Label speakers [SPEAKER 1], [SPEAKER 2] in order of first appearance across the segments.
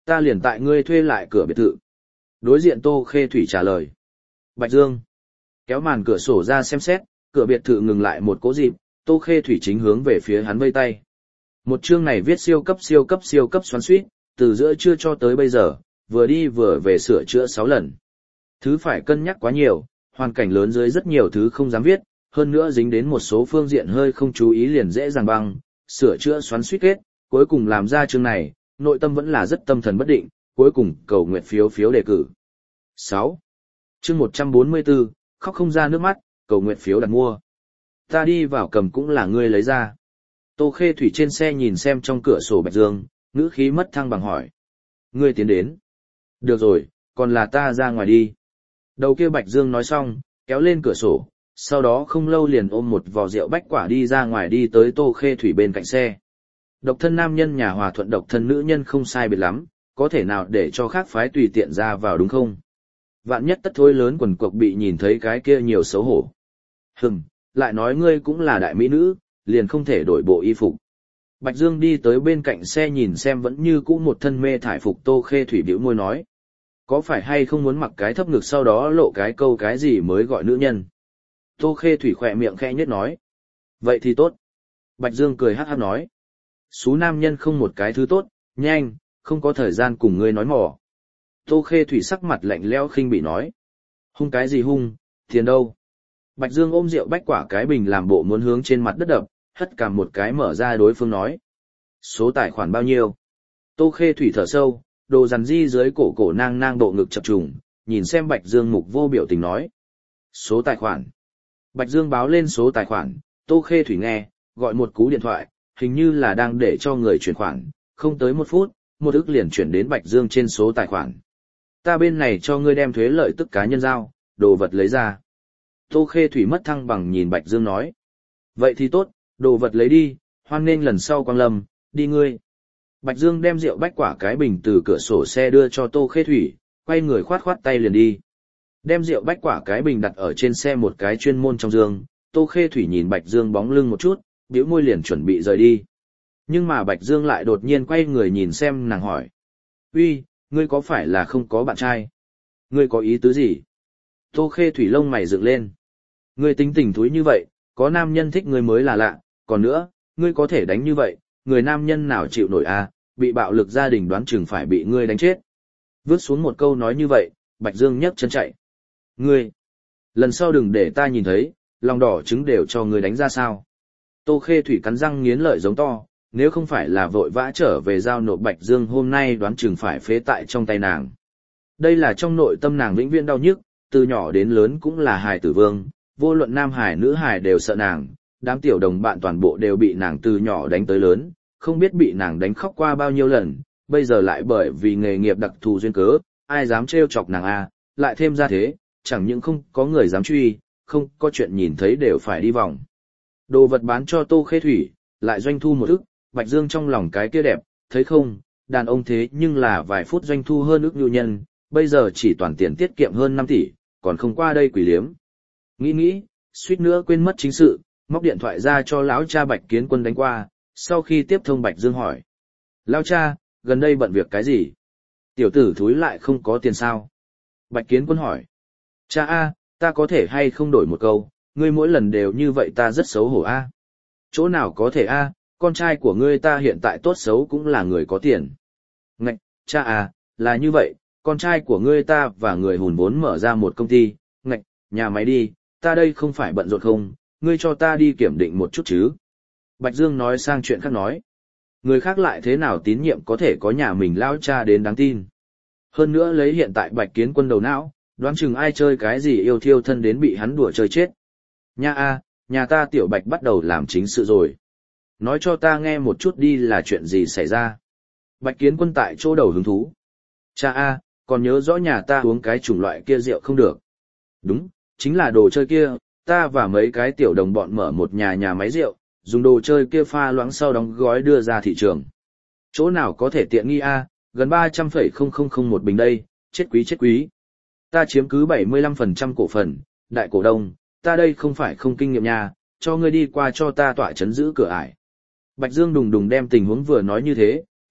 [SPEAKER 1] Ta liền tại ngươi thuê lại cửa biệt thự. Đối diện Tô Khê Thủy trả lời. Bạch Dương. Kéo màn cửa sổ ra xem xét, cửa biệt thự ngừng lại một cố dịp, Tô Khê Thủy chính hướng về phía hắn vây tay. Một chương này viết siêu cấp xoắn xuýt, từ giữa trưa cho tới bây giờ, vừa đi vừa về sửa chữa 6 lần. Thứ phải cân nhắc quá nhiều, hoàn cảnh lớn dưới rất nhiều thứ không dám viết, hơn nữa dính đến một số phương diện hơi không chú ý liền dễ dàng băng, sửa chữa xoắn xuýt kết, cuối cùng làm ra chương này, nội tâm vẫn là rất tâm thần bất định, cuối cùng cầu nguyện phiếu đề cử. 6. Chương 144, khóc không ra nước mắt, cầu nguyện phiếu đặt mua. Ta đi vào cầm cũng là ngươi lấy ra. Tô Khê Thủy trên xe nhìn xem trong cửa sổ Bạch Dương, ngữ khí mất thăng bằng hỏi. Ngươi tiến đến. Được rồi, còn là ta ra ngoài đi. Đầu kia Bạch Dương nói xong, kéo lên cửa sổ, sau đó không lâu liền ôm một vò rượu bách quả đi ra ngoài đi tới Tô Khê Thủy bên cạnh xe. Độc thân nam nhân nhà hòa thuận độc thân nữ nhân không sai biệt lắm, có thể nào để cho khác phái tùy tiện ra vào đúng không? Vạn nhất tất thối lớn quần cuộc bị nhìn thấy cái kia nhiều xấu hổ. Lại nói ngươi cũng là đại mỹ nữ, liền không thể đổi bộ y phục. Bạch Dương đi tới bên cạnh xe nhìn xem vẫn như cũ một thân mê thải phục Tô Khê Thủy bĩu môi nói. Có phải hay không muốn mặc cái thấp ngực sau đó lộ cái câu cái gì mới gọi nữ nhân? Tô Khê Thủy khỏe miệng khẽ nhất nói. Vậy thì tốt. Bạch Dương cười hắc hắc nói. Xú nam nhân không một cái thứ tốt, nhanh, không có thời gian cùng ngươi nói mỏ. Tô Khê Thủy sắc mặt lạnh lẽo khinh bỉ nói. Hung cái gì hung, tiền đâu? Bạch Dương ôm rượu bách quả cái bình làm bộ muốn hướng trên mặt đất đập, hất cả một cái mở ra đối phương nói. Số tài khoản bao nhiêu? Tô Khê Thủy thở sâu, đồ rằn di dưới cổ nang bộ ngực chập trùng, nhìn xem Bạch Dương mục vô biểu tình nói. Số tài khoản. Bạch Dương báo lên số tài khoản, Tô Khê Thủy nghe, gọi một cú điện thoại, hình như là đang để cho người chuyển khoản, không tới 1 phút, 1 ức liền chuyển đến Bạch Dương trên số tài khoản. Ta bên này cho ngươi đem thuế lợi tức cá nhân giao, đồ vật lấy ra. Tô Khê Thủy mất thăng bằng nhìn Bạch Dương nói. Vậy thì tốt, đồ vật lấy đi, hoan nghênh lần sau quang lâm, đi ngươi. Bạch Dương đem rượu bách quả cái bình từ cửa sổ xe đưa cho Tô Khê Thủy, quay người khoát tay liền đi. Đem rượu bách quả cái bình đặt ở trên xe một cái chuyên môn trong giường, Tô Khê Thủy nhìn Bạch Dương bóng lưng một chút, bĩu môi liền chuẩn bị rời đi. Nhưng mà Bạch Dương lại đột nhiên quay người nhìn xem nàng hỏi. Uy, ngươi có phải là không có bạn trai? Ngươi có ý tứ gì? Tô Khê Thủy lông mày dựng lên. Ngươi tính tình thúi như vậy, có nam nhân thích ngươi mới là lạ, còn nữa, ngươi có thể đánh như vậy, người nam nhân nào chịu nổi à, bị bạo lực gia đình đoán chừng phải bị ngươi đánh chết. Vứt xuống một câu nói như vậy, Bạch Dương nhấc chân chạy. Ngươi, lần sau đừng để ta nhìn thấy, lòng đỏ trứng đều cho ngươi đánh ra sao. Tô Khê Thủy cắn răng nghiến lợi giống to, nếu không phải là vội vã trở về giao nộp Bạch Dương hôm nay đoán chừng phải phế tại trong tay nàng. Đây là trong nội tâm nàng vĩnh viễn đau nhức, từ nhỏ đến lớn cũng là hài tử vương, vô luận nam hài nữ hài đều sợ nàng, đám tiểu đồng bạn toàn bộ đều bị nàng từ nhỏ đánh tới lớn, không biết bị nàng đánh khóc qua bao nhiêu lần, bây giờ lại bởi vì nghề nghiệp đặc thù duyên cớ, ai dám trêu chọc nàng a, lại thêm ra thế, chẳng những không có người dám truy, không có chuyện nhìn thấy đều phải đi vòng. Đồ vật bán cho Tô Khê Thủy, lại doanh thu 1 ức, Bạch Dương trong lòng cái kia đẹp, thấy không, đàn ông thế nhưng là vài phút doanh thu hơn ức nhu nhân, bây giờ chỉ toàn tiền tiết kiệm hơn 5 tỷ, còn không qua đây quỷ liếm. Nghĩ, suýt nữa quên mất chính sự, móc điện thoại ra cho lão cha Bạch Kiến Quân đánh qua, sau khi tiếp thông Bạch Dương hỏi. Lão cha, gần đây bận việc cái gì? Tiểu tử thúi lại không có tiền sao? Bạch Kiến Quân hỏi. Cha a, ta có thể hay không đổi một câu, ngươi mỗi lần đều như vậy ta rất xấu hổ a. Chỗ nào có thể a, con trai của ngươi ta hiện tại tốt xấu cũng là người có tiền. Ngạch, cha à, là như vậy, con trai của ngươi ta và người hùn vốn mở ra một công ty, ngạch, nhà máy đi, ta đây không phải bận rộn không, ngươi cho ta đi kiểm định một chút chứ. Bạch Dương nói sang chuyện khác nói. Người khác lại thế nào tín nhiệm có thể có nhà mình lao cha đến đáng tin. Hơn nữa lấy hiện tại Bạch Kiến Quân đầu não, đoán chừng ai chơi cái gì yêu thiêu thân đến bị hắn đùa chơi chết. Nha a, nhà ta tiểu Bạch bắt đầu làm chính sự rồi. Nói cho ta nghe một chút đi là chuyện gì xảy ra. Bạch Kiến Quân tại chỗ đầu hứng thú. Cha a, còn nhớ rõ nhà ta uống cái chủng loại kia rượu không được. Đúng, chính là đồ chơi kia, ta và mấy cái tiểu đồng bọn mở một nhà máy rượu, dùng đồ chơi kia pha loãng sau đóng gói đưa ra thị trường. Chỗ nào có thể tiện nghi a, gần 300,000 một bình đây, chết quý. Ta chiếm cứ 75% cổ phần, đại cổ đông, ta đây không phải không kinh nghiệm nha, cho ngươi đi qua cho ta tỏa chấn giữ cửa ải. Bạch Dương đùng đùng đem tình huống vừa nói như thế,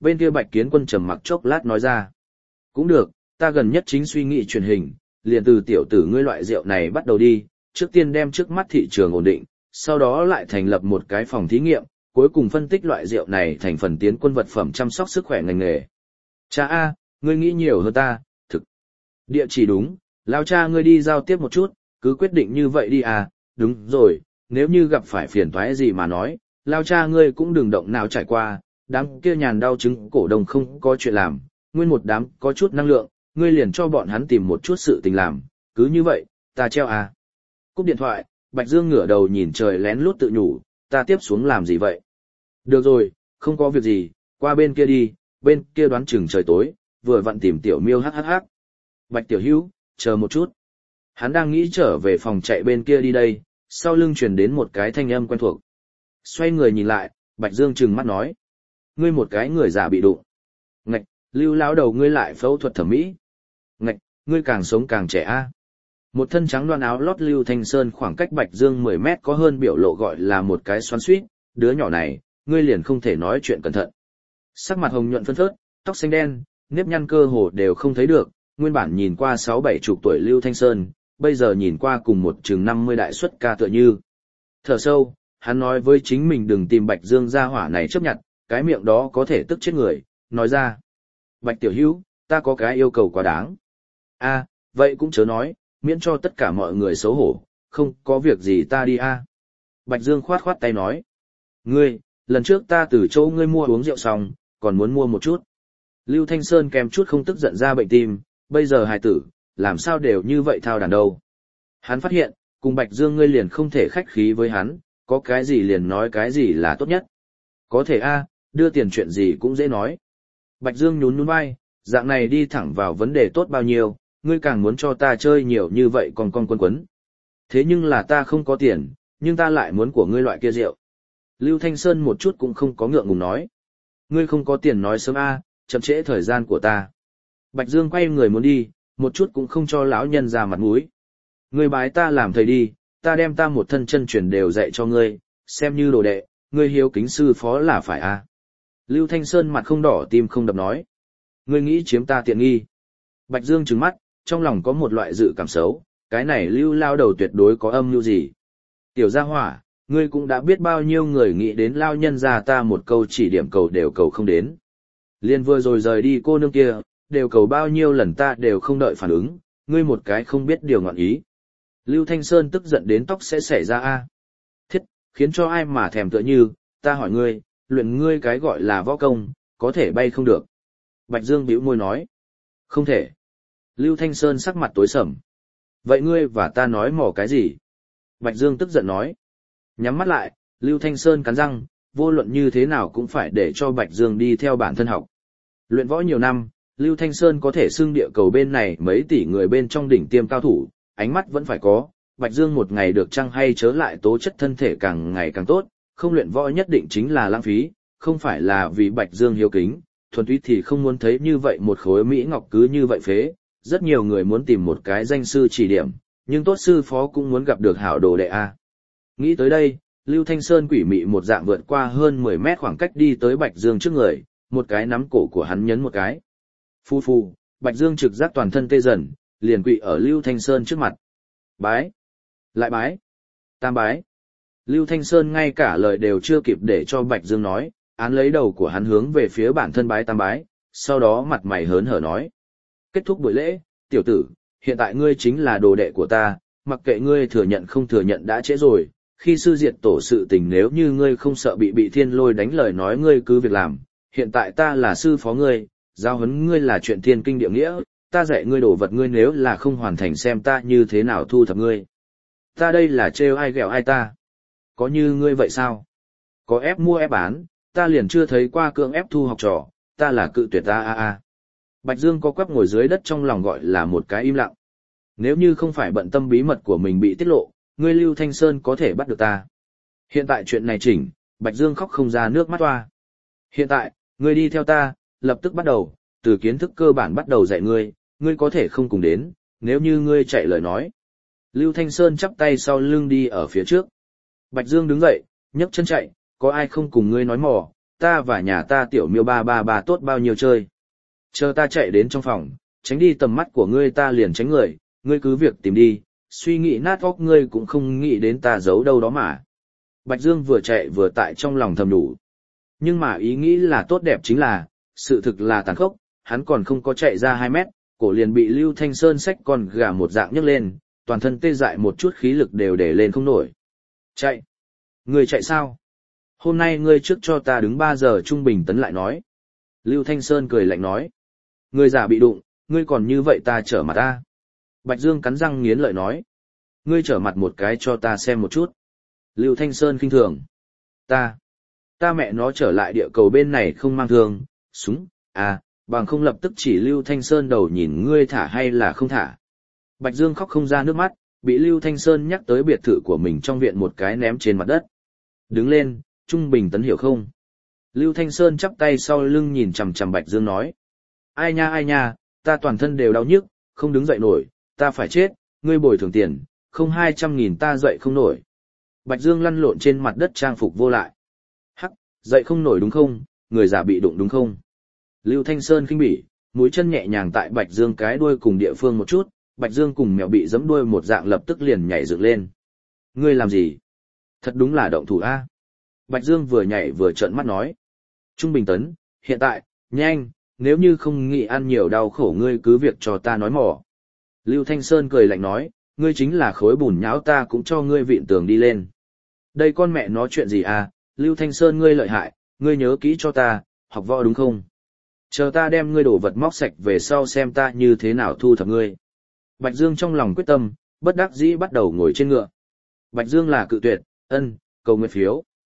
[SPEAKER 1] bên kia Bạch Kiến Quân trầm mặc chốc lát nói ra. Cũng được, ta gần nhất chính suy nghĩ truyền hình, liền từ tiểu tử ngươi loại rượu này bắt đầu đi, trước tiên đem trước mắt thị trường ổn định, sau đó lại thành lập một cái phòng thí nghiệm, cuối cùng phân tích loại rượu này thành phần tiến quân vật phẩm chăm sóc sức khỏe ngành nghề. Cha A, ngươi nghĩ nhiều hơn ta, thực. Địa chỉ đúng, lao cha ngươi đi giao tiếp một chút, cứ quyết định như vậy đi à, đúng rồi, nếu như gặp phải phiền toái gì mà nói, lao cha ngươi cũng đừng động nào trải qua, đám kia nhàn đau chứng cổ đồng không có chuyện làm, nguyên một đám có chút năng lượng, ngươi liền cho bọn hắn tìm một chút sự tình làm, cứ như vậy, ta treo à. Cúp điện thoại, Bạch Dương ngửa đầu nhìn trời lén lút tự nhủ, ta tiếp xuống làm gì vậy? Được rồi, không có việc gì, qua bên kia đi, bên kia đoán chừng trời tối, vừa vặn tìm tiểu miêu hhh. Bạch tiểu hữu, chờ một chút. Hắn đang nghĩ trở về phòng chạy bên kia đi đây, sau lưng truyền đến một cái thanh âm quen thuộc. Xoay người nhìn lại, Bạch Dương trừng mắt nói. Ngươi một cái người già bị đụng. Ngạch, Lưu lão đầu ngươi lại phẫu thuật thẩm mỹ. Ngạch, ngươi càng sống càng trẻ a. Một thân trắng đoan áo lót Lưu Thanh Sơn khoảng cách Bạch Dương 10 mét có hơn biểu lộ gọi là một cái xoắn xuýt, đứa nhỏ này, ngươi liền không thể nói chuyện cẩn thận. Sắc mặt hồng nhuận phân phớt, tóc xanh đen, nếp nhăn cơ hồ đều không thấy được, nguyên bản nhìn qua 6-7 chục tuổi Lưu Thanh Sơn, bây giờ nhìn qua cùng một chừng 50 đại xuất ca tựa như. Thở sâu, hắn nói với chính mình đừng tìm Bạch Dương gia hỏa này chấp nhận, cái miệng đó có thể tức chết người, nói ra. Bạch tiểu hữu, ta có cái yêu cầu quá đáng. A, vậy cũng chớ nói, miễn cho tất cả mọi người xấu hổ, không có việc gì ta đi a. Bạch Dương khoát khoát tay nói. Ngươi, lần trước ta từ chỗ ngươi mua uống rượu xong, còn muốn mua một chút. Lưu Thanh Sơn kèm chút không tức giận ra bệnh tim, bây giờ hài tử, làm sao đều như vậy thao đàn đâu. Hắn phát hiện, cùng Bạch Dương ngươi liền không thể khách khí với hắn, có cái gì liền nói cái gì là tốt nhất. Có thể a, đưa tiền chuyện gì cũng dễ nói. Bạch Dương nhún nhún vai, dạng này đi thẳng vào vấn đề tốt bao nhiêu, ngươi càng muốn cho ta chơi nhiều như vậy còn con quấn quấn. Thế nhưng là ta không có tiền, nhưng ta lại muốn của ngươi loại kia rượu. Lưu Thanh Sơn một chút cũng không có ngượng ngùng nói. Ngươi không có tiền nói sớm a, chậm trễ thời gian của ta. Bạch Dương quay người muốn đi, một chút cũng không cho lão nhân ra mặt mũi. Ngươi bái ta làm thầy đi, ta đem ta một thân chân truyền đều dạy cho ngươi, xem như đồ đệ, ngươi hiếu kính sư phó là phải a. Lưu Thanh Sơn mặt không đỏ tim không đập nói. Ngươi nghĩ chiếm ta tiện nghi. Bạch Dương trừng mắt, trong lòng có một loại dự cảm xấu, cái này Lưu lao đầu tuyệt đối có âm mưu gì. Tiểu gia hỏa, ngươi cũng đã biết bao nhiêu người nghĩ đến lao nhân ra ta một câu chỉ điểm cầu đều cầu không đến. Liên vừa rồi rời đi cô nương kia, đều cầu bao nhiêu lần ta đều không đợi phản ứng, ngươi một cái không biết điều ngọn ý. Lưu Thanh Sơn tức giận đến tóc sẽ xảy ra a. Thiết, khiến cho ai mà thèm tựa như, ta hỏi ngươi, luyện ngươi cái gọi là võ công, có thể bay không được. Bạch Dương bĩu môi nói. Không thể. Lưu Thanh Sơn sắc mặt tối sầm. Vậy ngươi và ta nói mỏ cái gì? Bạch Dương tức giận nói. Nhắm mắt lại, Lưu Thanh Sơn cắn răng, vô luận như thế nào cũng phải để cho Bạch Dương đi theo bản thân học. Luyện võ nhiều năm, Lưu Thanh Sơn có thể xưng địa cầu bên này mấy tỷ người bên trong đỉnh tiêm cao thủ, ánh mắt vẫn phải có. Bạch Dương một ngày được chăng hay chớ lại tố chất thân thể càng ngày càng tốt, không luyện võ nhất định chính là lãng phí, không phải là vì Bạch Dương hiếu kính, thuần túy thì không muốn thấy như vậy một khối mỹ ngọc cứ như vậy phế. Rất nhiều người muốn tìm một cái danh sư chỉ điểm, nhưng tốt sư phó cũng muốn gặp được hảo đồ đệ a. Nghĩ tới đây, Lưu Thanh Sơn quỷ mị một dạng vượt qua hơn 10 mét khoảng cách đi tới Bạch Dương trước người, một cái nắm cổ của hắn nhấn một cái. Phu phu, Bạch Dương trực giác toàn thân tê dần, liền quỵ ở Lưu Thanh Sơn trước mặt. Bái, lại bái, tam bái. Lưu Thanh Sơn ngay cả lời đều chưa kịp để cho Bạch Dương nói, án lấy đầu của hắn hướng về phía bản thân bái tam bái, sau đó mặt mày hớn hở nói. Kết thúc buổi lễ, tiểu tử, hiện tại ngươi chính là đồ đệ của ta, mặc kệ ngươi thừa nhận không thừa nhận đã trễ rồi, khi sư diệt tổ sự tình nếu như ngươi không sợ bị thiên lôi đánh lời nói ngươi cứ việc làm, hiện tại ta là sư phó ngươi, giao huấn ngươi là chuyện thiên kinh địa nghĩa, ta dạy ngươi đồ vật ngươi nếu là không hoàn thành xem ta như thế nào thu thập ngươi. Ta đây là trêu ai ghẹo ai ta. Có như ngươi vậy sao? Có ép mua ép bán, ta liền chưa thấy qua cưỡng ép thu học trò, ta là cự tuyệt ta a. Bạch Dương có quắp ngồi dưới đất trong lòng gọi là một cái im lặng. Nếu như không phải bận tâm bí mật của mình bị tiết lộ, ngươi Lưu Thanh Sơn có thể bắt được ta. Hiện tại chuyện này chỉnh, Bạch Dương khóc không ra nước mắt toa. Hiện tại, ngươi đi theo ta, lập tức bắt đầu, từ kiến thức cơ bản bắt đầu dạy ngươi, ngươi có thể không cùng đến, nếu như ngươi chạy lời nói. Lưu Thanh Sơn chắp tay sau lưng đi ở phía trước. Bạch Dương đứng dậy, nhấc chân chạy, có ai không cùng ngươi nói mò, ta và nhà ta tiểu miêu ba ba ba tốt bao nhiêu chơi. Chờ ta chạy đến trong phòng, tránh đi tầm mắt của ngươi ta liền tránh người, ngươi cứ việc tìm đi, suy nghĩ nát óc ngươi cũng không nghĩ đến ta giấu đâu đó mà. Bạch Dương vừa chạy vừa tại trong lòng thầm đủ. Nhưng mà ý nghĩ là tốt đẹp chính là, sự thực là tàn khốc, hắn còn không có chạy ra 2 mét, cổ liền bị Lưu Thanh Sơn xách con gà một dạng nhấc lên, toàn thân tê dại một chút khí lực đều để lên không nổi. Chạy! Ngươi chạy sao? Hôm nay ngươi trước cho ta đứng 3 giờ trung bình tấn lại nói. Lưu Thanh Sơn cười lạnh nói. Ngươi giả bị đụng, ngươi còn như vậy ta trở mặt ta. Bạch Dương cắn răng nghiến lợi nói. Ngươi trở mặt một cái cho ta xem một chút. Lưu Thanh Sơn khinh thường. Ta mẹ nó trở lại địa cầu bên này không mang thương, súng, bằng không lập tức chỉ Lưu Thanh Sơn đầu nhìn ngươi thả hay là không thả. Bạch Dương khóc không ra nước mắt, bị Lưu Thanh Sơn nhắc tới biệt thự của mình trong viện một cái ném trên mặt đất. Đứng lên, trung bình tấn hiểu không? Lưu Thanh Sơn chắp tay sau lưng nhìn chằm chằm Bạch Dương nói. Ai nha, ta toàn thân đều đau nhức, không đứng dậy nổi, ta phải chết, ngươi bồi thường tiền, không 200.000 ta dậy không nổi. Bạch Dương lăn lộn trên mặt đất trang phục vô lại. Hắc, dậy không nổi đúng không, người già bị đụng đúng không? Lưu Thanh Sơn khinh bỉ, mũi chân nhẹ nhàng tại Bạch Dương cái đuôi cùng địa phương một chút, Bạch Dương cùng mèo bị giẫm đuôi một dạng lập tức liền nhảy dựng lên. Ngươi làm gì? Thật đúng là động thủ a. Bạch Dương vừa nhảy vừa trợn mắt nói. Trung bình tấn, hiện tại, nhanh, nếu như không nghĩ ăn nhiều đau khổ ngươi cứ việc cho ta nói mỏ. Lưu Thanh Sơn cười lạnh nói, ngươi chính là khối bùn nhão ta cũng cho ngươi vịn tường đi lên. Đây con mẹ nó chuyện gì à, Lưu Thanh Sơn ngươi lợi hại, ngươi nhớ kỹ cho ta, học võ đúng không? Chờ ta đem ngươi đổ vật móc sạch về sau xem ta như thế nào thu thập ngươi. Bạch Dương trong lòng quyết tâm, bất đắc dĩ bắt đầu ngồi trên ngựa. Bạch Dương là cự tuyệt, cầu nguyện phiếu.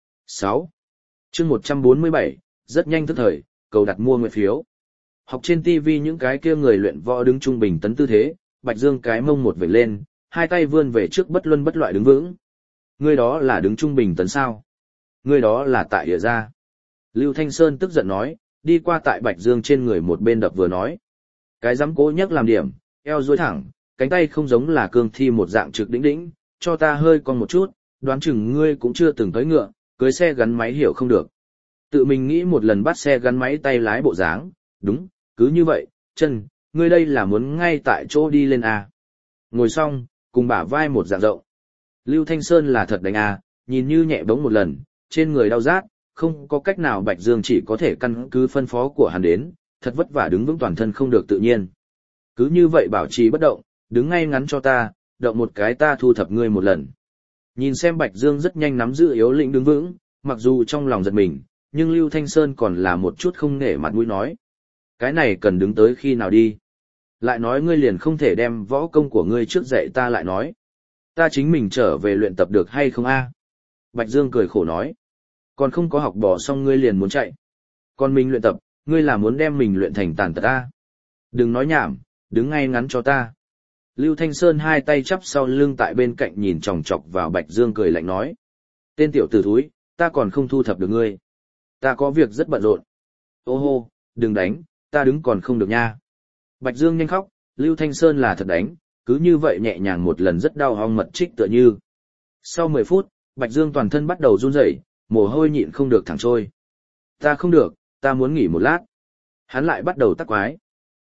[SPEAKER 1] 6. Chương 147, rất nhanh tức thời, cầu đặt mua nguyện phiếu. Học trên TV những cái kia người luyện võ đứng trung bình tấn tư thế, Bạch Dương cái mông một vểnh lên, hai tay vươn về trước bất luân bất loại đứng vững. Ngươi đó là đứng trung bình tấn sao? Ngươi đó là tại địa ra. Lưu Thanh Sơn tức giận nói, đi qua tại Bạch Dương trên người một bên đập vừa nói. Cái dám cố nhấc làm điểm, eo duỗi thẳng, cánh tay không giống là cương thi một dạng trực đĩnh đĩnh, cho ta hơi con một chút, đoán chừng ngươi cũng chưa từng tới ngựa, cưới xe gắn máy hiểu không được. Tự mình nghĩ một lần bắt xe gắn máy tay lái bộ dáng, đúng, cứ như vậy, chân, ngươi đây là muốn ngay tại chỗ đi lên à. Ngồi xong, cùng bả vai một dạng rộng. Lưu Thanh Sơn là thật đánh à, nhìn như nhẹ bóng một lần, trên người đau rát, không có cách nào Bạch Dương chỉ có thể căn cứ phân phó của hắn đến, thật vất vả đứng vững toàn thân không được tự nhiên. Cứ như vậy bảo trì bất động, đứng ngay ngắn cho ta, động một cái ta thu thập ngươi một lần. Nhìn xem Bạch Dương rất nhanh nắm giữ yếu lĩnh đứng vững, mặc dù trong lòng giật mình, nhưng Lưu Thanh Sơn còn là một chút không nể mặt mũi nói. Cái này cần đứng tới khi nào đi? Lại nói ngươi liền không thể đem võ công của ngươi trước dạy ta lại nói. Ta chính mình trở về luyện tập được hay không a? Bạch Dương cười khổ nói. Còn không có học bỏ xong ngươi liền muốn chạy. Còn mình luyện tập, ngươi là muốn đem mình luyện thành tàn tật ta. Đừng nói nhảm, đứng ngay ngắn cho ta. Lưu Thanh Sơn hai tay chắp sau lưng tại bên cạnh nhìn chòng chọc vào Bạch Dương cười lạnh nói. Tên tiểu tử thúi, ta còn không thu thập được ngươi. Ta có việc rất bận rộn. Ô hô, đừng đánh, ta đứng còn không được nha. Bạch Dương nhanh khóc, Lưu Thanh Sơn là thật đánh, cứ như vậy nhẹ nhàng một lần rất đau hong mật trích tựa như. Sau 10 phút, Bạch Dương toàn thân bắt đầu run rẩy, mồ hôi nhịn không được thẳng trôi. Ta không được, ta muốn nghỉ một lát. Hắn lại bắt đầu tắc quái.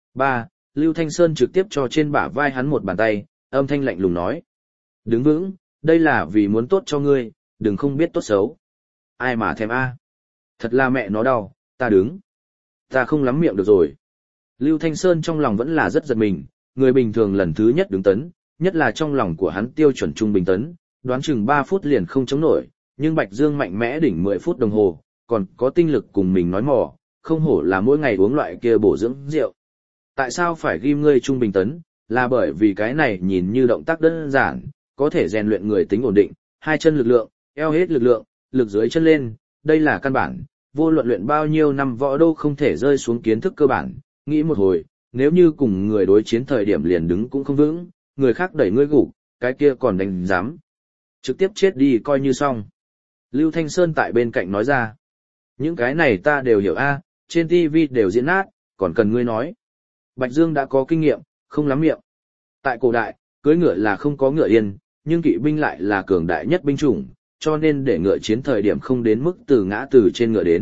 [SPEAKER 1] Lưu Thanh Sơn trực tiếp cho trên bả vai hắn một bàn tay, âm thanh lạnh lùng nói. Đứng vững, đây là vì muốn tốt cho ngươi, đừng không biết tốt xấu. Ai mà thèm a? Thật là mẹ nó đau, ta đứng. Ta không lắm miệng được rồi. Lưu Thanh Sơn trong lòng vẫn là rất giật mình, người bình thường lần thứ nhất đứng tấn, nhất là trong lòng của hắn tiêu chuẩn trung bình tấn, đoán chừng 3 phút liền không chống nổi, nhưng Bạch Dương mạnh mẽ đỉnh 10 phút đồng hồ, còn có tinh lực cùng mình nói mò, không hổ là mỗi ngày uống loại kia bổ dưỡng rượu. Tại sao phải ghim ngươi trung bình tấn, là bởi vì cái này nhìn như động tác đơn giản, có thể rèn luyện người tính ổn định, hai chân lực lượng, eo hết lực lượng, lực dưới chân lên, đây là căn bản, vô luận luyện bao nhiêu năm võ đô không thể rơi xuống kiến thức cơ bản, nghĩ một hồi, nếu như cùng người đối chiến thời điểm liền đứng cũng không vững, người khác đẩy ngươi gục, cái kia còn đánh dám. Trực tiếp chết đi coi như xong. Lưu Thanh Sơn tại bên cạnh nói ra, những cái này ta đều hiểu a, trên TV đều diễn nát, còn cần ngươi nói. Bạch Dương đã có kinh nghiệm, không lắm miệng. Tại cổ đại, cưỡi ngựa là không có ngựa yên, nhưng kỵ binh lại là cường đại nhất binh chủng, cho nên để ngựa chiến thời điểm không đến mức từ ngã từ trên ngựa đến,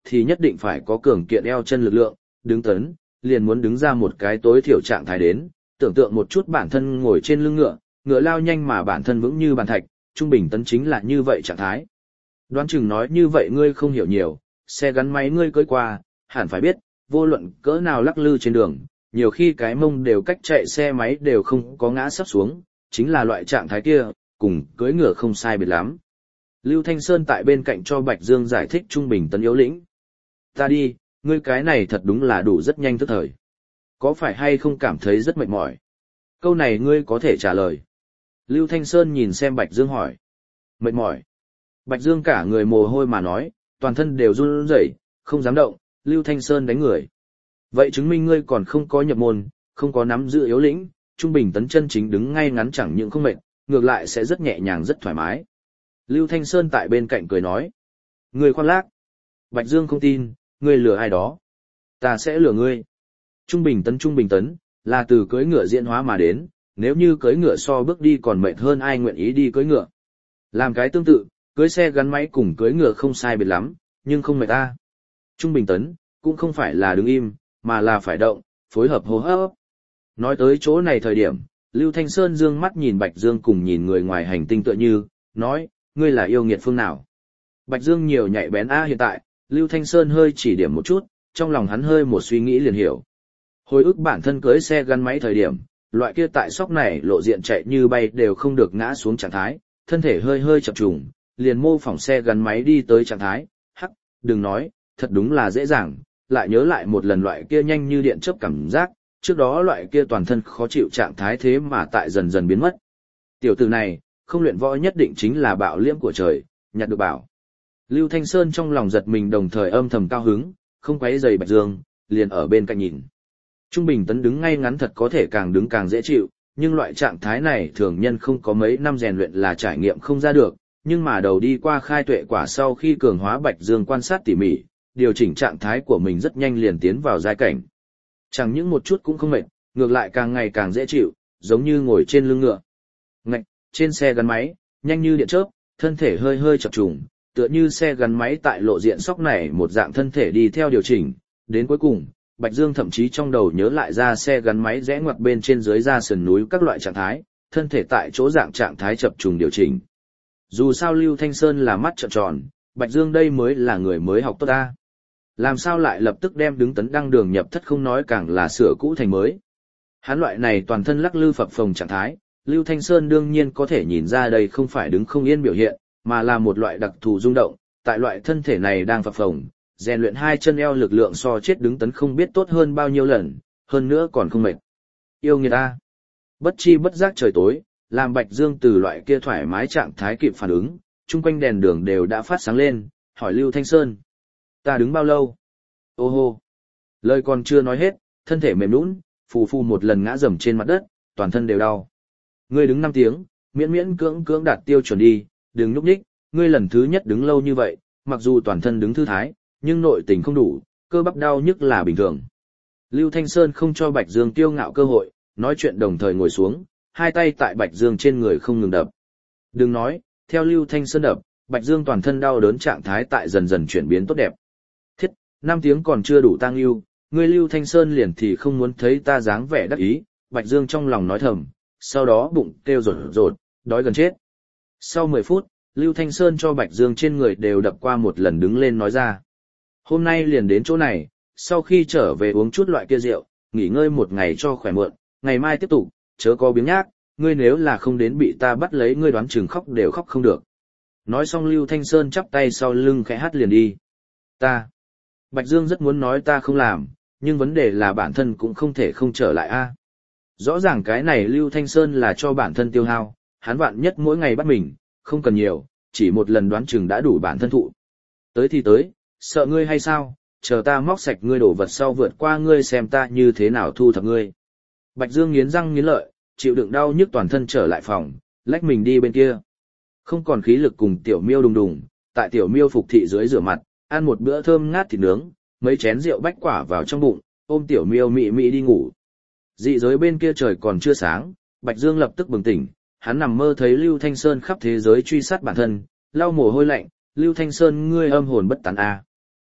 [SPEAKER 1] thì nhất định phải có cường kiện eo chân lực lượng, đứng tấn, liền muốn đứng ra một cái tối thiểu trạng thái đến, tưởng tượng một chút bản thân ngồi trên lưng ngựa, ngựa lao nhanh mà bản thân vững như bàn thạch, trung bình tấn chính là như vậy trạng thái. Đoán chừng nói như vậy ngươi không hiểu nhiều, xe gắn máy ngươi cưỡi qua, hẳn phải biết, vô luận cỡ nào lắc lư trên đường, nhiều khi cái mông đều cách chạy xe máy đều không có ngã sắp xuống, chính là loại trạng thái kia, cùng cưỡi ngựa không sai biệt lắm. Lưu Thanh Sơn tại bên cạnh cho Bạch Dương giải thích trung bình tấn yếu lĩnh. Ta đi, ngươi cái này thật đúng là đủ rất nhanh tức thời. Có phải hay không cảm thấy rất mệt mỏi? Câu này ngươi có thể trả lời. Lưu Thanh Sơn nhìn xem Bạch Dương hỏi. Mệt mỏi. Bạch Dương cả người mồ hôi mà nói, toàn thân đều run rẩy, không dám động, Lưu Thanh Sơn đánh người. Vậy chứng minh ngươi còn không có nhập môn, không có nắm giữ yếu lĩnh, trung bình tấn chân chính đứng ngay ngắn chẳng những không mệt, ngược lại sẽ rất nhẹ nhàng rất thoải mái. Lưu Thanh Sơn tại bên cạnh cười nói. Ngươi khoác lác. Bạch Dương không tin, ngươi lừa ai đó. Ta sẽ lừa ngươi. Trung bình tấn, là từ cưỡi ngựa diễn hóa mà đến, nếu như cưỡi ngựa so bước đi còn mệt hơn ai nguyện ý đi cưỡi ngựa. Làm cái tương tự, cưỡi xe gắn máy cùng cưỡi ngựa không sai biệt lắm, nhưng không mệt ta. Trung bình tấn, cũng không phải là đứng im, mà là phải động, phối hợp hô hấp. Nói tới chỗ này thời điểm, Lưu Thanh Sơn dương mắt nhìn Bạch Dương cùng nhìn người ngoài hành tinh tựa như, nói, ngươi là yêu nghiệt phương nào. Bạch Dương nhiều nhạy bén hiện tại, Lưu Thanh Sơn hơi chỉ điểm một chút, trong lòng hắn hơi một suy nghĩ liền hiểu. Hồi ức bản thân cưới xe gắn máy thời điểm, loại kia tại sóc này lộ diện chạy như bay đều không được ngã xuống trạng thái, thân thể hơi hơi chập trùng, liền mô phỏng xe gắn máy đi tới trạng thái, đừng nói, thật đúng là dễ dàng, lại nhớ lại một lần loại kia nhanh như điện chớp cảm giác, trước đó loại kia toàn thân khó chịu trạng thái thế mà tại dần dần biến mất. Tiểu tử này, không luyện võ nhất định chính là bạo liễm của trời, nhặt được bảo. Lưu Thanh Sơn trong lòng giật mình đồng thời âm thầm cao hứng, không quấy rầy Bạch Dương, liền ở bên cạnh nhìn. Trung bình tấn đứng ngay ngắn thật có thể càng đứng càng dễ chịu, nhưng loại trạng thái này thường nhân không có mấy năm rèn luyện là trải nghiệm không ra được, nhưng mà đầu đi qua khai tuệ quả sau khi cường hóa Bạch Dương quan sát tỉ mỉ, điều chỉnh trạng thái của mình rất nhanh liền tiến vào giai cảnh. Chẳng những một chút cũng không mệt, ngược lại càng ngày càng dễ chịu, giống như ngồi trên lưng ngựa. Ngạch, trên xe gắn máy, nhanh như điện chớp, thân thể hơi hơi chập trùng, tựa như xe gắn máy tại lộ diện sóc này một dạng thân thể đi theo điều chỉnh, đến cuối cùng, Bạch Dương thậm chí trong đầu nhớ lại ra xe gắn máy rẽ ngoặt bên trên dưới ra sườn núi các loại trạng thái, thân thể tại chỗ dạng trạng thái chập trùng điều chỉnh. Dù sao Lưu Thanh Sơn là mắt trợn tròn, Bạch Dương đây mới là người mới học tốt ta. Làm sao lại lập tức đem đứng tấn đăng đường nhập thất không nói càng là sửa cũ thành mới. Hắn loại này toàn thân lắc lư phập phồng trạng thái, Lưu Thanh Sơn đương nhiên có thể nhìn ra đây không phải đứng không yên biểu hiện, mà là một loại đặc thù rung động, tại loại thân thể này đang phập phồng, rèn luyện hai chân eo lực lượng so chết đứng tấn không biết tốt hơn bao nhiêu lần, hơn nữa còn không mệt. Yêu người ta. Bất chi bất giác trời tối, làm Bạch Dương từ loại kia thoải mái trạng thái kịp phản ứng, chung quanh đèn đường đều đã phát sáng lên, hỏi Lưu Thanh Sơn. Ta đứng bao lâu? Ô hô. Lời còn chưa nói hết, thân thể mềm nhũn, phù phù một lần ngã rầm trên mặt đất, toàn thân đều đau. Ngươi đứng 5 tiếng, miễn miễn cưỡng cưỡng đạt tiêu chuẩn đi, đừng nhúc nhích, ngươi lần thứ nhất đứng lâu như vậy, mặc dù toàn thân đứng thư thái, nhưng nội tình không đủ, cơ bắp đau nhức là bình thường. Lưu Thanh Sơn không cho Bạch Dương kiêu ngạo cơ hội, nói chuyện đồng thời ngồi xuống, hai tay tại Bạch Dương trên người không ngừng đập. Đừng nói, theo Lưu Thanh Sơn đập, Bạch Dương toàn thân đau đớn trạng thái tại dần dần chuyển biến tốt đẹp. Thiết, 5 tiếng còn chưa đủ tăng yêu, ngươi Lưu Thanh Sơn liền thì không muốn thấy ta dáng vẻ đắc ý, Bạch Dương trong lòng nói thầm, sau đó bụng kêu rột rột, đói gần chết. Sau 10 phút, Lưu Thanh Sơn cho Bạch Dương trên người đều đập qua một lần đứng lên nói ra. Hôm nay liền đến chỗ này, sau khi trở về uống chút loại kia rượu, nghỉ ngơi một ngày cho khỏe mượn, ngày mai tiếp tục, chớ có biếng nhác, ngươi nếu là không đến bị ta bắt lấy ngươi đoán chừng khóc đều khóc không được. Nói xong Lưu Thanh Sơn chắp tay sau lưng khẽ hát liền đi. Ta. Bạch Dương rất muốn nói ta không làm, nhưng vấn đề là bản thân cũng không thể không trở lại a. Rõ ràng cái này Lưu Thanh Sơn là cho bản thân tiêu hao, hắn vạn nhất mỗi ngày bắt mình, không cần nhiều, chỉ một lần đoán chừng đã đủ bản thân thụ. Tới thì tới, sợ ngươi hay sao, chờ ta móc sạch ngươi đổ vật sau vượt qua ngươi xem ta như thế nào thu thập ngươi. Bạch Dương nghiến răng nghiến lợi, chịu đựng đau nhức toàn thân trở lại phòng, lách mình đi bên kia. Không còn khí lực cùng Tiểu Miêu đùng đùng, tại Tiểu Miêu phục thị dưới rửa mặt, ăn một bữa thơm ngát thịt nướng, mấy chén rượu bách quả vào trong bụng, ôm Tiểu Miêu mị mị đi ngủ. Dị giới bên kia trời còn chưa sáng, Bạch Dương lập tức bừng tỉnh, hắn nằm mơ thấy Lưu Thanh Sơn khắp thế giới truy sát bản thân, lau mồ hôi lạnh, Lưu Thanh Sơn ngươi âm hồn bất tán a.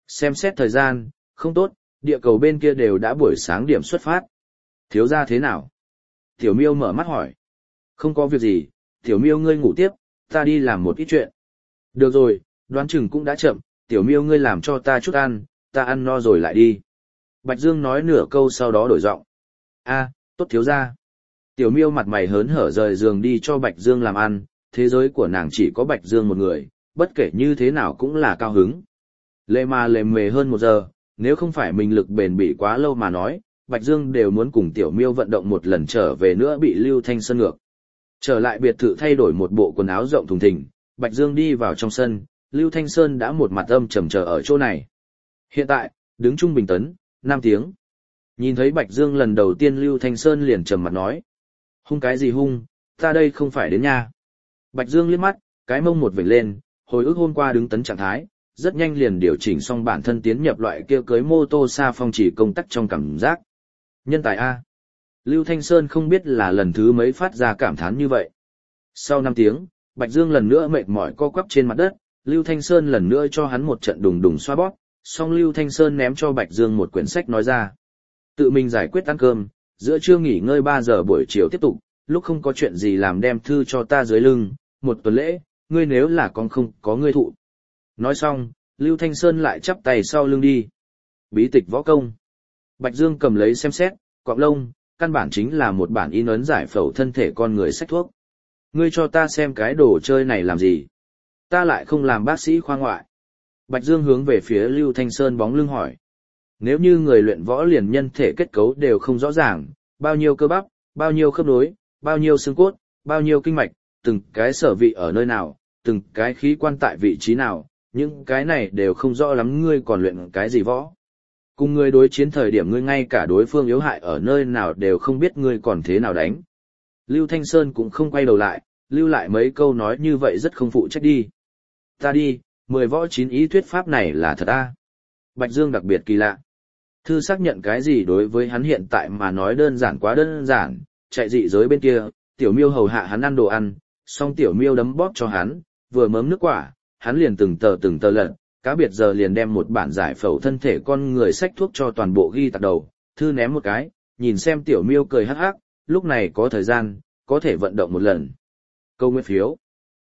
[SPEAKER 1] Xem xét thời gian, không tốt, địa cầu bên kia đều đã buổi sáng điểm xuất phát. Thiếu gia thế nào? Tiểu Miêu mở mắt hỏi. Không có việc gì, Tiểu Miêu ngươi ngủ tiếp, ta đi làm một ít chuyện. Được rồi, đoán chừng cũng đã chậm, Tiểu Miêu ngươi làm cho ta chút ăn, ta ăn no rồi lại đi. Bạch Dương nói nửa câu sau đó đổi giọng. A, tốt thiếu gia. Tiểu Miêu mặt mày hớn hở rời giường đi cho Bạch Dương làm ăn, thế giới của nàng chỉ có Bạch Dương một người, bất kể như thế nào cũng là cao hứng. Lệ mà lệ mề hơn 1 giờ, nếu không phải mình lực bền bỉ quá lâu mà nói, Bạch Dương đều muốn cùng Tiểu Miêu vận động một lần trở về nữa bị Lưu Thanh Sơn ngược. Trở lại biệt thự thay đổi một bộ quần áo rộng thùng thình, Bạch Dương đi vào trong sân, Lưu Thanh Sơn đã một mặt âm trầm chờ ở chỗ này. Hiện tại, đứng trung bình tấn, 5 tiếng. Nhìn thấy Bạch Dương lần đầu tiên Lưu Thanh Sơn liền trầm mặt nói. Hung cái gì hung, ta đây không phải đến nha. Bạch Dương liếc mắt, cái mông một vểnh lên, hồi ức hôm qua đứng tấn trạng thái, rất nhanh liền điều chỉnh xong bản thân tiến nhập loại kia cưới mô tô xa phong chỉ công tắc trong cảm giác. Nhân tài A. Lưu Thanh Sơn không biết là lần thứ mấy phát ra cảm thán như vậy. Sau 5 tiếng, Bạch Dương lần nữa mệt mỏi co quắp trên mặt đất, Lưu Thanh Sơn lần nữa cho hắn một trận đùng đùng xoa bóp, xong Lưu Thanh Sơn ném cho Bạch Dương một quyển sách nói ra. Tự mình giải quyết ăn cơm, giữa trưa nghỉ ngơi 3 giờ buổi chiều tiếp tục, lúc không có chuyện gì làm đem thư cho ta dưới lưng, 1 tuần lễ, ngươi nếu là con không có ngươi thụ. Nói xong, Lưu Thanh Sơn lại chắp tay sau lưng đi. Bí tịch võ công. Bạch Dương cầm lấy xem xét, cọng lông, căn bản chính là một bản in ấn giải phẫu thân thể con người sách thuốc. Ngươi cho ta xem cái đồ chơi này làm gì? Ta lại không làm bác sĩ khoa ngoại. Bạch Dương hướng về phía Lưu Thanh Sơn bóng lưng hỏi. Nếu như người luyện võ liền nhân thể kết cấu đều không rõ ràng, bao nhiêu cơ bắp, bao nhiêu khớp nối, bao nhiêu xương cốt, bao nhiêu kinh mạch, từng cái sở vị ở nơi nào, từng cái khí quan tại vị trí nào, những cái này đều không rõ lắm ngươi còn luyện cái gì võ. Cùng ngươi đối chiến thời điểm ngươi ngay cả đối phương yếu hại ở nơi nào đều không biết ngươi còn thế nào đánh. Lưu Thanh Sơn cũng không quay đầu lại, lưu lại mấy câu nói như vậy rất không phụ trách đi. Ta đi, 10 võ 9 ý thuyết pháp này là thật à? Bạch Dương đặc biệt kỳ lạ. Thư xác nhận cái gì đối với hắn hiện tại mà nói đơn giản quá đơn giản, chạy dị giới bên kia, Tiểu Miêu hầu hạ hắn ăn đồ ăn, xong Tiểu Miêu đấm bóp cho hắn, vừa mớm nước quả, hắn liền từng tờ lật, cá biệt giờ liền đem một bản giải phẫu thân thể con người sách thuốc cho toàn bộ ghi tạc đầu, thư ném một cái, nhìn xem Tiểu Miêu cười hắc hắc, lúc này có thời gian, có thể vận động một lần. Câu nguyên phiếu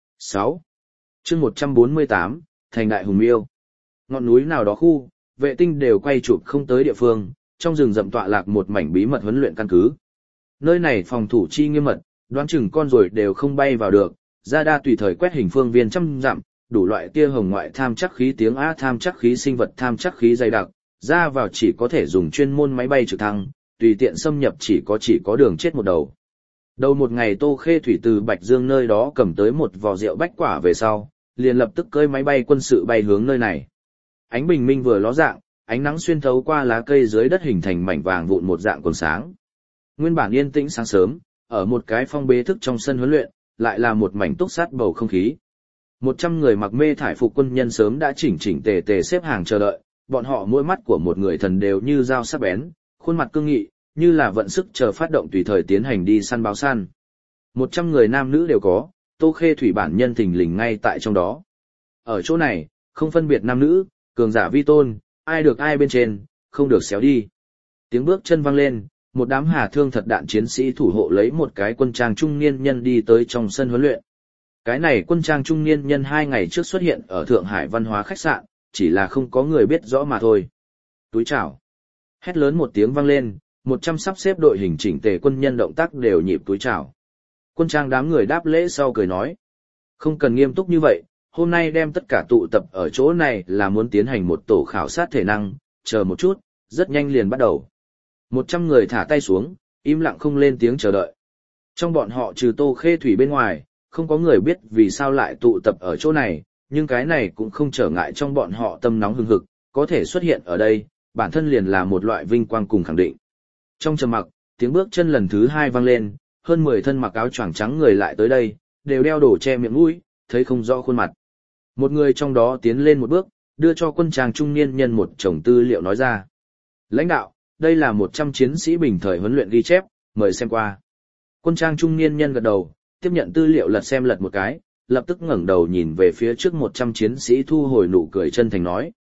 [SPEAKER 1] 6. Chương 148, Thành Đại Hùng Miêu. Ngọn núi nào đó khu, vệ tinh đều quay chụp không tới địa phương, trong rừng rậm tọa lạc một mảnh bí mật huấn luyện căn cứ. Nơi này phòng thủ chi nghiêm mật, đoán chừng con rồi đều không bay vào được, radar tùy thời quét hình phương viên trăm dặm, đủ loại tia hồng ngoại tham chắc khí tiếng A tham chắc khí sinh vật tham chắc khí dày đặc, ra vào chỉ có thể dùng chuyên môn máy bay trực thăng, tùy tiện xâm nhập chỉ có đường chết một đầu. Đầu một ngày Tô Khê Thủy từ Bạch Dương nơi đó cầm tới một vò rượu bách quả về sau, liền lập tức cơi máy bay quân sự bay hướng nơi này. Ánh bình minh vừa ló dạng, ánh nắng xuyên thấu qua lá cây dưới đất hình thành mảnh vàng vụn một dạng còn sáng. Nguyên bản yên tĩnh sáng sớm, ở một cái phong bế thức trong sân huấn luyện, lại là một mảnh túc sát bầu không khí. 100 người mặc mê thải phục quân nhân sớm đã chỉnh chỉnh tề tề xếp hàng chờ đợi, bọn họ mỗi mắt của một người thần đều như dao sắc bén, khuôn mặt cương nghị, như là vận sức chờ phát động tùy thời tiến hành đi săn báo săn. 100 người nam nữ đều có, Tô Khê Thủy bản nhân thình lình ngay tại trong đó. Ở chỗ này, không phân biệt nam nữ, cường giả vi tôn, ai được ai bên trên, không được xéo đi. Tiếng bước chân vang lên, một đám hà thương thật đạn chiến sĩ thủ hộ lấy một cái quân trang trung niên nhân đi tới trong sân huấn luyện. Cái này quân trang trung niên nhân 2 ngày trước xuất hiện ở Thượng Hải văn hóa khách sạn, chỉ là không có người biết rõ mà thôi. Túi chào. Hét lớn một tiếng vang lên, 100 sắp xếp đội hình chỉnh tề quân nhân động tác đều nhịp túi chào. Quân trang đám người đáp lễ sau cười nói. Không cần nghiêm túc như vậy, hôm nay đem tất cả tụ tập ở chỗ này là muốn tiến hành một tổ khảo sát thể năng, chờ một chút, rất nhanh liền bắt đầu. 100 người thả tay xuống, im lặng không lên tiếng chờ đợi. Trong bọn họ trừ Tô Khê Thủy bên ngoài, không có người biết vì sao lại tụ tập ở chỗ này, nhưng cái này cũng không trở ngại trong bọn họ tâm nóng hừng hực, có thể xuất hiện ở đây, bản thân liền là một loại vinh quang cùng khẳng định. Trong trầm mặc, tiếng bước chân lần thứ 2 vang lên, hơn 10 thân mặc áo choàng trắng người lại tới đây, đều đeo đồ che miệng mũi, thấy không rõ khuôn mặt. Một người trong đó tiến lên một bước, đưa cho quân trang trung niên nhân một chồng tư liệu nói ra. Lãnh đạo, đây là 100 chiến sĩ bình thời huấn luyện ghi chép, mời xem qua. Quân trang trung niên nhân gật đầu, tiếp nhận tư liệu lật một cái, lập tức ngẩng đầu nhìn về phía trước 100 chiến sĩ thu hồi nụ cười chân thành nói.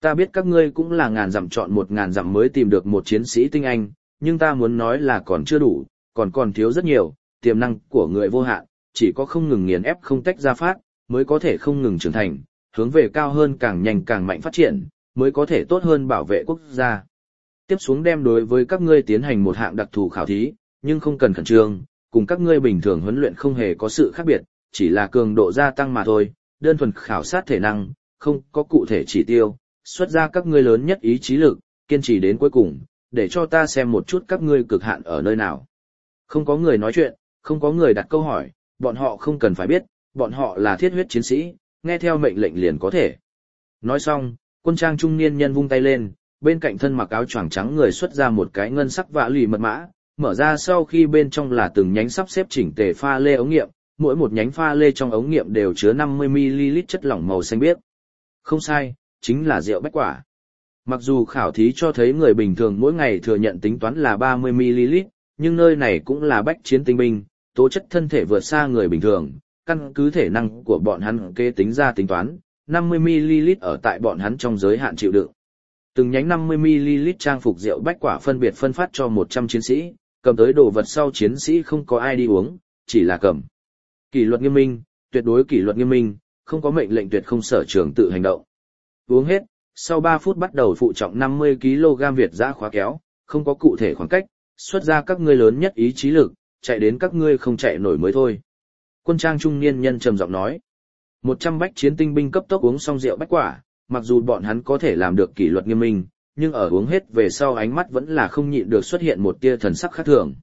[SPEAKER 1] Ta biết các ngươi cũng là ngàn dặm chọn 1000 dặm mới tìm được một chiến sĩ tinh anh, nhưng ta muốn nói là còn chưa đủ, còn thiếu rất nhiều, tiềm năng của người vô hạn, chỉ có không ngừng nghiền ép không tách ra phát, mới có thể không ngừng trưởng thành, hướng về cao hơn càng nhanh càng mạnh phát triển, mới có thể tốt hơn bảo vệ quốc gia. Tiếp xuống đem đối với các ngươi tiến hành một hạng đặc thù khảo thí, nhưng không cần khẩn trương, cùng các ngươi bình thường huấn luyện không hề có sự khác biệt, chỉ là cường độ gia tăng mà thôi, đơn thuần khảo sát thể năng, không có cụ thể chỉ tiêu, xuất ra các ngươi lớn nhất ý chí lực, kiên trì đến cuối cùng, để cho ta xem một chút các ngươi cực hạn ở nơi nào. Không có người nói chuyện, không có người đặt câu hỏi, bọn họ không cần phải biết, bọn họ là thiết huyết chiến sĩ, nghe theo mệnh lệnh liền có thể. Nói xong, quân trang trung niên nhân vung tay lên, bên cạnh thân mặc áo choàng trắng người xuất ra một cái ngân sắc vạ lì mật mã, mở ra sau khi bên trong là từng nhánh sắp xếp chỉnh tề pha lê ống nghiệm, mỗi một nhánh pha lê trong ống nghiệm đều chứa 50ml chất lỏng màu xanh biếc. Không sai, chính là rượu bách quả. Mặc dù khảo thí cho thấy người bình thường mỗi ngày thừa nhận tính toán là 30ml, nhưng nơi này cũng là bách chiến tinh binh, tố chất thân thể vượt xa người bình thường, căn cứ thể năng của bọn hắn kế tính ra tính toán, 50ml ở tại bọn hắn trong giới hạn chịu đựng. Từng nhánh 50ml trang phục rượu bách quả phân biệt phân phát cho 100 chiến sĩ, cầm tới đồ vật sau chiến sĩ không có ai đi uống, chỉ là cầm. Kỷ luật nghiêm minh, tuyệt đối kỷ luật nghiêm minh, không có mệnh lệnh tuyệt không sở trường tự hành động. Uống hết, sau 3 phút bắt đầu phụ trọng 50kg Việt giã khóa kéo, không có cụ thể khoảng cách, xuất ra các ngươi lớn nhất ý chí lực, chạy đến các ngươi không chạy nổi mới thôi. Quân trang trung niên nhân trầm giọng nói. 100 bách chiến tinh binh cấp tốc uống xong rượu bách quả, mặc dù bọn hắn có thể làm được kỷ luật nghiêm minh, nhưng ở uống hết về sau ánh mắt vẫn là không nhịn được xuất hiện một tia thần sắc khác thường.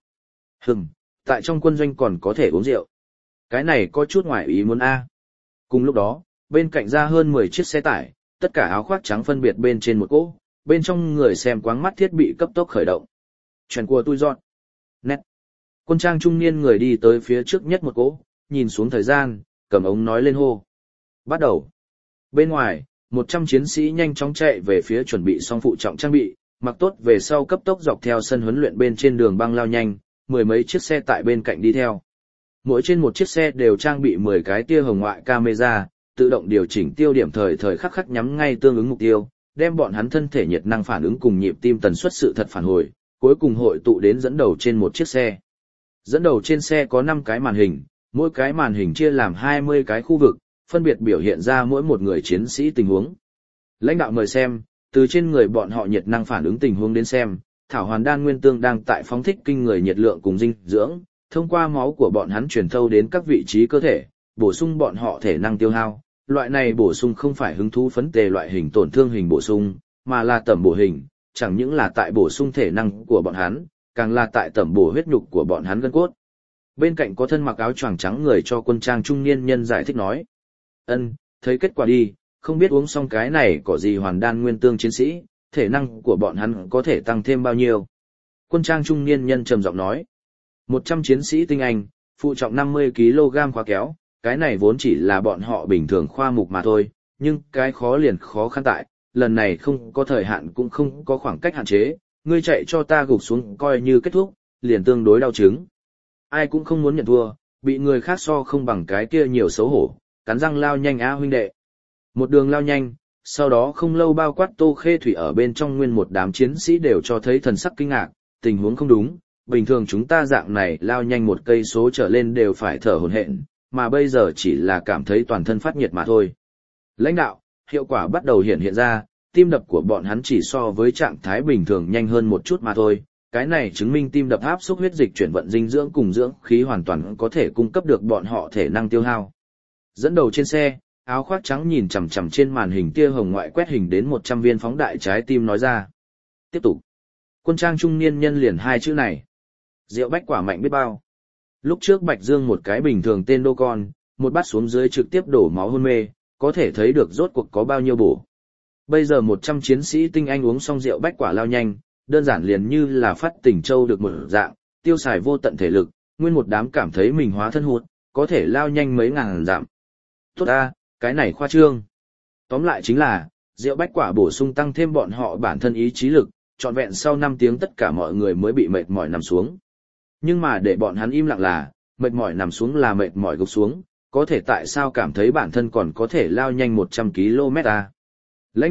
[SPEAKER 1] Tại trong quân doanh còn có thể uống rượu. Cái này có chút ngoài ý muốn a. Cùng lúc đó, bên cạnh ra hơn 10 chiếc xe tải, tất cả áo khoác trắng phân biệt bên trên một cỗ, bên trong người xem quáng mắt thiết bị cấp tốc khởi động. Chuyện của tôi dọn. Nét. Quân trang trung niên người đi tới phía trước nhất một cỗ, nhìn xuống thời gian, cầm ống nói lên hô. Bắt đầu. Bên ngoài, 100 chiến sĩ nhanh chóng chạy về phía chuẩn bị xong phụ trọng trang bị, mặc tốt về sau cấp tốc dọc theo sân huấn luyện bên trên đường băng lao nhanh, 10 mấy chiếc xe tại bên cạnh đi theo. Mỗi trên một chiếc xe đều trang bị 10 cái tia hồng ngoại camera, tự động điều chỉnh tiêu điểm thời thời khắc khắc nhắm ngay tương ứng mục tiêu, đem bọn hắn thân thể nhiệt năng phản ứng cùng nhịp tim tần suất sự thật phản hồi, cuối cùng hội tụ đến dẫn đầu trên một chiếc xe. Dẫn đầu trên xe có 5 cái màn hình, mỗi cái màn hình chia làm 20 cái khu vực, phân biệt biểu hiện ra mỗi một người chiến sĩ tình huống. Lãnh đạo mời xem, từ trên người bọn họ nhiệt năng phản ứng tình huống đến xem, thảo hoàn đan nguyên tương đang tại phóng thích kinh người nhiệt lượng cùng dinh dưỡng, thông qua máu của bọn hắn truyền thâu đến các vị trí cơ thể, bổ sung bọn họ thể năng tiêu hao. Loại này bổ sung không phải hứng thú phấn tề loại hình tổn thương hình bổ sung, mà là tẩm bổ hình, chẳng những là tại bổ sung thể năng của bọn hắn, càng là tại tẩm bổ huyết nhục của bọn hắn gân cốt. Bên cạnh có thân mặc áo choàng trắng người cho quân trang trung niên nhân giải thích nói. Thấy kết quả đi, không biết uống xong cái này có gì hoàn đan nguyên tương chiến sĩ, thể năng của bọn hắn có thể tăng thêm bao nhiêu. Quân trang trung niên nhân trầm giọng nói. 100 chiến sĩ tinh anh, phụ trọng 50kg khóa kéo, cái này vốn chỉ là bọn họ bình thường khoa mục mà thôi, nhưng cái khó liền khó khăn tại, lần này không có thời hạn cũng không có khoảng cách hạn chế, ngươi chạy cho ta gục xuống coi như kết thúc, liền tương đối đau chứng. Ai cũng không muốn nhận thua, bị người khác so không bằng cái kia nhiều xấu hổ, cắn răng lao nhanh á huynh đệ. Một đường lao nhanh, sau đó không lâu bao quát Tô Khê Thủy ở bên trong nguyên một đám chiến sĩ đều cho thấy thần sắc kinh ngạc, tình huống không đúng, bình thường chúng ta dạng này lao nhanh 1 cây số trở lên đều phải thở hổn hển, mà bây giờ chỉ là cảm thấy toàn thân phát nhiệt mà thôi. Lãnh đạo, hiệu quả bắt đầu hiện ra, tim đập của bọn hắn chỉ so với trạng thái bình thường nhanh hơn một chút mà thôi. Cái này chứng minh tim đập áp xúc huyết dịch chuyển vận dinh dưỡng cùng dưỡng khí hoàn toàn có thể cung cấp được bọn họ thể năng tiêu hao. Dẫn đầu trên xe, áo khoác trắng nhìn chằm chằm trên màn hình tia hồng ngoại quét hình đến 100 viên phóng đại trái tim nói ra. Tiếp tục. Quân trang trung niên nhân liền 2 chữ này. Rượu bách quả mạnh biết bao. Lúc trước Bạch Dương một cái bình thường tên đô con, một bát xuống dưới trực tiếp đổ máu hôn mê, có thể thấy được rốt cuộc có bao nhiêu bổ. Bây giờ 100 chiến sĩ tinh anh uống xong rượu bách quả lao nhanh, đơn giản liền như là phát tỉnh châu được một dạng, tiêu xài vô tận thể lực, nguyên một đám cảm thấy mình hóa thân hụt, có thể lao nhanh mấy ngàn dặm. Tốt a, cái này khoa trương. Tóm lại chính là, rượu bách quả bổ sung tăng thêm bọn họ bản thân ý chí lực, trọn vẹn sau 5 tiếng tất cả mọi người mới bị mệt mỏi nằm xuống. Nhưng mà để bọn hắn im lặng là, mệt mỏi nằm xuống là mệt mỏi gục xuống, có thể tại sao cảm thấy bản thân còn có thể lao nhanh 100 km à? Lãnh đạo,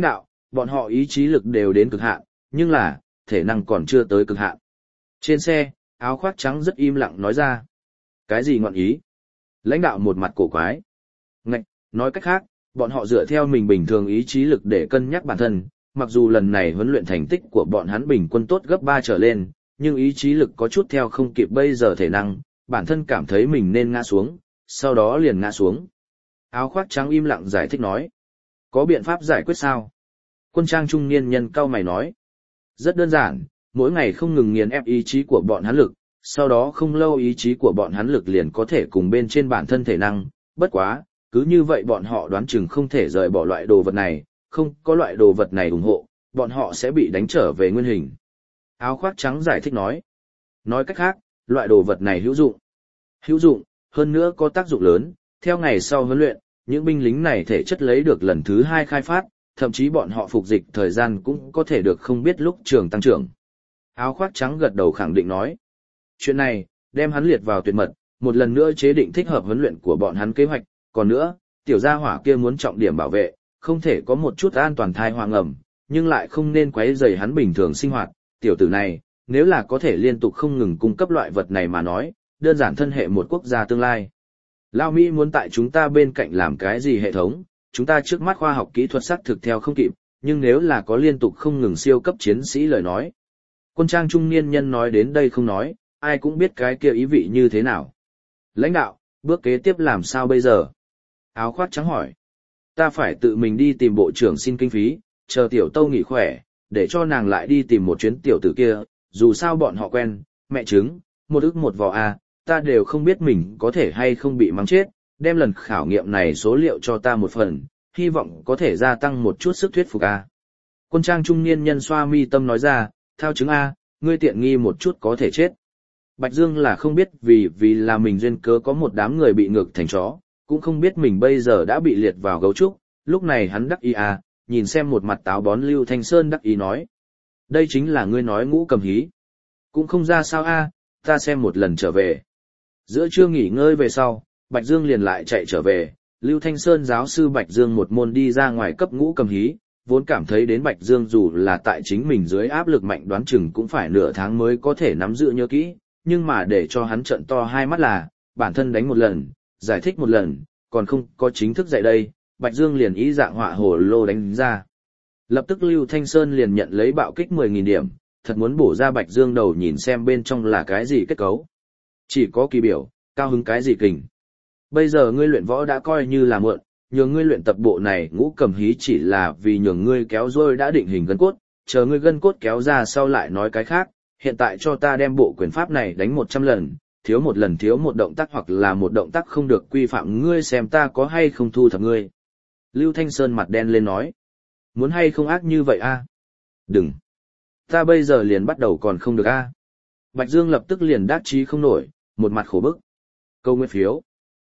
[SPEAKER 1] bọn họ ý chí lực đều đến cực hạn, nhưng là, thể năng còn chưa tới cực hạn. Trên xe, áo khoác trắng rất im lặng nói ra. Cái gì ngọn ý? Lãnh đạo một mặt cổ quái. Ngạch, nói cách khác, bọn họ dựa theo mình bình thường ý chí lực để cân nhắc bản thân, mặc dù lần này huấn luyện thành tích của bọn hắn bình quân tốt gấp 3 trở lên, nhưng ý chí lực có chút theo không kịp bây giờ thể năng, bản thân cảm thấy mình nên ngã xuống, sau đó liền ngã xuống. Áo khoác trắng im lặng giải thích nói. Có biện pháp giải quyết sao? Quân trang trung niên nhân cau mày nói. Rất đơn giản, mỗi ngày không ngừng nghiền ép ý chí của bọn hắn lực, sau đó không lâu ý chí của bọn hắn lực liền có thể cùng bên trên bản thân thể năng, bất quá, cứ như vậy bọn họ đoán chừng không thể rời bỏ loại đồ vật này, không có loại đồ vật này ủng hộ, bọn họ sẽ bị đánh trở về nguyên hình. Áo khoác trắng giải thích nói. Nói cách khác, loại đồ vật này hữu dụng. Hữu dụng, hơn nữa có tác dụng lớn, theo ngày sau huấn luyện, những binh lính này thể chất lấy được lần thứ 2 khai phát, thậm chí bọn họ phục dịch thời gian cũng có thể được không biết lúc trường tăng trưởng. Áo khoác trắng gật đầu khẳng định nói. Chuyện này, đem hắn liệt vào tuyệt mật, một lần nữa chế định thích hợp huấn luyện của bọn hắn kế hoạch, còn nữa, tiểu gia hỏa kia muốn trọng điểm bảo vệ, không thể có một chút an toàn thai hoang ẩm, nhưng lại không nên quấy rầy hắn bình thường sinh hoạt, tiểu tử này, nếu là có thể liên tục không ngừng cung cấp loại vật này mà nói, đơn giản thân hệ một quốc gia tương lai. Lao Mỹ muốn tại chúng ta bên cạnh làm cái gì hệ thống, chúng ta trước mắt khoa học kỹ thuật xác thực theo không kịp, nhưng nếu là có liên tục không ngừng siêu cấp chiến sĩ lời nói. Quân trang trung niên nhân nói đến đây không nói, ai cũng biết cái kia ý vị như thế nào. Lãnh đạo, bước kế tiếp làm sao bây giờ? Áo khoác trắng hỏi. Ta phải tự mình đi tìm bộ trưởng xin kinh phí, chờ tiểu Tâu nghỉ khỏe, để cho nàng lại đi tìm một chuyến tiểu tử kia, dù sao bọn họ quen, mẹ chứng, một ức một vò a, ta đều không biết mình có thể hay không bị mắng chết, đem lần khảo nghiệm này số liệu cho ta một phần, hy vọng có thể gia tăng một chút sức thuyết phục a. Quân trang trung niên nhân xoa mi tâm nói ra, thao chứng a, ngươi tiện nghi một chút có thể chết. Bạch Dương là không biết vì là mình duyên cớ có một đám người bị ngược thành chó, cũng không biết mình bây giờ đã bị liệt vào gấu trúc, lúc này hắn đắc ý a, nhìn xem một mặt táo bón Lưu Thanh Sơn đắc ý nói. Đây chính là ngươi nói ngũ cầm hí. Cũng không ra sao a, ta xem một lần trở về. Giữa trưa nghỉ ngơi về sau, Bạch Dương liền lại chạy trở về, Lưu Thanh Sơn giáo sư Bạch Dương một môn đi ra ngoài cấp ngũ cầm hí, vốn cảm thấy đến Bạch Dương dù là tại chính mình dưới áp lực mạnh đoán chừng cũng phải nửa tháng mới có thể nắm giữ nhớ kỹ, nhưng mà để cho hắn trợn to hai mắt là, bản thân đánh một lần, giải thích một lần, còn không có chính thức dạy đây, Bạch Dương liền ý dạng họa hồ lô đánh ra. Lập tức Lưu Thanh Sơn liền nhận lấy bạo kích 10.000 điểm, thật muốn bổ ra Bạch Dương đầu nhìn xem bên trong là cái gì kết cấu. Chỉ có kỳ biểu, cao hứng cái gì kình. Bây giờ ngươi luyện võ đã coi như là muộn, nhường ngươi luyện tập bộ này ngũ cầm hí chỉ là vì nhường ngươi kéo dôi đã định hình gân cốt, chờ ngươi gân cốt kéo ra sau lại nói cái khác, hiện tại cho ta đem bộ quyền pháp này đánh 100 lần, thiếu một lần thiếu một động tác hoặc là một động tác không được quy phạm ngươi xem ta có hay không thu thập ngươi. Lưu Thanh Sơn mặt đen lên nói, muốn hay không ác như vậy a? Đừng. Ta bây giờ liền bắt đầu còn không được a. Bạch Dương lập tức liền đắc chí không nổi, một mặt khổ bức. Câu nguyên phiếu.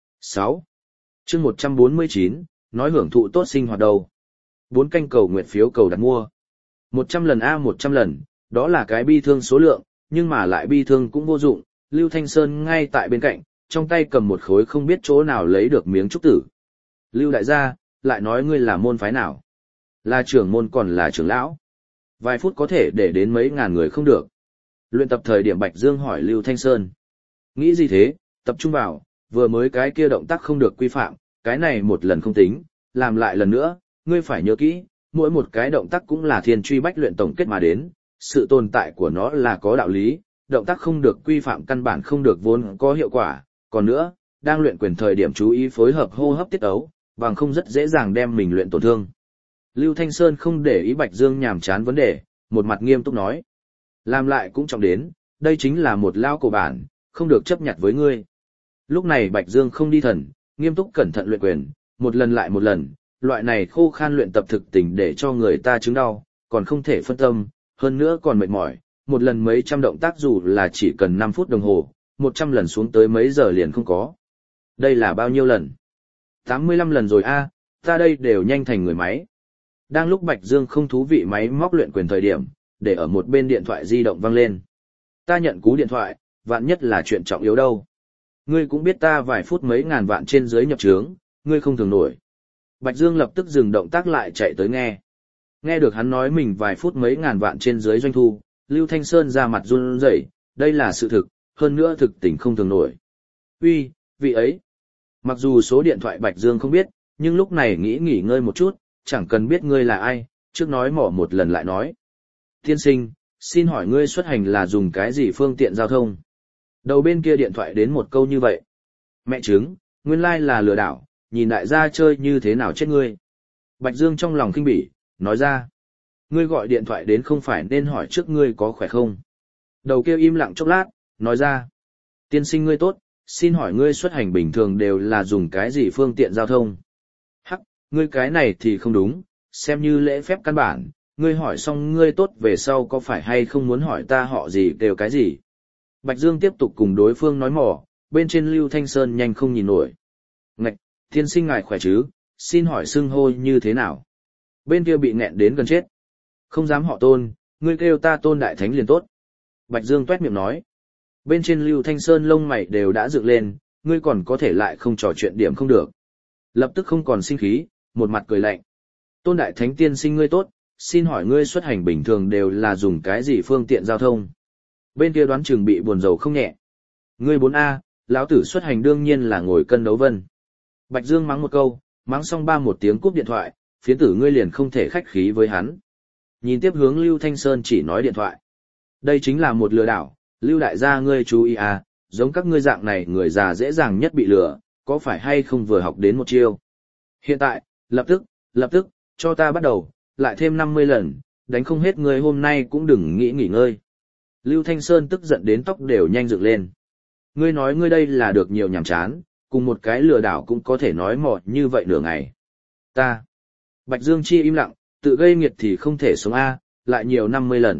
[SPEAKER 1] 6. Chương 149, nói hưởng thụ tốt sinh hoạt đầu. 4 canh cầu nguyện phiếu cầu đặt mua. 100 lần a 100 lần, đó là cái bi thương số lượng, nhưng mà lại bi thương cũng vô dụng. Lưu Thanh Sơn ngay tại bên cạnh, trong tay cầm một khối không biết chỗ nào lấy được miếng trúc tử. Lưu đại gia, lại nói ngươi là môn phái nào? Là trưởng môn còn là trưởng lão? Vài phút có thể để đến mấy ngàn người không được. Luyện tập thời điểm Bạch Dương hỏi Lưu Thanh Sơn. Nghĩ gì thế, tập trung vào, vừa mới cái kia động tác không được quy phạm, cái này một lần không tính, làm lại lần nữa, ngươi phải nhớ kỹ, mỗi một cái động tác cũng là thiên truy bách luyện tổng kết mà đến, sự tồn tại của nó là có đạo lý, động tác không được quy phạm căn bản không được vốn có hiệu quả, còn nữa, đang luyện quyền thời điểm chú ý phối hợp hô hấp tiết ấu, bằng không rất dễ dàng đem mình luyện tổn thương. Lưu Thanh Sơn không để ý Bạch Dương nhàm chán vấn đề, một mặt nghiêm túc nói. Làm lại cũng trọng đến, đây chính là một lao cổ bản, không được chấp nhặt với ngươi. Lúc này Bạch Dương không đi thần, nghiêm túc cẩn thận luyện quyền, một lần lại một lần, loại này khô khan luyện tập thực tình để cho người ta chứng đau, còn không thể phân tâm, hơn nữa còn mệt mỏi, một lần mấy trăm động tác dù là chỉ cần 5 phút đồng hồ, 100 lần xuống tới mấy giờ liền không có. Đây là bao nhiêu lần? 85 lần rồi a, ta đây đều nhanh thành người máy. Đang lúc Bạch Dương không thú vị máy móc luyện quyền thời điểm, để ở một bên điện thoại di động vang lên. Ta nhận cú điện thoại, vạn nhất là chuyện trọng yếu đâu. Ngươi cũng biết ta vài phút mấy ngàn vạn trên dưới nhập trướng, ngươi không thường nổi. Bạch Dương lập tức dừng động tác lại chạy tới nghe. Nghe được hắn nói mình vài phút mấy ngàn vạn trên dưới doanh thu, Lưu Thanh Sơn ra mặt run rẩy, đây là sự thực, hơn nữa thực tình không thường nổi. Uy, vị ấy. Mặc dù số điện thoại Bạch Dương không biết, nhưng lúc này nghỉ ngơi một chút, chẳng cần biết ngươi là ai, trước nói mỏ một lần lại nói. Tiên sinh, xin hỏi ngươi xuất hành là dùng cái gì phương tiện giao thông? Đầu bên kia điện thoại đến một câu như vậy. Mẹ chứng, nguyên lai là lừa đảo, nhìn đại gia chơi như thế nào chết ngươi. Bạch Dương trong lòng kinh bỉ, nói ra. Ngươi gọi điện thoại đến không phải nên hỏi trước ngươi có khỏe không? Đầu kia im lặng chốc lát, nói ra. Tiên sinh ngươi tốt, xin hỏi ngươi xuất hành bình thường đều là dùng cái gì phương tiện giao thông? Hắc, ngươi cái này thì không đúng, xem như lễ phép căn bản, ngươi hỏi xong ngươi tốt về sau có phải hay không muốn hỏi ta họ gì đều cái gì? Bạch Dương tiếp tục cùng đối phương nói mỏ, bên trên Lưu Thanh Sơn nhanh không nhìn nổi. Ngạch, tiên sinh ngài khỏe chứ, xin hỏi xưng hô như thế nào? Bên kia bị nghẹn đến gần chết. Không dám họ Tôn, ngươi kêu ta Tôn Đại Thánh liền tốt. Bạch Dương tuét miệng nói. Bên trên Lưu Thanh Sơn lông mày đều đã dựng lên, ngươi còn có thể lại không trò chuyện điểm không được. Lập tức không còn sinh khí, một mặt cười lạnh. Tôn Đại Thánh tiên sinh ngươi tốt, xin hỏi ngươi xuất hành bình thường đều là dùng cái gì phương tiện giao thông? Bên kia đoán chừng bị buồn rầu không nhẹ. Ngươi 4A, lão tử xuất hành đương nhiên là ngồi cân đấu vân. Bạch Dương mắng một câu, mắng xong ba một tiếng cúp điện thoại, phiến tử ngươi liền không thể khách khí với hắn. Nhìn tiếp hướng Lưu Thanh Sơn chỉ nói điện thoại. Đây chính là một lừa đảo, Lưu đại gia ngươi chú ý à, giống các ngươi dạng này người già dễ dàng nhất bị lừa, có phải hay không vừa học đến một chiêu. Hiện tại, lập tức, cho ta bắt đầu, lại thêm 50 lần, đánh không hết ngươi hôm nay cũng đừng nghỉ ngơi. Lưu Thanh Sơn tức giận đến tóc đều nhanh dựng lên. Ngươi nói ngươi đây là được nhiều nhảm chán, cùng một cái lừa đảo cũng có thể nói mọt như vậy nửa ngày. Ta. Bạch Dương Chi im lặng, tự gây nghiệt thì không thể sống A, lại nhiều 50 lần.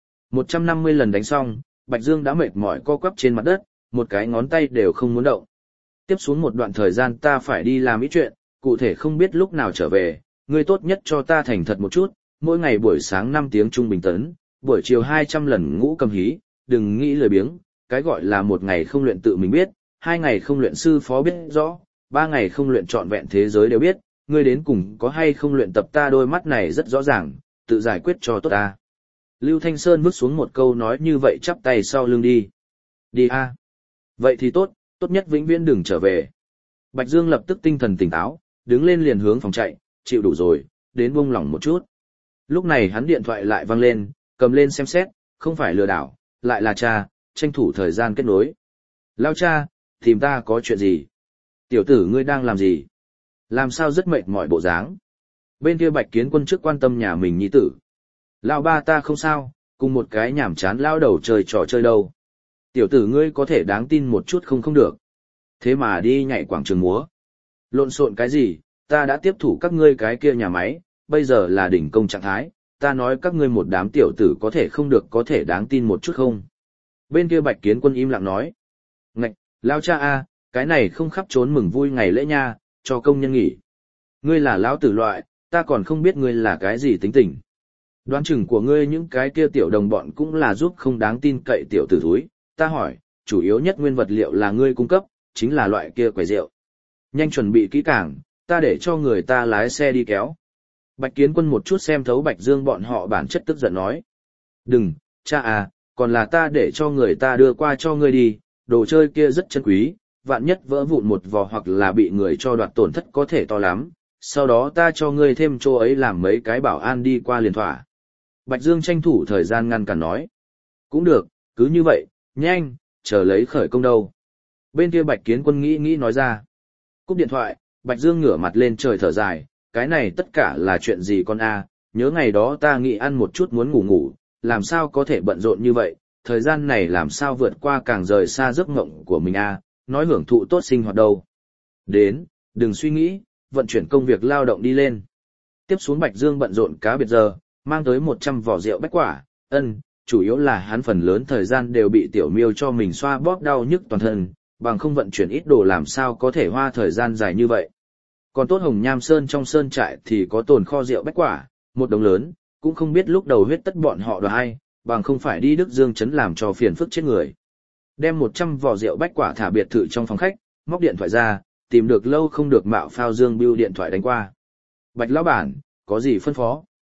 [SPEAKER 1] 150 lần đánh xong, Bạch Dương đã mệt mỏi co quắp trên mặt đất, một cái ngón tay đều không muốn động. Tiếp xuống một đoạn thời gian ta phải đi làm ít chuyện, cụ thể không biết lúc nào trở về, ngươi tốt nhất cho ta thành thật một chút, mỗi ngày buổi sáng 5 tiếng trung bình tấn, buổi chiều 200 lần ngũ cầm hí, đừng nghĩ lười biếng, cái gọi là một ngày không luyện tự mình biết, 2 ngày không luyện sư phó biết rõ, 3 ngày không luyện trọn vẹn thế giới đều biết, ngươi đến cùng có hay không luyện tập ta đôi mắt này rất rõ ràng, tự giải quyết cho tốt ta. Lưu Thanh Sơn vứt xuống một câu nói như vậy chắp tay sau lưng đi. Đi a. Vậy thì tốt, tốt nhất vĩnh viễn đừng trở về. Bạch Dương lập tức tinh thần tỉnh táo, đứng lên liền hướng phòng chạy, chịu đủ rồi, đến buông lỏng một chút. Lúc này hắn điện thoại lại vang lên, cầm lên xem xét, không phải lừa đảo, lại là cha, tranh thủ thời gian kết nối. Lao cha, tìm ta có chuyện gì? Tiểu tử ngươi đang làm gì? Làm sao rất mệt mỏi bộ dáng? Bên kia Bạch Kiến Quân trước quan tâm nhà mình nhi tử. Lao ba ta không sao, cùng một cái nhảm chán lao đầu chơi trò chơi đâu. Tiểu tử ngươi có thể đáng tin một chút không được. Thế mà đi nhảy quảng trường múa. Lộn xộn cái gì, ta đã tiếp thủ các ngươi cái kia nhà máy, bây giờ là đỉnh công trạng thái, ta nói các ngươi một đám tiểu tử có thể không được có thể đáng tin một chút không. Bên kia Bạch Kiến Quân im lặng nói. Ngạch, lao cha a, cái này không khắp trốn mừng vui ngày lễ nha, cho công nhân nghỉ. Ngươi là lão tử loại, ta còn không biết ngươi là cái gì tính tình. Đoán chừng của ngươi những cái kia tiểu đồng bọn cũng là giúp không đáng tin cậy tiểu tử thúi, ta hỏi, chủ yếu nhất nguyên vật liệu là ngươi cung cấp, chính là loại kia quầy rượu. Nhanh chuẩn bị kỹ càng, ta để cho người ta lái xe đi kéo. Bạch Kiến Quân một chút xem thấu Bạch Dương bọn họ bản chất tức giận nói. Đừng, cha à, còn là ta để cho người ta đưa qua cho ngươi đi, đồ chơi kia rất chân quý, vạn nhất vỡ vụn một vò hoặc là bị người cho đoạt tổn thất có thể to lắm, sau đó ta cho ngươi thêm chỗ ấy làm mấy cái bảo an đi qua liền thỏa. Bạch Dương tranh thủ thời gian ngăn cản nói. Cũng được, cứ như vậy, nhanh, chờ lấy khởi công đâu. Bên kia Bạch Kiến Quân nghĩ nói ra. Cúp điện thoại, Bạch Dương ngửa mặt lên trời thở dài, cái này tất cả là chuyện gì con a? Nhớ ngày đó ta nghĩ ăn một chút muốn ngủ, làm sao có thể bận rộn như vậy, thời gian này làm sao vượt qua càng rời xa giấc mộng của mình a, nói hưởng thụ tốt sinh hoạt đâu. Đến, đừng suy nghĩ, vận chuyển công việc lao động đi lên. Tiếp xuống Bạch Dương bận rộn cá biệt giờ, mang tới 100 vỏ rượu bách quả, chủ yếu là hắn phần lớn thời gian đều bị tiểu miêu cho mình xoa bóp đau nhức toàn thân, bằng không vận chuyển ít đồ làm sao có thể hoa thời gian dài như vậy. Còn tốt Hồng Nham Sơn trong sơn trại thì có tồn kho rượu bách quả, một đống lớn, cũng không biết lúc đầu huyết tất bọn họ đoạt ai, bằng không phải đi Đức Dương trấn làm cho phiền phức chết người. Đem 100 vỏ rượu bách quả thả biệt thự trong phòng khách, móc điện thoại ra, tìm được lâu không được Mạo Phao Dương Bưu điện thoại đánh qua. Bạch lão bản, có gì phân phó?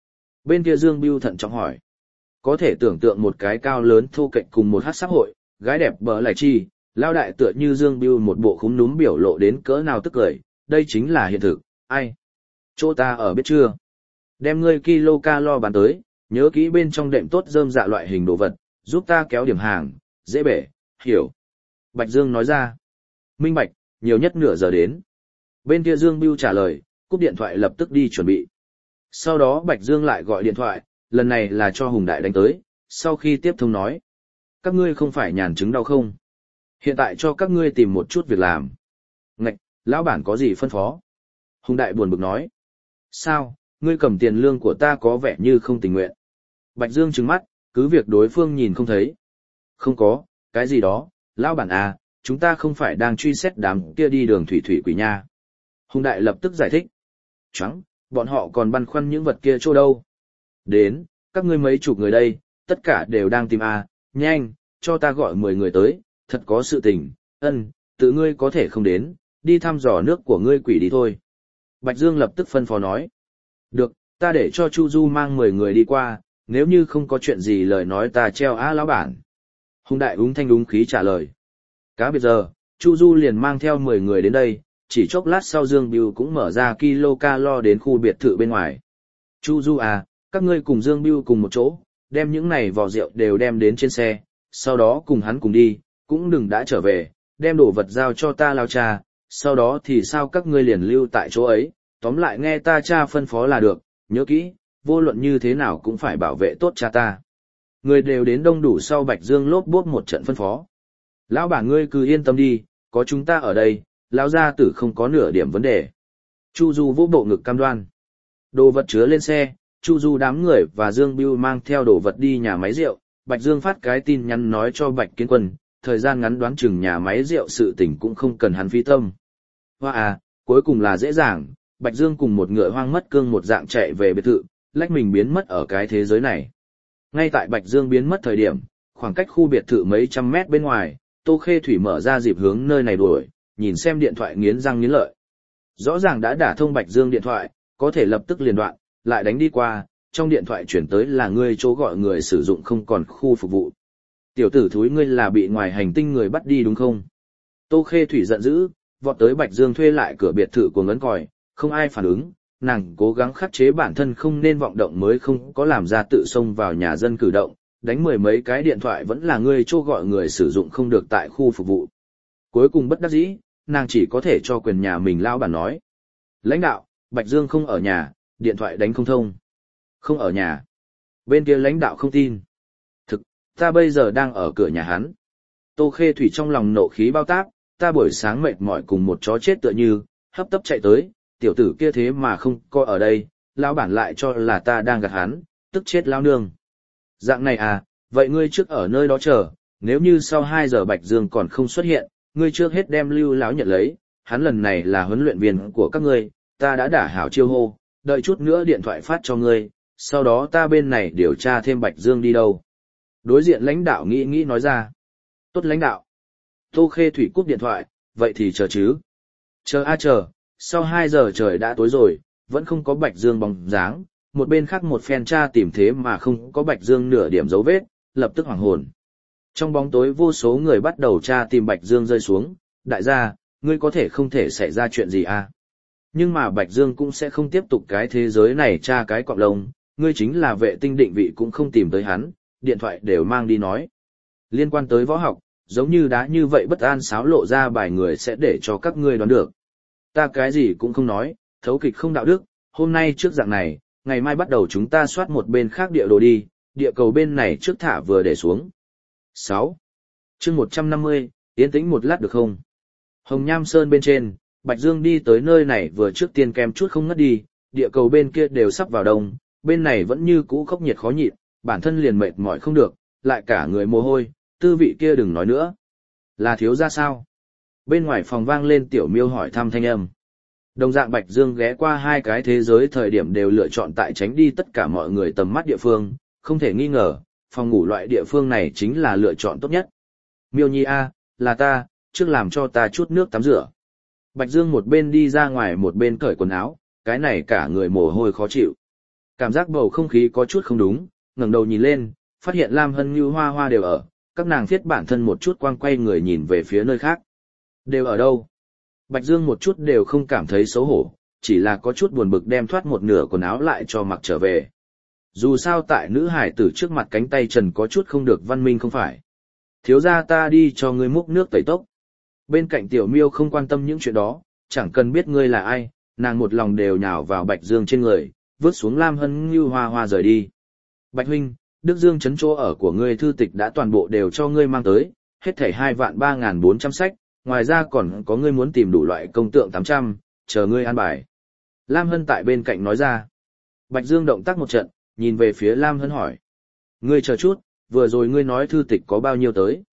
[SPEAKER 1] Bên kia Dương Bưu thận trọng hỏi. Có thể tưởng tượng một cái cao lớn thô kệch cùng một hát xã hội, gái đẹp bờ lại chi, lao đại tựa như Dương Bưu một bộ khúm núm biểu lộ đến cỡ nào tức cười, đây chính là hiện thực, ai? Chỗ ta ở biết chưa? Đem ngươi kilo bán tới, nhớ kỹ bên trong đệm tốt rơm dạ loại hình đồ vật, giúp ta kéo điểm hàng, dễ bể, hiểu. Bạch Dương nói ra. Minh bạch, nhiều nhất nửa giờ đến. Bên kia Dương Bưu trả lời, cúp điện thoại lập tức đi chuẩn bị. Sau đó Bạch Dương lại gọi điện thoại, lần này là cho Hùng Đại đánh tới, sau khi tiếp thông nói. Các ngươi không phải nhàn chứng đau không? Hiện tại cho các ngươi tìm một chút việc làm. Ngạch, lão bản có gì phân phó? Hùng Đại buồn bực nói. Sao, ngươi cầm tiền lương của ta có vẻ như không tình nguyện. Bạch Dương trừng mắt, cứ việc đối phương nhìn không thấy. Không có, cái gì đó, lão bản à, chúng ta không phải đang truy xét đám kia đi đường thủy quỷ nha. Hùng Đại lập tức giải thích. Choáng, bọn họ còn băn khoăn những vật kia chỗ đâu. Đến, các ngươi mấy chục người đây, tất cả đều đang tìm à, nhanh, cho ta gọi 10 người tới, thật có sự tình, tự ngươi có thể không đến, đi thăm dò nước của ngươi quỷ đi thôi. Bạch Dương lập tức phân phó nói. Được, ta để cho Chu Du mang 10 người đi qua, nếu như không có chuyện gì lời nói ta treo á lão bản. Hùng Đại úng thanh úng khí trả lời. Cá biệt giờ, Chu Du liền mang theo 10 người đến đây, chỉ chốc lát sau Dương Bưu cũng mở ra kilo đến khu biệt thự bên ngoài. Chu Du à, các ngươi cùng Dương Bưu cùng một chỗ, đem những này vò rượu đều đem đến trên xe, sau đó cùng hắn cùng đi, cũng đừng đã trở về, đem đồ vật giao cho ta lao cha, sau đó thì sao các ngươi liền lưu tại chỗ ấy, tóm lại nghe ta cha phân phó là được, nhớ kỹ, vô luận như thế nào cũng phải bảo vệ tốt cha ta. Người đều đến đông đủ sau Bạch Dương lốp bốp một trận phân phó. Lão bản ngươi cứ yên tâm đi, có chúng ta ở đây, lão gia tử không có nửa điểm vấn đề. Chu Du vỗ bộ ngực cam đoan. Đồ vật chứa lên xe, Chu Du đám người và Dương Bưu mang theo đồ vật đi nhà máy rượu, Bạch Dương phát cái tin nhắn nói cho Bạch Kiến Quân, thời gian ngắn đoán chừng nhà máy rượu sự tình cũng không cần hắn phí tâm. Hoa à, cuối cùng là dễ dàng, Bạch Dương cùng một ngựa hoang mất cương một dạng chạy về biệt thự, lách mình biến mất ở cái thế giới này. Ngay tại Bạch Dương biến mất thời điểm, khoảng cách khu biệt thự mấy trăm mét bên ngoài, Tô Khê Thủy mở ra dịp hướng nơi này đuổi, nhìn xem điện thoại nghiến răng nghiến lợi. Rõ ràng đã đả thông Bạch Dương điện thoại, có thể lập tức liền đoạn, lại đánh đi qua, trong điện thoại chuyển tới là ngươi chỗ gọi người sử dụng không còn khu phục vụ. Tiểu tử thúi ngươi là bị ngoài hành tinh người bắt đi đúng không? Tô Khê Thủy giận dữ, vọt tới Bạch Dương thuê lại cửa biệt thự của ngấn còi, không ai phản ứng, nàng cố gắng khắc chế bản thân không nên vọng động mới không có làm ra tự xông vào nhà dân cử động, đánh 10 mấy cái điện thoại vẫn là ngươi chỗ gọi người sử dụng không được tại khu phục vụ. Cuối cùng bất đắc dĩ, nàng chỉ có thể cho quyền nhà mình lao bản nói. Lãnh đạo, Bạch Dương không ở nhà, điện thoại đánh không thông. Không ở nhà. Bên kia lãnh đạo không tin. Thực, ta bây giờ đang ở cửa nhà hắn. Tô Khê Thủy trong lòng nộ khí bao táp, ta buổi sáng mệt mỏi cùng một chó chết tựa như, hấp tấp chạy tới, tiểu tử kia thế mà không có ở đây, lão bản lại cho là ta đang gạt hắn, tức chết lao nương. Dạng này à, vậy ngươi trước ở nơi đó chờ, nếu như sau 2 giờ Bạch Dương còn không xuất hiện, ngươi trước hết đem Lưu lão nhận lấy, hắn lần này là huấn luyện viên của các ngươi, ta đã đả hảo chiêu hô, đợi chút nữa điện thoại phát cho ngươi, sau đó ta bên này điều tra thêm Bạch Dương đi đâu. Đối diện lãnh đạo nghĩ nói ra. Tốt lãnh đạo. Tô Khê Thủy cúp điện thoại, vậy thì chờ chứ. Chờ a chờ, sau 2 giờ trời đã tối rồi, vẫn không có Bạch Dương bóng dáng, một bên khác một phen tra tìm thế mà không có Bạch Dương nửa điểm dấu vết, lập tức hoảng hồn. Trong bóng tối vô số người bắt đầu tra tìm Bạch Dương rơi xuống, đại gia, ngươi có thể không thể xảy ra chuyện gì à. Nhưng mà Bạch Dương cũng sẽ không tiếp tục cái thế giới này tra cái cọp lông, ngươi chính là vệ tinh định vị cũng không tìm tới hắn, điện thoại đều mang đi nói. Liên quan tới võ học, giống như đá như vậy bất an xáo lộ ra bài người sẽ để cho các ngươi đoán được. Ta cái gì cũng không nói, thấu kịch không đạo đức, hôm nay trước dạng này, ngày mai bắt đầu chúng ta soát một bên khác địa đồ đi, địa cầu bên này trước thả vừa để xuống. 6. Chương 150, yên tĩnh một lát được không? Hồng Nham Sơn bên trên, Bạch Dương đi tới nơi này vừa trước tiên kem chút không ngất đi, địa cầu bên kia đều sắp vào đông, bên này vẫn như cũ khốc nhiệt khó nhịn, bản thân liền mệt mỏi không được, lại cả người mồ hôi, tư vị kia đừng nói nữa. Là thiếu gia sao? Bên ngoài phòng vang lên Tiểu Miêu hỏi thăm thanh âm. Đồng dạng Bạch Dương ghé qua 2 cái thế giới thời điểm đều lựa chọn tại tránh đi tất cả mọi người tầm mắt địa phương, không thể nghi ngờ, phòng ngủ loại địa phương này chính là lựa chọn tốt nhất. Miêu Nhi a, là ta, trước làm cho ta chút nước tắm rửa. Bạch Dương một bên đi ra ngoài một bên cởi quần áo, cái này cả người mồ hôi khó chịu. Cảm giác bầu không khí có chút không đúng, ngẩng đầu nhìn lên, phát hiện Lam Hân Như Hoa Hoa đều ở, các nàng viết bản thân một chút quang quay người nhìn về phía nơi khác. Đều ở đâu? Bạch Dương một chút đều không cảm thấy xấu hổ, chỉ là có chút buồn bực đem thoát một nửa quần áo lại cho mặc trở về. Dù sao tại nữ hải tử trước mặt cánh tay trần có chút không được văn minh không phải. Thiếu gia ta đi cho ngươi múc nước tẩy tốc. Bên cạnh Tiểu Miêu không quan tâm những chuyện đó, chẳng cần biết ngươi là ai, nàng một lòng đều nhào vào Bạch Dương trên người, vứt xuống Lam Hân Như Hoa Hoa rời đi. Bạch huynh, Đức Dương trấn chỗ ở của ngươi thư tịch đã toàn bộ đều cho ngươi mang tới, hết thảy 2.3.400 sách, ngoài ra còn có ngươi muốn tìm đủ loại công tượng 800, chờ ngươi an bài. Lam Hân tại bên cạnh nói ra. Bạch Dương động tác một trận, nhìn về phía Lam Hân hỏi. Ngươi chờ chút, vừa rồi ngươi nói thư tịch có bao nhiêu tới?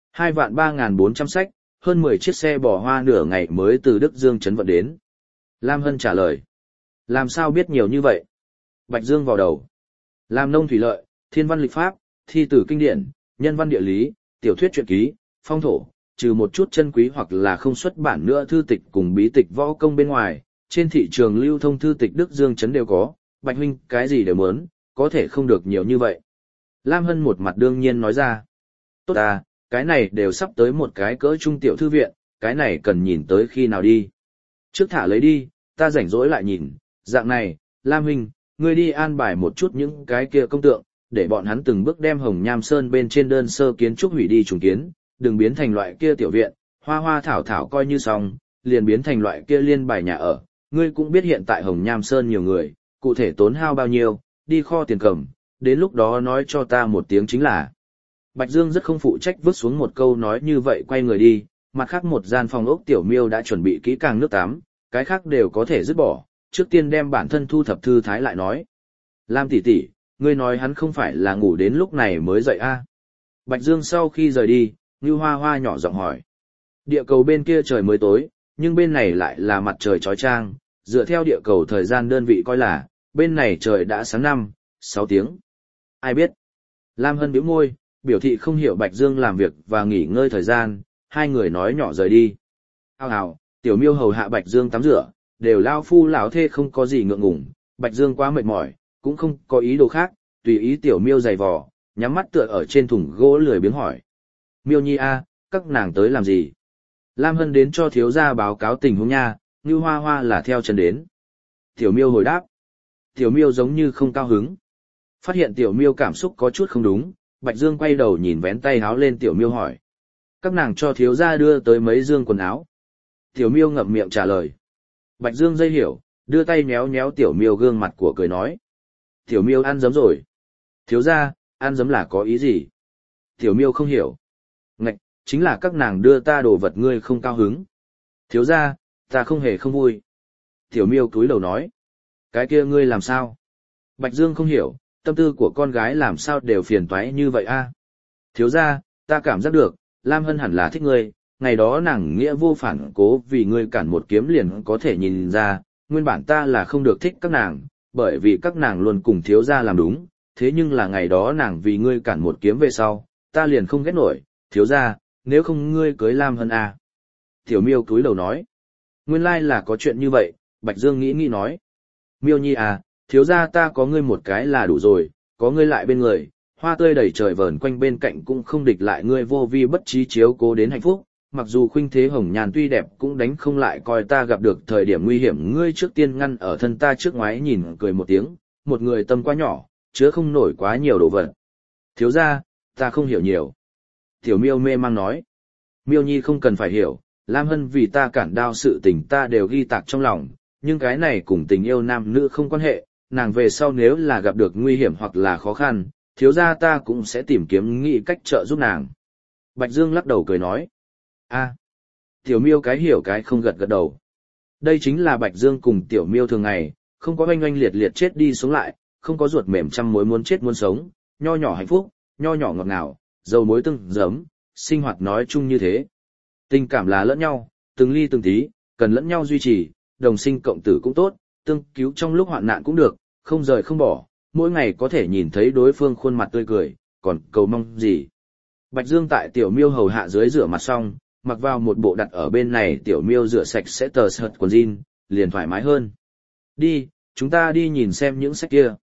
[SPEAKER 1] 2.3.400 sách, hơn 10 chiếc xe bò hoa nửa ngày mới từ Đức Dương trấn vận đến. Lam Hân trả lời. Làm sao biết nhiều như vậy? Bạch Dương vào đầu. Làm nông thủy lợi, thiên văn lịch pháp, thi tử kinh điển, nhân văn địa lý, tiểu thuyết truyện ký, phong thổ, trừ một chút chân quý hoặc là không xuất bản nữa thư tịch cùng bí tịch võ công bên ngoài, trên thị trường lưu thông thư tịch Đức Dương trấn đều có, Bạch huynh cái gì đều muốn, có thể không được nhiều như vậy. Lam Hân một mặt đương nhiên nói ra. Tốt à, cái này đều sắp tới một cái cỡ trung tiểu thư viện, cái này cần nhìn tới khi nào đi. Trước thả lấy đi, ta rảnh rỗi lại nhìn, dạng này, Lam huynh, ngươi đi an bài một chút những cái kia công tượng, để bọn hắn từng bước đem Hồng Nham Sơn bên trên đơn sơ kiến trúc hủy đi trùng kiến, đừng biến thành loại kia tiểu viện, hoa hoa thảo thảo coi như xong, liền biến thành loại kia liên bài nhà ở. Ngươi cũng biết hiện tại Hồng Nham Sơn nhiều người, cụ thể tốn hao bao nhiêu, đi kho tiền cầm, đến lúc đó nói cho ta một tiếng chính là. Bạch Dương rất không phụ trách vứt xuống một câu nói như vậy quay người đi, mặt khác một gian phòng ốc Tiểu Miêu đã chuẩn bị kỹ càng nước tắm, cái khác đều có thể dứt bỏ, trước tiên đem bản thân thu thập thư thái lại nói. Lam tỷ tỷ, ngươi nói hắn không phải là ngủ đến lúc này mới dậy a? Bạch Dương sau khi rời đi, Ngưu Hoa Hoa nhỏ giọng hỏi. Địa cầu bên kia trời mới tối, nhưng bên này lại là mặt trời chói chang, dựa theo địa cầu thời gian đơn vị coi là, bên này trời đã sáng 5-6 tiếng. Ai biết? Lam Hân bĩu môi, biểu thị không hiểu Bạch Dương làm việc và nghỉ ngơi thời gian, hai người nói nhỏ rời đi. Hào hào, Tiểu Miêu hầu hạ Bạch Dương tắm rửa, đều lao phu lão thê không có gì ngượng ngùng, Bạch Dương quá mệt mỏi, cũng không có ý đồ khác, tùy ý Tiểu Miêu giày vò, nhắm mắt tựa ở trên thùng gỗ lười biếng hỏi. Miêu nhi a, các nàng tới làm gì? Lam Hân đến cho thiếu gia báo cáo tình huống nha, Ngưu Hoa Hoa là theo chân đến. Tiểu Miêu hồi đáp. Tiểu Miêu giống như không cao hứng. Phát hiện Tiểu Miêu cảm xúc có chút không đúng, Bạch Dương quay đầu nhìn vén tay áo lên Tiểu Miêu hỏi. Các nàng cho thiếu gia đưa tới mấy dương quần áo. Tiểu Miêu ngậm miệng trả lời. Bạch Dương dây hiểu, đưa tay méo méo Tiểu Miêu gương mặt của cười nói. Tiểu Miêu ăn giấm rồi. Thiếu gia, ăn giấm là có ý gì? Tiểu Miêu không hiểu. Ngạch, chính là các nàng đưa ta đồ vật ngươi không cao hứng. Thiếu gia, ta không hề không vui. Tiểu Miêu cúi đầu nói. Cái kia ngươi làm sao? Bạch Dương không hiểu, tâm tư của con gái làm sao đều phiền toái như vậy a? Thiếu gia, ta cảm giác được, Lam Hân hẳn là thích ngươi, ngày đó nàng nghĩa vô phản cố vì ngươi cản một kiếm liền có thể nhìn ra, nguyên bản ta là không được thích các nàng, bởi vì các nàng luôn cùng thiếu gia làm đúng, thế nhưng là ngày đó nàng vì ngươi cản một kiếm về sau, ta liền không ghét nổi, thiếu gia, nếu không ngươi cưới Lam Hân à. Tiểu Miêu cúi đầu nói, nguyên lai là có chuyện như vậy, Bạch Dương nghĩ nói. Miêu nhi à, thiếu gia ta có ngươi một cái là đủ rồi, có ngươi lại bên người, hoa tươi đầy trời vờn quanh bên cạnh cũng không địch lại ngươi vô vi bất trí chiếu cố đến hạnh phúc, mặc dù khuynh thế hồng nhàn tuy đẹp cũng đánh không lại coi ta gặp được thời điểm nguy hiểm ngươi trước tiên ngăn ở thân ta trước ngoái nhìn cười một tiếng, một người tâm quá nhỏ, chứa không nổi quá nhiều đồ vật. Thiếu gia, ta không hiểu nhiều. Tiểu Miêu mê mang nói. Miêu nhi không cần phải hiểu, Lam Hân vì ta cản đao sự tình ta đều ghi tạc trong lòng, nhưng cái này cùng tình yêu nam nữ không quan hệ, nàng về sau nếu là gặp được nguy hiểm hoặc là khó khăn, thiếu gia ta cũng sẽ tìm kiếm nghĩ cách trợ giúp nàng. Bạch Dương lắc đầu cười nói. A, Tiểu Miêu cái hiểu cái không gật gật đầu. Đây chính là Bạch Dương cùng Tiểu Miêu thường ngày, không có oanh oanh liệt liệt chết đi sống lại, không có ruột mềm trăm mối muốn chết muốn sống, nho nhỏ hạnh phúc, nho nhỏ ngọt ngào, dầu muối từng giấm, sinh hoạt nói chung như thế. Tình cảm là lẫn nhau, từng ly từng tí, cần lẫn nhau duy trì, đồng sinh cộng tử cũng tốt, tương cứu trong lúc hoạn nạn cũng được, không rời không bỏ, mỗi ngày có thể nhìn thấy đối phương khuôn mặt tươi cười, còn cầu mong gì. Bạch Dương tại Tiểu Miêu hầu hạ dưới rửa mặt xong, mặc vào một bộ đặt ở bên này Tiểu Miêu rửa sạch sẽ tờ sợt quần jean, liền thoải mái hơn. Đi, chúng ta đi nhìn xem những sách kia.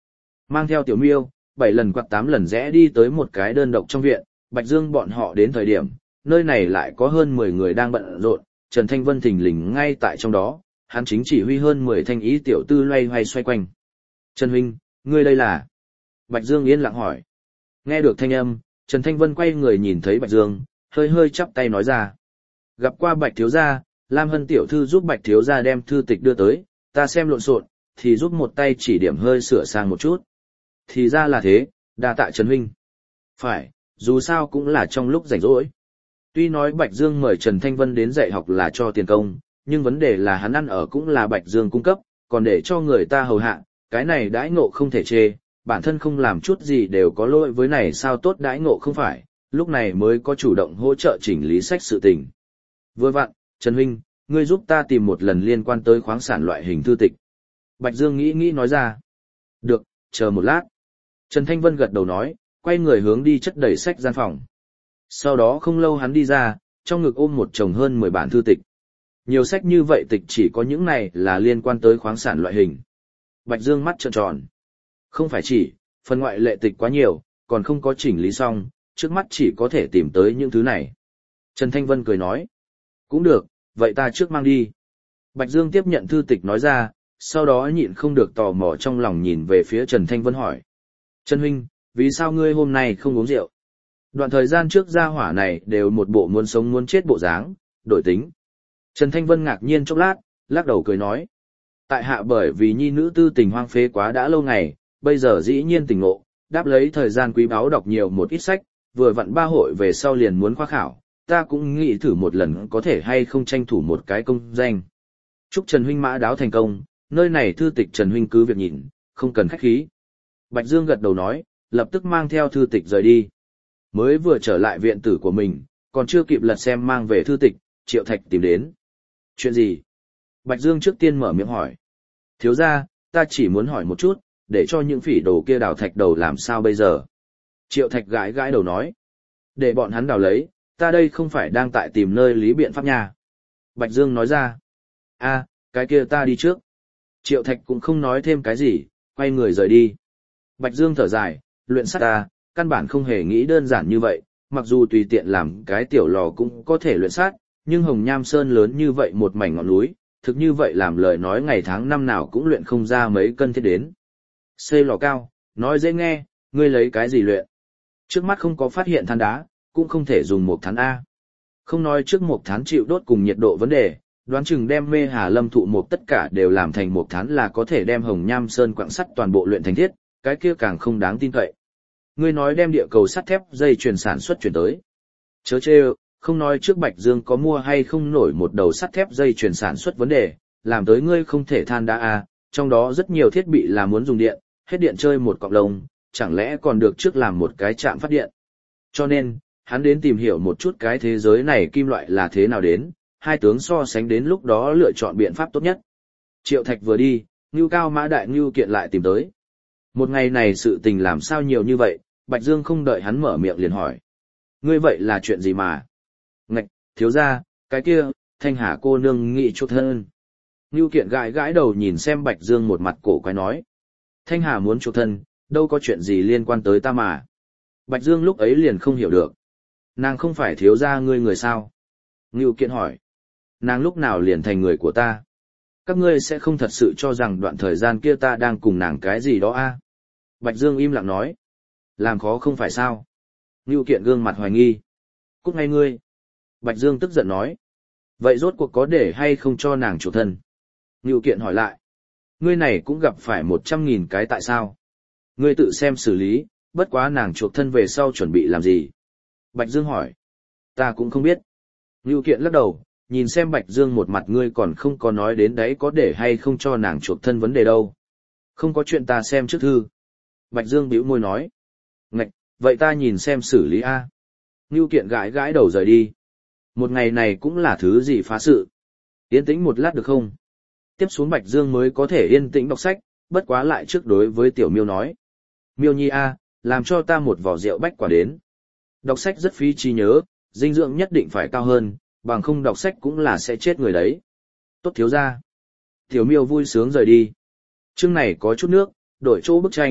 [SPEAKER 1] Mang theo Tiểu Miêu, 7 lần quạt 8 lần rẽ đi tới một cái đơn độc trong viện, Bạch Dương bọn họ đến thời điểm, nơi này lại có hơn 10 người đang bận rộn, Trần Thanh Vân thình lình ngay tại trong đó, hắn chính chỉ huy hơn 10 thanh ý tiểu tư loay hoay xoay quanh. Trần huynh, ngươi đây là? Bạch Dương yên lặng hỏi. Nghe được thanh âm, Trần Thanh Vân quay người nhìn thấy Bạch Dương, hơi hơi chắp tay nói ra. Gặp qua Bạch thiếu gia, Lam Hân tiểu thư giúp Bạch thiếu gia đem thư tịch đưa tới, ta xem lộn xộn, thì giúp một tay chỉ điểm hơi sửa sang một chút. Thì ra là thế, đa tạ Trần huynh. Phải, dù sao cũng là trong lúc rảnh rỗi. Tuy nói Bạch Dương mời Trần Thanh Vân đến dạy học là cho tiền công, nhưng vấn đề là hắn ăn ở cũng là Bạch Dương cung cấp, còn để cho người ta hầu hạ, cái này đãi ngộ không thể chê, bản thân không làm chút gì đều có lỗi với này sao tốt đãi ngộ không phải, lúc này mới có chủ động hỗ trợ chỉnh lý sách sự tình. Vừa vặn, Trần huynh, ngươi giúp ta tìm một lần liên quan tới khoáng sản loại hình thư tịch. Bạch Dương nghĩ nói ra. Được, chờ một lát. Trần Thanh Vân gật đầu nói, quay người hướng đi chất đầy sách gian phòng. Sau đó không lâu hắn đi ra, trong ngực ôm một chồng hơn 10 bản thư tịch. Nhiều sách như vậy tịch chỉ có những này là liên quan tới khoáng sản loại hình. Bạch Dương mắt trợn tròn. Không phải chỉ, phần ngoại lệ tịch quá nhiều, còn không có chỉnh lý xong, trước mắt chỉ có thể tìm tới những thứ này. Trần Thanh Vân cười nói. Cũng được, vậy ta trước mang đi. Bạch Dương tiếp nhận thư tịch nói ra, sau đó nhịn không được tò mò trong lòng nhìn về phía Trần Thanh Vân hỏi. Trần huynh, vì sao ngươi hôm nay không uống rượu? Đoạn thời gian trước gia hỏa này đều một bộ muốn sống muốn chết bộ dáng, đổi tính. Trần Thanh Vân ngạc nhiên chốc lát, lắc đầu cười nói. Tại hạ bởi vì nhi nữ tư tình hoang phế quá đã lâu ngày, bây giờ dĩ nhiên tỉnh ngộ, đáp lấy thời gian quý báu đọc nhiều một ít sách, vừa vặn ba hội về sau liền muốn khoa khảo, ta cũng nghĩ thử một lần có thể hay không tranh thủ một cái công danh. Chúc Trần huynh mã đáo thành công, nơi này thư tịch Trần huynh cứ việc nhìn, không cần khách khí. Bạch Dương gật đầu nói, lập tức mang theo thư tịch rời đi. Mới vừa trở lại viện tử của mình, còn chưa kịp lật xem mang về thư tịch, Triệu Thạch tìm đến. Chuyện gì? Bạch Dương trước tiên mở miệng hỏi. Thiếu gia, ta chỉ muốn hỏi một chút, để cho những phỉ đồ kia đào thạch đầu làm sao bây giờ? Triệu Thạch gãi gãi đầu nói. Để bọn hắn đào lấy, ta đây không phải đang tại tìm nơi lý biện pháp nha. Bạch Dương nói ra. A, cái kia ta đi trước. Triệu Thạch cũng không nói thêm cái gì, quay người rời đi. Bạch Dương thở dài, luyện sắt ta, căn bản không hề nghĩ đơn giản như vậy, mặc dù tùy tiện làm cái tiểu lò cũng có thể luyện sắt, nhưng Hồng Nham Sơn lớn như vậy một mảnh ngọn núi, thực như vậy làm lời nói ngày tháng năm nào cũng luyện không ra mấy cân thiết đến. Xây lò cao, nói dễ nghe, ngươi lấy cái gì luyện? Trước mắt không có phát hiện than đá, cũng không thể dùng một thán A. Không nói trước một thán chịu đốt cùng nhiệt độ vấn đề, đoán chừng đem mê hà lâm thụ một tất cả đều làm thành một thán là có thể đem Hồng Nham Sơn quặng sắt toàn bộ luyện thành thiết, cái kia càng không đáng tin cậy. Ngươi nói đem địa cầu sắt thép dây chuyền sản xuất chuyển tới. Chớ chê, không nói trước Bạch Dương có mua hay không nổi một đầu sắt thép dây chuyền sản xuất vấn đề, làm tới ngươi không thể than đá A, trong đó rất nhiều thiết bị là muốn dùng điện, hết điện chơi một cọng lông, chẳng lẽ còn được trước làm một cái trạm phát điện. Cho nên, hắn đến tìm hiểu một chút cái thế giới này kim loại là thế nào đến, hai tướng so sánh đến lúc đó lựa chọn biện pháp tốt nhất. Triệu Thạch vừa đi, Ngưu Cao Mã Đại Ngưu Kiện lại tìm tới. Một ngày này sự tình làm sao nhiều như vậy, Bạch Dương không đợi hắn mở miệng liền hỏi. Ngươi vậy là chuyện gì mà? Ngạch, thiếu gia, cái kia, Thanh Hà cô nương nghị chuộc thân. Ngưu Kiện gãi gãi đầu nhìn xem Bạch Dương một mặt cổ quái nói. Thanh Hà muốn chuộc thân, đâu có chuyện gì liên quan tới ta mà. Bạch Dương lúc ấy liền không hiểu được. Nàng không phải thiếu gia ngươi người sao? Ngưu Kiện hỏi. Nàng lúc nào liền thành người của ta? Các ngươi sẽ không thật sự cho rằng đoạn thời gian kia ta đang cùng nàng cái gì đó a? Bạch Dương im lặng nói. Làm khó không phải sao? Ngưu Kiện gương mặt hoài nghi. Cút ngay ngươi. Bạch Dương tức giận nói. Vậy rốt cuộc có để hay không cho nàng chủ thân? Ngưu Kiện hỏi lại. Ngươi này cũng gặp phải 100.000 cái tại sao? Ngươi tự xem xử lý, bất quá nàng chuộc thân về sau chuẩn bị làm gì? Bạch Dương hỏi. Ta cũng không biết. Ngưu Kiện lắc đầu, nhìn xem Bạch Dương một mặt ngươi còn không có nói đến đấy có để hay không cho nàng chuộc thân vấn đề đâu. Không có chuyện ta xem trước thư. Bạch Dương bĩu môi nói. Ngạch, vậy ta nhìn xem xử lý a. Ngưu Kiện gãi gãi đầu rời đi. Một ngày này cũng là thứ gì phá sự. Yên tĩnh một lát được không? Tiếp xuống Bạch Dương mới có thể yên tĩnh đọc sách, bất quá lại trước đối với Tiểu Miêu nói. Miêu nhi a, làm cho ta một vỏ rượu bách quả đến. Đọc sách rất phí trí nhớ, dinh dưỡng nhất định phải cao hơn, bằng không đọc sách cũng là sẽ chết người đấy. Tốt thiếu gia. Tiểu Miêu vui sướng rời đi. Chương này có chút nước, đổi chỗ bức tranh,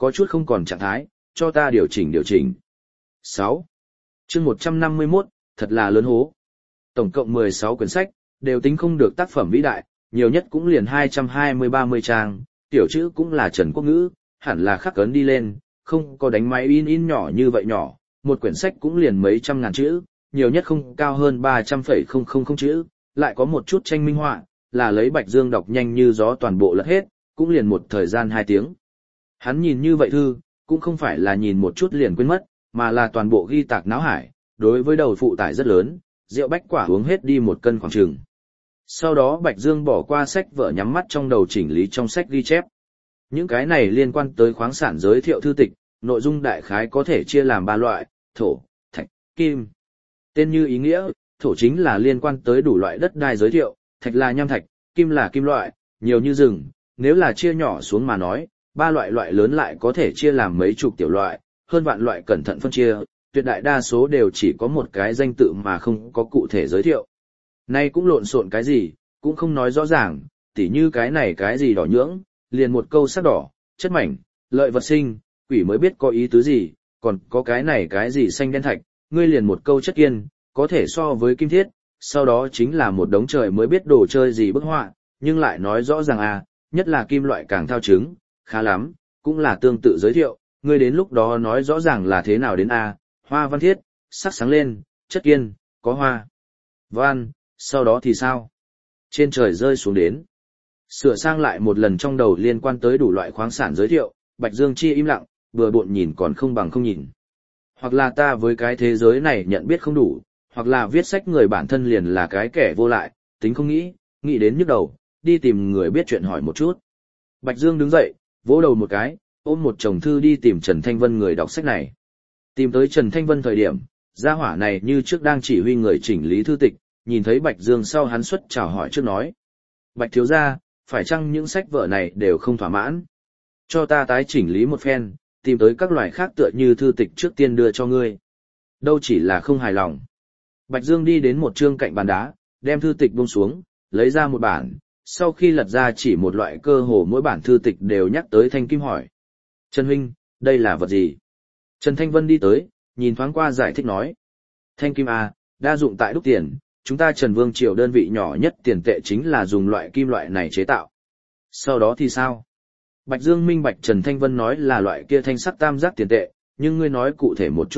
[SPEAKER 1] có chút không còn trạng thái, cho ta điều chỉnh điều chỉnh. 6. Chương 151, thật là lớn hố. Tổng cộng 16 quyển sách, đều tính không được tác phẩm vĩ đại, nhiều nhất cũng liền 220-30 trang, tiểu chữ cũng là Trần Quốc ngữ, hẳn là khắc ấn đi lên, không có đánh máy in nhỏ như vậy nhỏ, một quyển sách cũng liền mấy trăm ngàn chữ, nhiều nhất không cao hơn 300,000 chữ, lại có một chút tranh minh họa, là lấy Bạch Dương đọc nhanh như gió toàn bộ lật hết, cũng liền một thời gian 2 tiếng. Hắn nhìn như vậy thư, cũng không phải là nhìn một chút liền quên mất, mà là toàn bộ ghi tạc não hải, đối với đầu phụ tải rất lớn, rượu bách quả uống hết đi 1 cân khoảng chừng. Sau đó Bạch Dương bỏ qua sách vở nhắm mắt trong đầu chỉnh lý trong sách ghi chép. Những cái này liên quan tới khoáng sản giới thiệu thư tịch, nội dung đại khái có thể chia làm 3 loại, thổ, thạch, kim. Tên như ý nghĩa, thổ chính là liên quan tới đủ loại đất đai giới thiệu, thạch là nham thạch, kim là kim loại, nhiều như rừng, nếu là chia nhỏ xuống mà nói, 3 loại lớn lại có thể chia làm mấy chục tiểu loại, hơn vạn loại cẩn thận phân chia, tuyệt đại đa số đều chỉ có một cái danh tự mà không có cụ thể giới thiệu. Nay cũng lộn xộn cái gì, cũng không nói rõ ràng, tỉ như cái này cái gì đỏ nhưỡng, liền một câu sắc đỏ, chất mảnh, lợi vật sinh, quỷ mới biết có ý tứ gì, còn có cái này cái gì xanh đen thạch, ngươi liền một câu chất kiên, có thể so với kim thiết, sau đó chính là một đống trời mới biết đồ chơi gì bức họa, nhưng lại nói rõ ràng nhất là kim loại càng thao chứng, khá lắm, cũng là tương tự giới thiệu, ngươi đến lúc đó nói rõ ràng là thế nào đến hoa văn thiết, sắc sáng lên, chất kiên, có hoa văn, sau đó thì sao? Trên trời rơi xuống đến. Sửa sang lại một lần trong đầu liên quan tới đủ loại khoáng sản giới thiệu, Bạch Dương Chi im lặng, vừa bộn nhìn còn không bằng không nhìn. Hoặc là ta với cái thế giới này nhận biết không đủ, hoặc là viết sách người bản thân liền là cái kẻ vô lại, tính không nghĩ đến nhức đầu, đi tìm người biết chuyện hỏi một chút. Bạch Dương đứng dậy, vỗ đầu một cái, ôm một chồng thư đi tìm Trần Thanh Vân người đọc sách này. Tìm tới Trần Thanh Vân thời điểm, gia hỏa này như trước đang chỉ huy người chỉnh lý thư tịch, nhìn thấy Bạch Dương sau hắn xuất chào hỏi trước nói. Bạch thiếu gia, phải chăng những sách vở này đều không thỏa mãn? Cho ta tái chỉnh lý một phen, tìm tới các loại khác tựa như thư tịch trước tiên đưa cho ngươi. Đâu chỉ là không hài lòng. Bạch Dương đi đến một chương cạnh bàn đá, đem thư tịch buông xuống, lấy ra một bản, sau khi lật ra chỉ một loại cơ hồ mỗi bản thư tịch đều nhắc tới thanh kim hỏi. Trần huynh, đây là vật gì? Trần Thanh Vân đi tới, nhìn thoáng qua giải thích nói. Thanh kim đa dụng tại đúc tiền, chúng ta Trần Vương Triều đơn vị nhỏ nhất tiền tệ chính là dùng loại kim loại này chế tạo. Sau đó thì sao? Bạch Dương minh bạch Trần Thanh Vân nói là loại kia thanh sắc tam giác tiền tệ, nhưng ngươi nói cụ thể một chút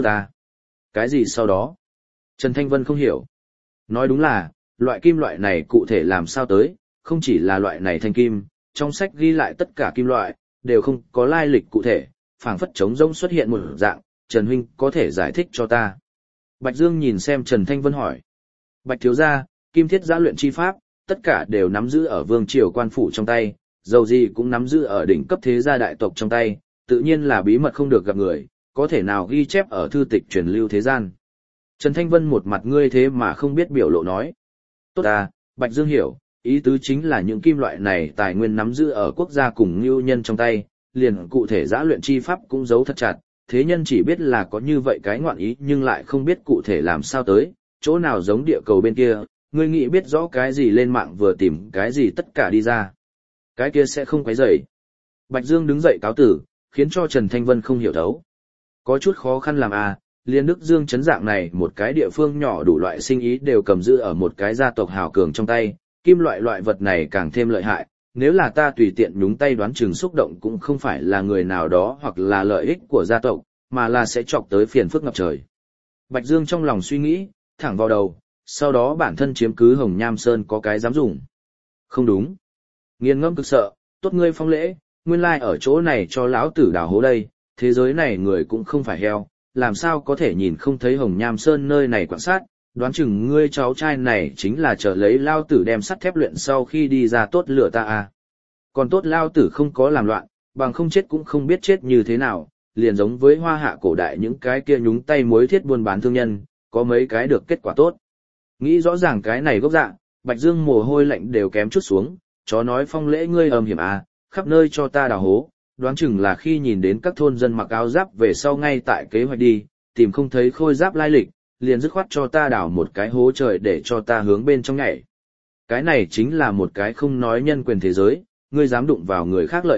[SPEAKER 1] Cái gì sau đó? Trần Thanh Vân không hiểu. Nói đúng là, loại kim loại này cụ thể làm sao tới, không chỉ là loại này thanh kim, trong sách ghi lại tất cả kim loại, đều không có lai lịch cụ thể, phảng phất trống rỗng xuất hiện một dạng, Trần huynh có thể giải thích cho ta. Bạch Dương nhìn xem Trần Thanh Vân hỏi. Bạch thiếu gia, kim thiết giã luyện chi pháp, tất cả đều nắm giữ ở vương triều quan phủ trong tay, dầu gì cũng nắm giữ ở đỉnh cấp thế gia đại tộc trong tay, tự nhiên là bí mật không được gặp người, có thể nào ghi chép ở thư tịch truyền lưu thế gian. Trần Thanh Vân một mặt ngươi thế mà không biết biểu lộ nói. Tốt Bạch Dương hiểu, ý tứ chính là những kim loại này tài nguyên nắm giữ ở quốc gia cùng lưu nhân trong tay, liền cụ thể giã luyện chi pháp cũng giấu thật chặt, thế nhân chỉ biết là có như vậy cái ngoạn ý nhưng lại không biết cụ thể làm sao tới, chỗ nào giống địa cầu bên kia, ngươi nghĩ biết rõ cái gì lên mạng vừa tìm cái gì tất cả đi ra. Cái kia sẽ không quấy rầy. Bạch Dương đứng dậy cáo tử, khiến cho Trần Thanh Vân không hiểu thấu. Có chút khó khăn làm liên Đức Dương chấn dạng này một cái địa phương nhỏ đủ loại sinh ý đều cầm giữ ở một cái gia tộc hào cường trong tay, kim loại vật này càng thêm lợi hại, nếu là ta tùy tiện nhúng tay đoán chừng xúc động cũng không phải là người nào đó hoặc là lợi ích của gia tộc, mà là sẽ chọc tới phiền phức ngập trời. Bạch Dương trong lòng suy nghĩ, thẳng vào đầu, sau đó bản thân chiếm cứ Hồng Nham Sơn có cái dám dùng. Không đúng. Nghiền ngẫm cực sợ, tốt ngươi phong lễ, nguyên lai ở chỗ này cho lão tử đào hố đây, thế giới này người cũng không phải heo, làm sao có thể nhìn không thấy Hồng Nham Sơn nơi này quan sát, đoán chừng ngươi cháu trai này chính là chờ lấy lao tử đem sắt thép luyện sau khi đi ra tốt lửa ta Còn tốt lao tử không có làm loạn, bằng không chết cũng không biết chết như thế nào, liền giống với hoa hạ cổ đại những cái kia nhúng tay mối thiết buôn bán thương nhân, có mấy cái được kết quả tốt. Nghĩ rõ ràng cái này gốc dạng, Bạch Dương mồ hôi lạnh đều kém chút xuống, chó nói phong lễ ngươi âm hiểm khắp nơi cho ta đào hố, đoán chừng là khi nhìn đến các thôn dân mặc áo giáp về sau ngay tại kế hoạch đi, tìm không thấy khôi giáp lai lịch, liền dứt khoát cho ta đào một cái hố trời để cho ta hướng bên trong nhảy. Cái này chính là một cái không nói nhân quyền thế giới, ngươi dám đụng vào người khác lợi ích,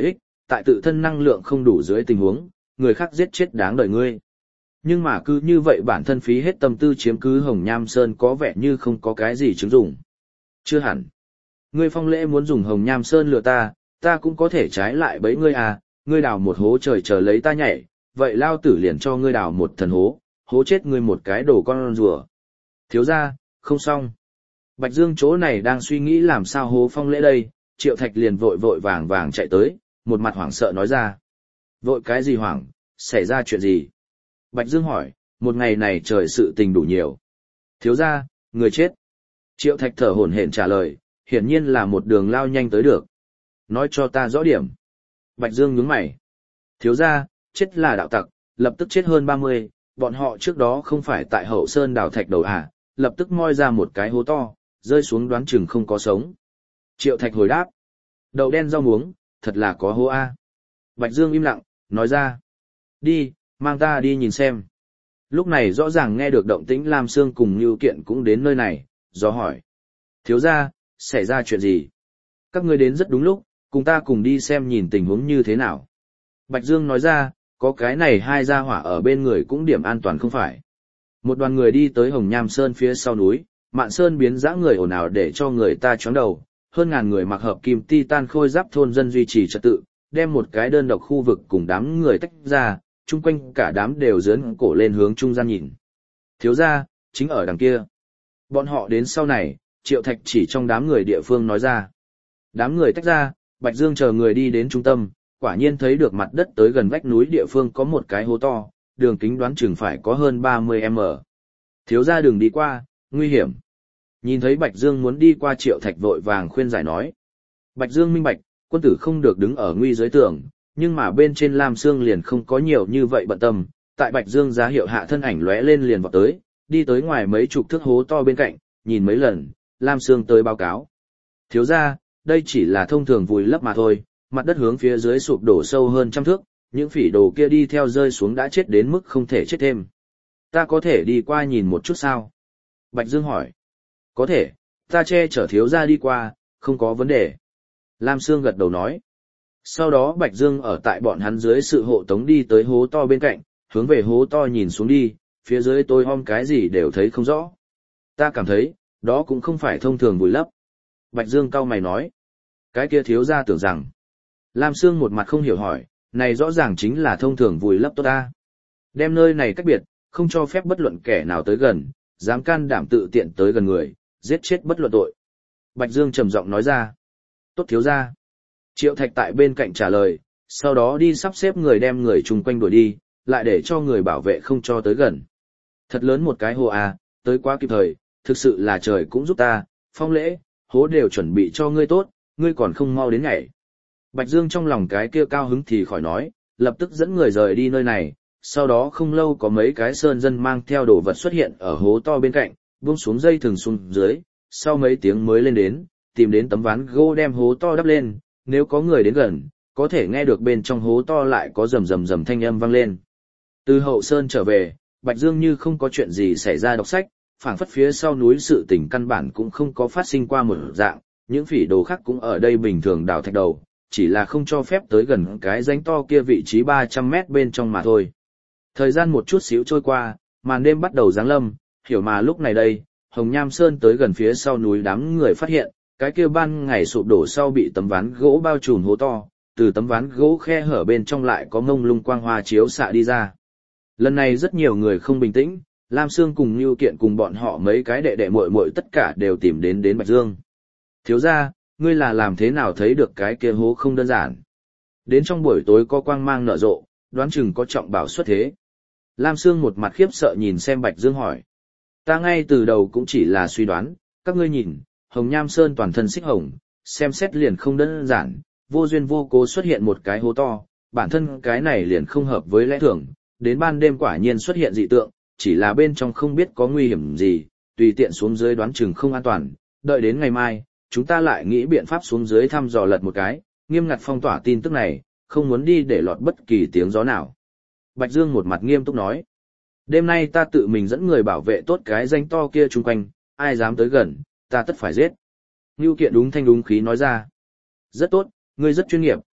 [SPEAKER 1] tại tự thân năng lượng không đủ dưới tình huống, người khác giết chết đáng đời ngươi. Nhưng mà cứ như vậy bản thân phí hết tâm tư chiếm cứ Hồng Nham Sơn có vẻ như không có cái gì chứng dụng. Chưa hẳn. Ngươi Phong Lễ muốn dùng Hồng Nham Sơn lừa ta, ta cũng có thể trái lại bẫy ngươi à, ngươi đào một hố trời chờ lấy ta nhảy, vậy lao tử liền cho ngươi đào một thần hố, hố chết ngươi một cái đồ con rùa. Thiếu gia, không xong. Bạch Dương chỗ này đang suy nghĩ làm sao hố Phong Lễ đây, Triệu Thạch liền vội vội vàng vàng chạy tới, một mặt hoảng sợ nói ra. Vội cái gì hoảng, xảy ra chuyện gì? Bạch Dương hỏi, một ngày này trời sự tình đủ nhiều. Thiếu gia, người chết. Triệu Thạch thở hổn hển trả lời, hiển nhiên là một đường lao nhanh tới được. Nói cho ta rõ điểm. Bạch Dương nhướng mày. Thiếu gia, chết là đạo tặc, lập tức chết hơn 30, bọn họ trước đó không phải tại Hậu Sơn đào thạch đầu à, lập tức moi ra một cái hố to, rơi xuống đoán chừng không có sống. Triệu Thạch hồi đáp. Đậu đen rau muống, thật là có hố a. Bạch Dương im lặng, nói ra. Đi, mang ta đi nhìn xem. Lúc này rõ ràng nghe được động tĩnh Lam Sương cùng Nưu Kiện cũng đến nơi này, do hỏi. Thiếu gia, xảy ra chuyện gì? Các ngươi đến rất đúng lúc, cùng ta cùng đi xem nhìn tình huống như thế nào. Bạch Dương nói ra, có cái này hai gia hỏa ở bên người cũng điểm an toàn không phải. Một đoàn người đi tới Hồng Nham Sơn phía sau núi, Mạn Sơn biến dã người ồn ào để cho người ta chóng đầu, hơn ngàn người mặc hợp kim titan khôi giáp thôn dân duy trì trật tự, đem một cái đơn độc khu vực cùng đám người tách ra, chung quanh cả đám đều dướn cổ lên hướng trung gian nhìn. Thiếu gia, chính ở đằng kia. Bọn họ đến sau này, Triệu Thạch chỉ trong đám người địa phương nói ra. Đám người tách ra, Bạch Dương chờ người đi đến trung tâm, quả nhiên thấy được mặt đất tới gần vách núi địa phương có một cái hố to, đường kính đoán chừng phải có hơn 30m. Thiếu gia đừng đi qua, nguy hiểm. Nhìn thấy Bạch Dương muốn đi qua Triệu Thạch vội vàng khuyên giải nói. Bạch Dương minh bạch, quân tử không được đứng ở nguy giới tường, nhưng mà bên trên Lam Sương liền không có nhiều như vậy bận tâm, tại Bạch Dương giá hiệu hạ thân ảnh lóe lên liền vọt tới, đi tới ngoài mấy chục thước hố to bên cạnh, nhìn mấy lần, Lam Sương tới báo cáo. Thiếu gia, đây chỉ là thông thường vùi lấp mà thôi, mặt đất hướng phía dưới sụp đổ sâu hơn trăm thước, những phỉ đồ kia đi theo rơi xuống đã chết đến mức không thể chết thêm. Ta có thể đi qua nhìn một chút sao? Bạch Dương hỏi. Có thể, ta che chở thiếu gia đi qua, không có vấn đề. Lam Sương gật đầu nói. Sau đó Bạch Dương ở tại bọn hắn dưới sự hộ tống đi tới hố to bên cạnh, hướng về hố to nhìn xuống đi, phía dưới tôi om cái gì đều thấy không rõ. Ta cảm thấy, đó cũng không phải thông thường vùi lấp. Bạch Dương cau mày nói. Cái kia thiếu gia tưởng rằng. Lam Sương một mặt không hiểu hỏi, này rõ ràng chính là thông thường vùi lấp tốt ta. Đem nơi này cách biệt, không cho phép bất luận kẻ nào tới gần, dám can đảm tự tiện tới gần người, giết chết bất luận tội. Bạch Dương trầm giọng nói ra. Tốt thiếu gia. Triệu Thạch tại bên cạnh trả lời, sau đó đi sắp xếp người đem người chung quanh đuổi đi, lại để cho người bảo vệ không cho tới gần. Thật lớn một cái hồ à, tới quá kịp thời, thực sự là trời cũng giúp ta, Phong Lễ, hố đều chuẩn bị cho ngươi tốt, ngươi còn không mau đến ngày. Bạch Dương trong lòng cái kia cao hứng thì khỏi nói, lập tức dẫn người rời đi nơi này, sau đó không lâu có mấy cái sơn dân mang theo đồ vật xuất hiện ở hố to bên cạnh, buông xuống dây thừng xuống dưới, sau mấy tiếng mới lên đến, tìm đến tấm ván gỗ đem hố to đắp lên, nếu có người đến gần, có thể nghe được bên trong hố to lại có rầm rầm rầm thanh âm vang lên. Từ Hậu Sơn trở về, Bạch Dương như không có chuyện gì xảy ra đọc sách, phảng phất phía sau núi sự tình căn bản cũng không có phát sinh qua một dạng, những phỉ đồ khác cũng ở đây bình thường đào thạch đầu, chỉ là không cho phép tới gần cái rãnh to kia vị trí 300 mét bên trong mà thôi. Thời gian một chút xíu trôi qua, màn đêm bắt đầu giáng lâm, hiểu mà lúc này đây, Hồng Nham Sơn tới gần phía sau núi đám người phát hiện, cái kia ban ngày sụp đổ sau bị tấm ván gỗ bao trùm hố to, từ tấm ván gỗ khe hở bên trong lại có mông lung quang hoa chiếu xạ đi ra. Lần này rất nhiều người không bình tĩnh, Lam Sương cùng Nưu Kiện cùng bọn họ mấy cái đệ đệ muội muội tất cả đều tìm đến Bạch Dương. Thiếu gia, ngươi là làm thế nào thấy được cái kia hố không đơn giản? Đến trong buổi tối có quang mang nở rộ, đoán chừng có trọng bảo xuất thế. Lam Sương một mặt khiếp sợ nhìn xem Bạch Dương hỏi. Ta ngay từ đầu cũng chỉ là suy đoán, các ngươi nhìn, Hồng Nham Sơn toàn thân xích hồng, xem xét liền không đơn giản, vô duyên vô cố xuất hiện một cái hố to, bản thân cái này liền không hợp với lẽ thường, đến ban đêm quả nhiên xuất hiện dị tượng, chỉ là bên trong không biết có nguy hiểm gì, tùy tiện xuống dưới đoán chừng không an toàn, đợi đến ngày mai, chúng ta lại nghĩ biện pháp xuống dưới thăm dò lật một cái, nghiêm ngặt phong tỏa tin tức này, không muốn đi để lọt bất kỳ tiếng gió nào. Bạch Dương một mặt nghiêm túc nói, đêm nay ta tự mình dẫn người bảo vệ tốt cái rãnh to kia chung quanh, ai dám tới gần, ta tất phải giết. Nưu Kiện đúng thanh đúng khí nói ra, rất tốt, ngươi rất chuyên nghiệp,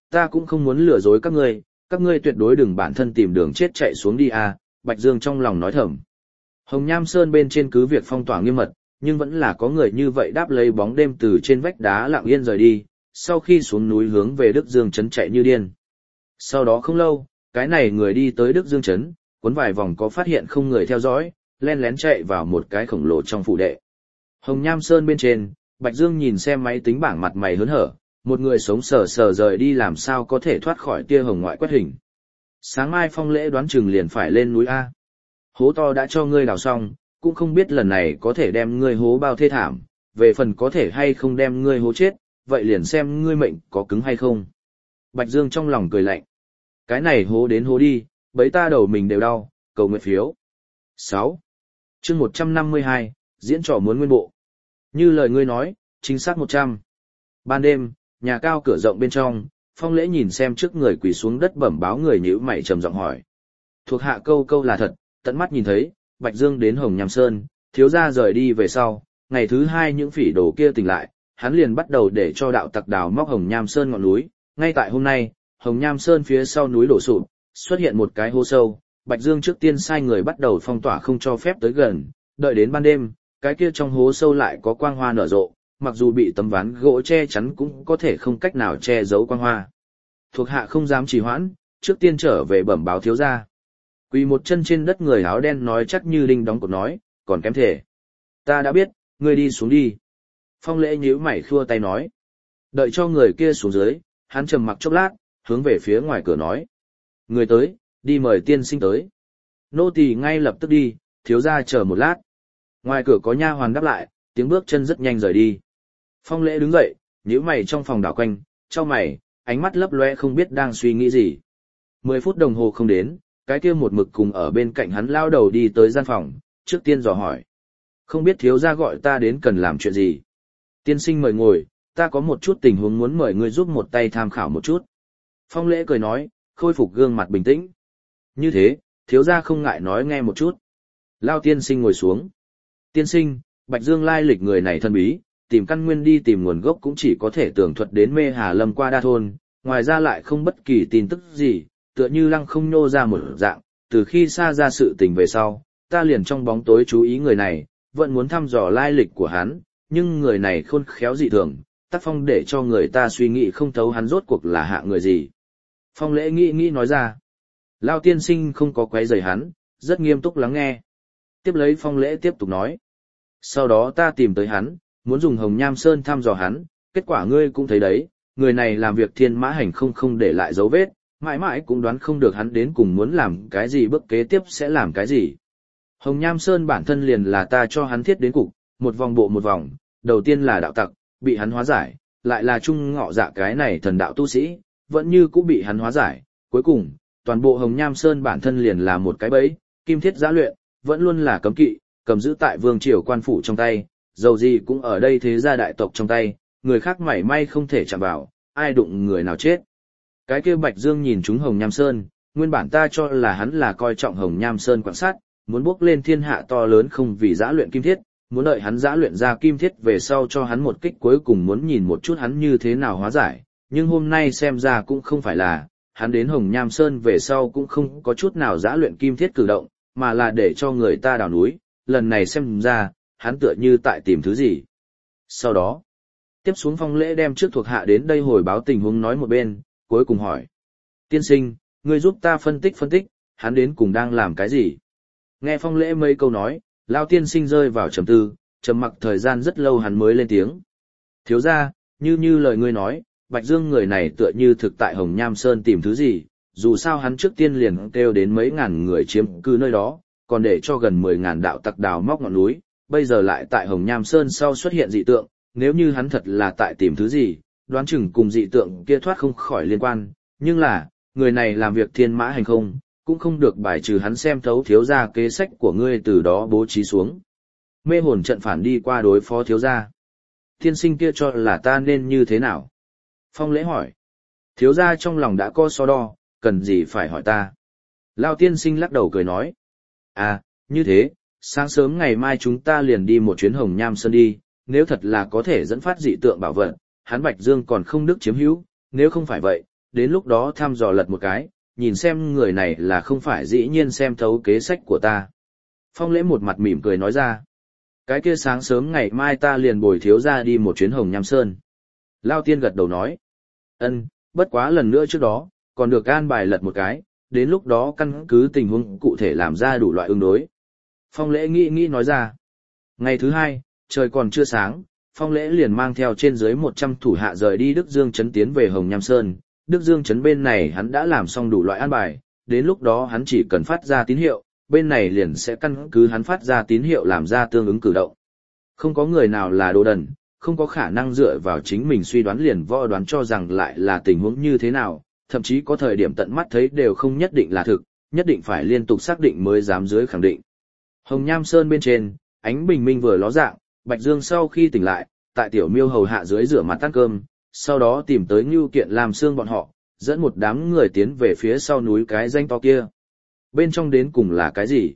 [SPEAKER 1] ta cũng không muốn lừa dối các ngươi tuyệt đối đừng bản thân tìm đường chết chạy xuống đi à, Bạch Dương trong lòng nói thầm. Hồng Nham Sơn bên trên cứ việc phong tỏa nghiêm mật, nhưng vẫn là có người như vậy đáp lấy bóng đêm từ trên vách đá lặng yên rời đi, sau khi xuống núi hướng về Đức Dương Trấn chạy như điên. Sau đó không lâu, cái này người đi tới Đức Dương Trấn, cuốn vài vòng có phát hiện không người theo dõi, len lén chạy vào một cái khổng lồ trong phủ đệ. Hồng Nham Sơn bên trên, Bạch Dương nhìn xem máy tính bảng mặt mày hớn hở, một người sống sờ sờ rời đi làm sao có thể thoát khỏi tia hồng ngoại quét hình. Sáng mai Phong Lễ đoán chừng liền phải lên núi A. Hố to đã cho ngươi đào xong, cũng không biết lần này có thể đem ngươi hố bao thê thảm, về phần có thể hay không đem ngươi hố chết, vậy liền xem ngươi mệnh có cứng hay không. Bạch Dương trong lòng cười lạnh. Cái này hố đến hố đi, bấy ta đầu mình đều đau, cầu nguyện phiếu. 6. Chương 152, diễn trò muốn nguyên bộ. Như lời ngươi nói, chính xác 100. Ban đêm, nhà cao cửa rộng bên trong, Phong Lễ nhìn xem trước người quỳ xuống đất bẩm báo người nhíu mày trầm giọng hỏi. Thuộc hạ câu là thật, tận mắt nhìn thấy, Bạch Dương đến Hồng Nham Sơn, thiếu gia rời đi về sau, ngày thứ hai những phỉ đồ kia tỉnh lại, hắn liền bắt đầu để cho đạo tặc đào móc Hồng Nham Sơn ngọn núi. Ngay tại hôm nay, Hồng Nham Sơn phía sau núi đổ sụp, xuất hiện một cái hố sâu, Bạch Dương trước tiên sai người bắt đầu phong tỏa không cho phép tới gần, đợi đến ban đêm, cái kia trong hố sâu lại có quang hoa nở rộ, mặc dù bị tấm ván gỗ che chắn cũng có thể không cách nào che giấu quang hoa. Thuộc hạ không dám trì hoãn, trước tiên trở về bẩm báo thiếu gia. Quỳ một chân trên đất người áo đen nói chắc như đinh đóng cột nói, còn kém thể. Ta đã biết, ngươi đi xuống đi. Phong Lễ nhíu mày khua tay nói. Đợi cho người kia xuống dưới, hắn trầm mặc chốc lát, hướng về phía ngoài cửa nói. Người tới, đi mời tiên sinh tới. Nô tỳ ngay lập tức đi, thiếu gia chờ một lát. Ngoài cửa có nha hoàn đáp lại, tiếng bước chân rất nhanh rời đi. Phong Lễ đứng dậy, nhíu mày trong phòng đảo quanh, chau mày, ánh mắt lấp loe không biết đang suy nghĩ gì. 10 phút đồng hồ không đến, cái kia một mực cùng ở bên cạnh hắn lao đầu đi tới gian phòng, trước tiên dò hỏi. Không biết thiếu gia gọi ta đến cần làm chuyện gì. Tiên sinh mời ngồi, ta có một chút tình huống muốn mời ngươi giúp một tay tham khảo một chút. Phong Lễ cười nói, khôi phục gương mặt bình tĩnh. Như thế, thiếu gia không ngại nói nghe một chút. Lao tiên sinh ngồi xuống. Tiên sinh, Bạch Dương lai lịch người này thân bí, tìm căn nguyên đi tìm nguồn gốc cũng chỉ có thể tường thuật đến Mê Hà Lâm qua đa thôn, ngoài ra lại không bất kỳ tin tức gì, tựa như lăng không nhô ra một dạng, từ khi xa ra sự tình về sau, ta liền trong bóng tối chú ý người này, vẫn muốn thăm dò lai lịch của hắn, nhưng người này khôn khéo dị thường, tác phong để cho người ta suy nghĩ không thấu hắn rốt cuộc là hạ người gì. Phong Lễ nghĩ nói ra. Lao tiên sinh không có quấy rầy hắn, rất nghiêm túc lắng nghe. Tiếp lấy Phong Lễ tiếp tục nói. Sau đó ta tìm tới hắn, muốn dùng Hồng Nham Sơn thăm dò hắn, kết quả ngươi cũng thấy đấy, người này làm việc thiên mã hành không để lại dấu vết, mãi mãi cũng đoán không được hắn đến cùng muốn làm cái gì bước kế tiếp sẽ làm cái gì. Hồng Nham Sơn bản thân liền là ta cho hắn thiết đến cục, một vòng bộ một vòng, đầu tiên là đạo tặc, bị hắn hóa giải, lại là trung ngọ dạ cái này thần đạo tu sĩ, vẫn như cũng bị hắn hóa giải, cuối cùng, toàn bộ Hồng Nham Sơn bản thân liền là một cái bẫy, kim thiết giã luyện, vẫn luôn là cấm kỵ, cầm giữ tại vương triều quan phủ trong tay, dầu gì cũng ở đây thế gia đại tộc trong tay, người khác mảy may không thể chạm vào, ai đụng người nào chết. Cái kia Bạch Dương nhìn chúng Hồng Nham Sơn, nguyên bản ta cho là hắn là coi trọng Hồng Nham Sơn quan sát, muốn bước lên thiên hạ to lớn không vì giã luyện kim thiết, muốn đợi hắn giã luyện ra kim thiết về sau cho hắn một kích cuối cùng muốn nhìn một chút hắn như thế nào hóa giải, nhưng hôm nay xem ra cũng không phải là, hắn đến Hồng Nham Sơn về sau cũng không có chút nào giã luyện kim thiết cử động, mà là để cho người ta đào núi, lần này xem ra, hắn tựa như tại tìm thứ gì. Sau đó, tiếp xuống Phong Lễ đem trước thuộc hạ đến đây hồi báo tình huống nói một bên, cuối cùng hỏi. Tiên sinh, ngươi giúp ta phân tích, hắn đến cùng đang làm cái gì? Nghe Phong Lễ mấy câu nói, Lao tiên sinh rơi vào trầm tư, trầm mặc thời gian rất lâu hắn mới lên tiếng. Thiếu gia, như lời ngươi nói, Bạch Dương người này tựa như thực tại Hồng Nham Sơn tìm thứ gì, dù sao hắn trước tiên liền kêu đến mấy ngàn người chiếm cư nơi đó, còn để cho gần 10.000 đạo tặc đào móc ngọn núi, bây giờ lại tại Hồng Nham Sơn sau xuất hiện dị tượng, nếu như hắn thật là tại tìm thứ gì, đoán chừng cùng dị tượng kia thoát không khỏi liên quan, nhưng là, người này làm việc thiên mã hành không, cũng không được bài trừ hắn xem thấu thiếu gia kế sách của ngươi từ đó bố trí xuống. Mê hồn trận phản đi qua đối phó thiếu gia. Tiên sinh kia cho là ta nên như thế nào? Phong Lễ hỏi. Thiếu gia trong lòng đã có so đo, cần gì phải hỏi ta? Lao tiên sinh lắc đầu cười nói. À, như thế, sáng sớm ngày mai chúng ta liền đi một chuyến Hồng Nham Sơn đi, nếu thật là có thể dẫn phát dị tượng bảo vật, hắn Bạch Dương còn không đức chiếm hữu, nếu không phải vậy, đến lúc đó thăm dò lật một cái, nhìn xem người này là không phải dĩ nhiên xem thấu kế sách của ta. Phong Lễ một mặt mỉm cười nói ra. Cái kia sáng sớm ngày mai ta liền bồi thiếu ra đi một chuyến Hồng Nham Sơn. Lao Tiên gật đầu nói. Ân, bất quá lần nữa trước đó, còn được an bài lật một cái, đến lúc đó căn cứ tình huống cụ thể làm ra đủ loại ứng đối. Phong Lễ nghĩ nói ra. Ngày thứ hai, trời còn chưa sáng, Phong Lễ liền mang theo trên dưới 100 thủ hạ rời đi Đức Dương Trấn tiến về Hồng Nham Sơn. Đức Dương Trấn bên này hắn đã làm xong đủ loại an bài, đến lúc đó hắn chỉ cần phát ra tín hiệu, bên này liền sẽ căn cứ hắn phát ra tín hiệu làm ra tương ứng cử động. Không có người nào là đồ đần, không có khả năng dựa vào chính mình suy đoán liền võ đoán cho rằng lại là tình huống như thế nào, thậm chí có thời điểm tận mắt thấy đều không nhất định là thực, nhất định phải liên tục xác định mới dám dưới khẳng định. Hồng Nham Sơn bên trên, ánh bình minh vừa ló dạng, Bạch Dương sau khi tỉnh lại, tại Tiểu Miêu hầu hạ dưới rửa mặt ăn cơm, sau đó tìm tới Ngưu Kiện làm xương bọn họ, dẫn một đám người tiến về phía sau núi cái danh to kia. Bên trong đến cùng là cái gì?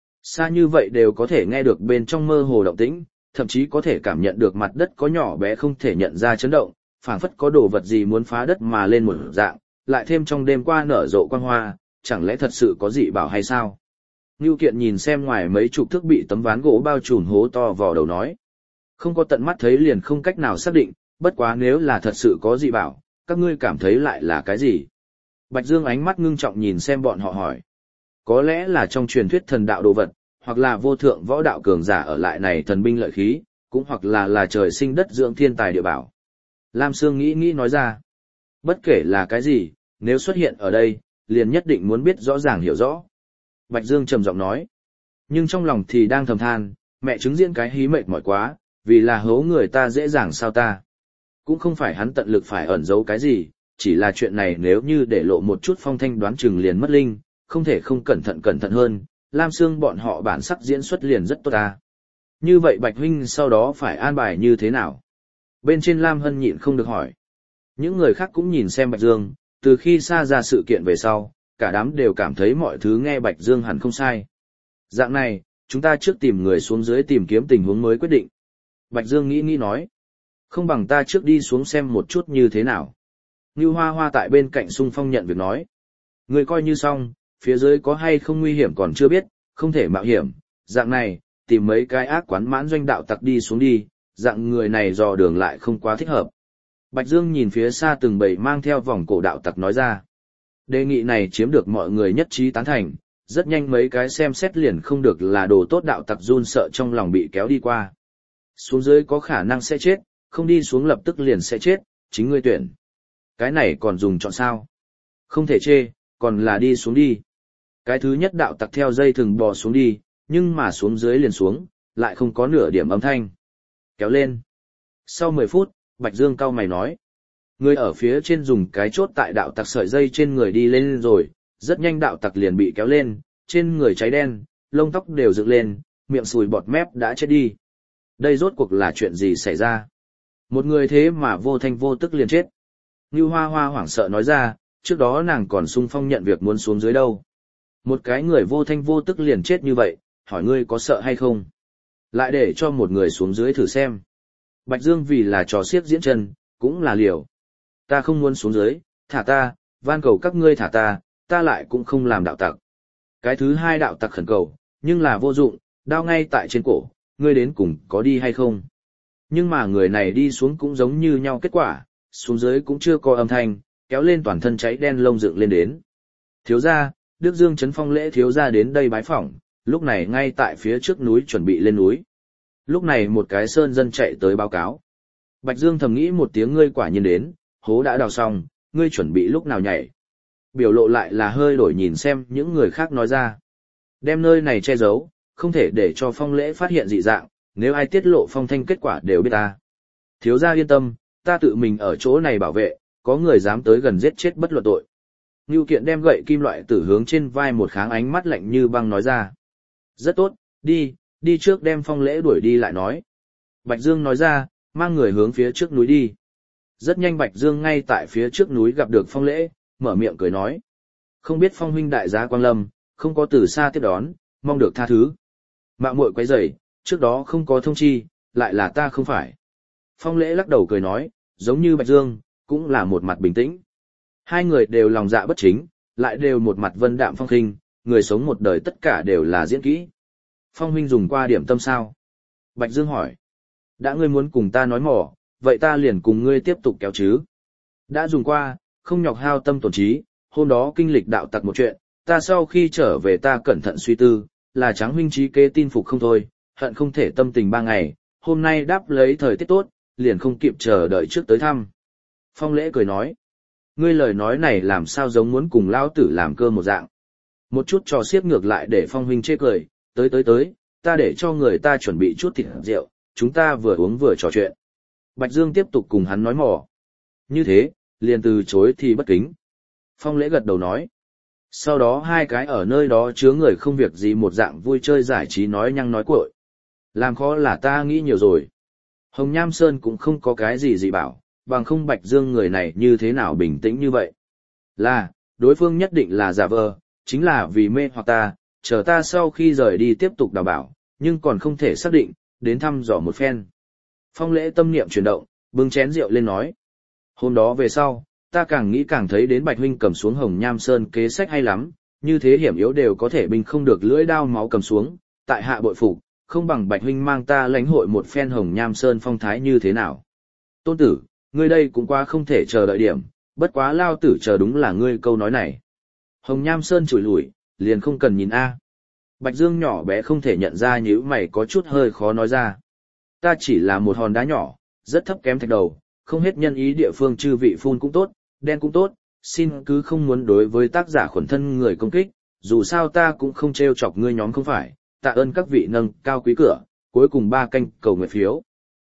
[SPEAKER 1] Xa như vậy đều có thể nghe được bên trong mơ hồ động tĩnh, thậm chí có thể cảm nhận được mặt đất có nhỏ bé không thể nhận ra chấn động, phảng phất có đồ vật gì muốn phá đất mà lên một dạng, lại thêm trong đêm qua nở rộ quang hoa, chẳng lẽ thật sự có dị bảo hay sao? Ngưu Kiện nhìn xem ngoài mấy chục thước bị tấm ván gỗ bao trùm hố to vò đầu nói. Không có tận mắt thấy liền không cách nào xác định, bất quá nếu là thật sự có dị bảo, các ngươi cảm thấy lại là cái gì? Bạch Dương ánh mắt ngưng trọng nhìn xem bọn họ hỏi. Có lẽ là trong truyền thuyết thần đạo đồ vật, hoặc là vô thượng võ đạo cường giả ở lại này thần binh lợi khí, cũng hoặc là trời sinh đất dưỡng thiên tài địa bảo. Lam Sương nghĩ nói ra. Bất kể là cái gì, nếu xuất hiện ở đây, liền nhất định muốn biết rõ ràng hiểu rõ. Bạch Dương trầm giọng nói. Nhưng trong lòng thì đang thầm than, mẹ chứng diễn cái hí mệt mỏi quá, vì là hố người ta dễ dàng sao ta. Cũng không phải hắn tận lực phải ẩn giấu cái gì, chỉ là chuyện này nếu như để lộ một chút phong thanh đoán chừng liền mất linh, không thể không cẩn thận hơn, Lam Sương bọn họ bản sắc diễn xuất liền rất tốt ta. Như vậy Bạch huynh sau đó phải an bài như thế nào? Bên trên Lam Hân nhịn không được hỏi. Những người khác cũng nhìn xem Bạch Dương, từ khi xa ra sự kiện về sau, cả đám đều cảm thấy mọi thứ nghe Bạch Dương hẳn không sai. Dạng này, chúng ta trước tìm người xuống dưới tìm kiếm tình huống mới quyết định. Bạch Dương nghĩ nói. Không bằng ta trước đi xuống xem một chút như thế nào. Ngưu Hoa Hoa tại bên cạnh xung phong nhận việc nói. Người coi như xong, phía dưới có hay không nguy hiểm còn chưa biết, không thể mạo hiểm. Dạng này, tìm mấy cái ác quán mãn doanh đạo tặc đi xuống đi, dạng người này dò đường lại không quá thích hợp. Bạch Dương nhìn phía xa từng bầy mang theo vòng cổ đạo tặc nói ra. Đề nghị này chiếm được mọi người nhất trí tán thành, rất nhanh mấy cái xem xét liền không được là đồ tốt đạo tặc run sợ trong lòng bị kéo đi qua. Xuống dưới có khả năng sẽ chết, không đi xuống lập tức liền sẽ chết, chính ngươi tuyển. Cái này còn dùng chọn sao? Không thể chê, còn là đi xuống đi. Cái thứ nhất đạo tặc theo dây thừng bò xuống đi, nhưng mà xuống dưới liền xuống, lại không có nửa điểm âm thanh. Kéo lên. Sau 10 phút, Bạch Dương cau mày nói. Người ở phía trên dùng cái chốt tại đạo tặc sợi dây trên người đi lên rồi, rất nhanh đạo tặc liền bị kéo lên, trên người cháy đen, lông tóc đều dựng lên, miệng sùi bọt mép đã chết đi. Đây rốt cuộc là chuyện gì xảy ra? Một người thế mà vô thanh vô tức liền chết. Ngưu Hoa Hoa hoảng sợ nói ra, trước đó nàng còn xung phong nhận việc muốn xuống dưới đâu. Một cái người vô thanh vô tức liền chết như vậy, hỏi ngươi có sợ hay không? Lại để cho một người xuống dưới thử xem. Bạch Dương vì là trò xiếc diễn chân, cũng là liều. Ta không muốn xuống dưới, thả ta, van cầu các ngươi thả ta lại cũng không làm đạo tặc. Cái thứ hai đạo tặc khẩn cầu, nhưng là vô dụng, đao ngay tại trên cổ, ngươi đến cùng có đi hay không? Nhưng mà người này đi xuống cũng giống như nhau kết quả, xuống dưới cũng chưa có âm thanh, kéo lên toàn thân cháy đen lông dựng lên đến. Thiếu gia, Đức Dương Trấn Phong Lễ thiếu gia đến đây bái phỏng, lúc này ngay tại phía trước núi chuẩn bị lên núi. Lúc này một cái sơn dân chạy tới báo cáo. Bạch Dương thầm nghĩ một tiếng ngươi quả nhiên đến, hố đã đào xong, ngươi chuẩn bị lúc nào nhảy. Biểu lộ lại là hơi đổi nhìn xem những người khác nói ra. Đem nơi này che giấu, không thể để cho Phong Lễ phát hiện dị dạng, nếu ai tiết lộ phong thanh kết quả đều biết ta. Thiếu gia yên tâm, ta tự mình ở chỗ này bảo vệ, có người dám tới gần giết chết bất luận tội. Ngưu Kiện đem gậy kim loại tử hướng trên vai một kháng ánh mắt lạnh như băng nói ra. Rất tốt, đi trước đem Phong Lễ đuổi đi lại nói. Bạch Dương nói ra, mang người hướng phía trước núi đi. Rất nhanh Bạch Dương ngay tại phía trước núi gặp được Phong Lễ, mở miệng cười nói. Không biết Phong huynh đại gia quang lâm, không có từ xa tiếp đón, mong được tha thứ. Mạo muội quấy rầy, trước đó không có thông chi, lại là ta không phải. Phong Lễ lắc đầu cười nói, giống như Bạch Dương, cũng là một mặt bình tĩnh. Hai người đều lòng dạ bất chính, lại đều một mặt vân đạm phong khinh, người sống một đời tất cả đều là diễn kỹ. Phong huynh dùng qua điểm tâm sao? Bạch Dương hỏi. Đã ngươi muốn cùng ta nói mỏ, vậy ta liền cùng ngươi tiếp tục kéo chứ. Đã dùng qua, không nhọc hao tâm tổn trí, hôm đó kinh lịch đạo tặc một chuyện, ta sau khi trở về ta cẩn thận suy tư, là Tráng huynh trí kế tin phục không thôi, hận không thể tâm tình 3 ngày, hôm nay đáp lấy thời tiết tốt, liền không kịp chờ đợi trước tới thăm. Phong Lễ cười nói, ngươi lời nói này làm sao giống muốn cùng lão tử làm cơ một dạng. Một chút trò xiếc ngược lại để Phong huynh chê cười, tới, ta để cho người ta chuẩn bị chút thịt rượu, chúng ta vừa uống vừa trò chuyện. Bạch Dương tiếp tục cùng hắn nói mò. Như thế, liền từ chối thì bất kính. Phong Lễ gật đầu nói. Sau đó hai cái ở nơi đó chứa người không việc gì một dạng vui chơi giải trí nói nhăng nói cuội. Làm khó là ta nghĩ nhiều rồi. Hồng Nham Sơn cũng không có cái gì dị bảo, bằng không Bạch Dương người này như thế nào bình tĩnh như vậy. Là, đối phương nhất định là giả vờ, chính là vì mê hoặc ta, chờ ta sau khi rời đi tiếp tục đào bảo, nhưng còn không thể xác định, đến thăm dò một phen. Phong Lễ tâm niệm chuyển động, bưng chén rượu lên nói. Hôm đó về sau, ta càng nghĩ càng thấy đến Bạch huynh cầm xuống Hồng Nham Sơn kế sách hay lắm, như thế hiểm yếu đều có thể binh không được lưỡi đao máu cầm xuống, tại hạ bội phục, không bằng Bạch huynh mang ta lãnh hội một phen Hồng Nham Sơn phong thái như thế nào. Tôn tử, ngươi đây cũng quá không thể chờ đợi điểm, bất quá lao tử chờ đúng là ngươi câu nói này. Hồng Nham Sơn chửi lủi, liền không cần nhìn a. Bạch Dương nhỏ bé không thể nhận ra nhíu mày có chút hơi khó nói ra. Ta chỉ là một hòn đá nhỏ, rất thấp kém thạch đầu, không hết nhân ý địa phương chư vị phun cũng tốt, đen cũng tốt, xin cứ không muốn đối với tác giả khuẩn thân người công kích, dù sao ta cũng không trêu chọc ngươi nhóm không phải, tạ ơn các vị nâng cao quý cửa, cuối cùng 3 canh cầu nguyện phiếu.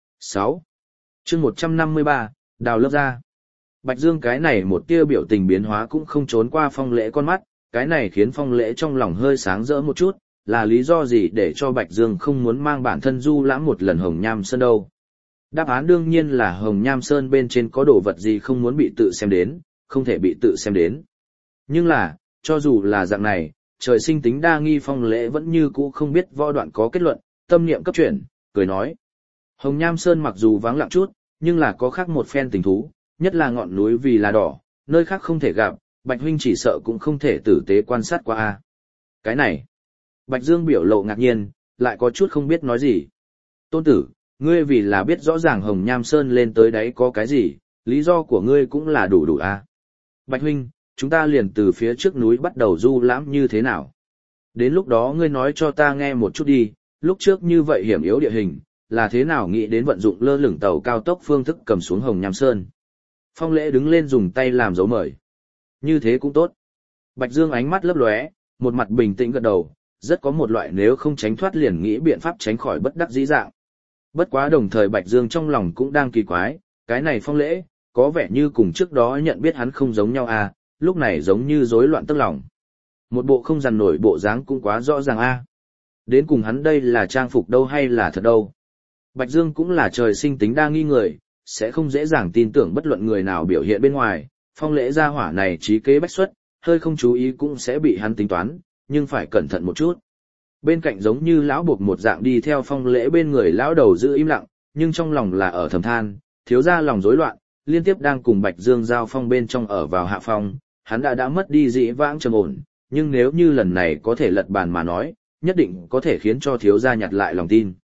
[SPEAKER 1] 6. Chương 153, đào lớp ra. Bạch Dương cái này một tia biểu tình biến hóa cũng không trốn qua Phong Lễ con mắt, cái này khiến Phong Lễ trong lòng hơi sáng rỡ một chút, là lý do gì để cho Bạch Dương không muốn mang bản thân du lãm một lần Hồng Nham Sơn đâu. Đáp án đương nhiên là Hồng Nham Sơn bên trên có đồ vật gì không muốn bị tự xem đến, không thể bị tự xem đến. Nhưng là, cho dù là dạng này, trời sinh tính đa nghi Phong Lễ vẫn như cũ không biết võ đoạn có kết luận, tâm niệm cấp chuyển, cười nói. Hồng Nham Sơn mặc dù vắng lặng chút, nhưng là có khác một phen tình thú, nhất là ngọn núi vì là đỏ, nơi khác không thể gặp, Bạch huynh chỉ sợ cũng không thể tử tế quan sát qua a. Cái này, Bạch Dương biểu lộ ngạc nhiên, lại có chút không biết nói gì. Tôn tử, ngươi vì là biết rõ ràng Hồng Nham Sơn lên tới đấy có cái gì, lý do của ngươi cũng là đủ a. Bạch huynh, chúng ta liền từ phía trước núi bắt đầu du lãm như thế nào? Đến lúc đó ngươi nói cho ta nghe một chút đi, lúc trước như vậy hiểm yếu địa hình, là thế nào nghĩ đến vận dụng lơ lửng tàu cao tốc phương thức cầm xuống Hồng Nham Sơn? Phong Lễ đứng lên dùng tay làm dấu mời. Như thế cũng tốt. Bạch Dương ánh mắt lấp lóe, một mặt bình tĩnh gật đầu, rất có một loại nếu không tránh thoát liền nghĩ biện pháp tránh khỏi bất đắc dĩ dạng. Bất quá đồng thời Bạch Dương trong lòng cũng đang kỳ quái, cái này Phong Lễ, có vẻ như cùng trước đó nhận biết hắn không giống nhau a, lúc này giống như rối loạn tức lòng. Một bộ không dằn nổi bộ dáng cũng quá rõ ràng a. Đến cùng hắn đây là trang phục đâu hay là thật đâu. Bạch Dương cũng là trời sinh tính đa nghi người, sẽ không dễ dàng tin tưởng bất luận người nào biểu hiện bên ngoài, Phong Lễ gia hỏa này trí kế bách xuất, hơi không chú ý cũng sẽ bị hắn tính toán, nhưng phải cẩn thận một chút. Bên cạnh giống như lão buộc một dạng đi theo Phong Lễ bên người lão đầu giữ im lặng, nhưng trong lòng là ở thầm than, thiếu gia lòng rối loạn, liên tiếp đang cùng Bạch Dương giao phong bên trong ở vào hạ phong, hắn đã mất đi dĩ vãng trầm ổn, nhưng nếu như lần này có thể lật bàn mà nói, nhất định có thể khiến cho thiếu gia nhặt lại lòng tin.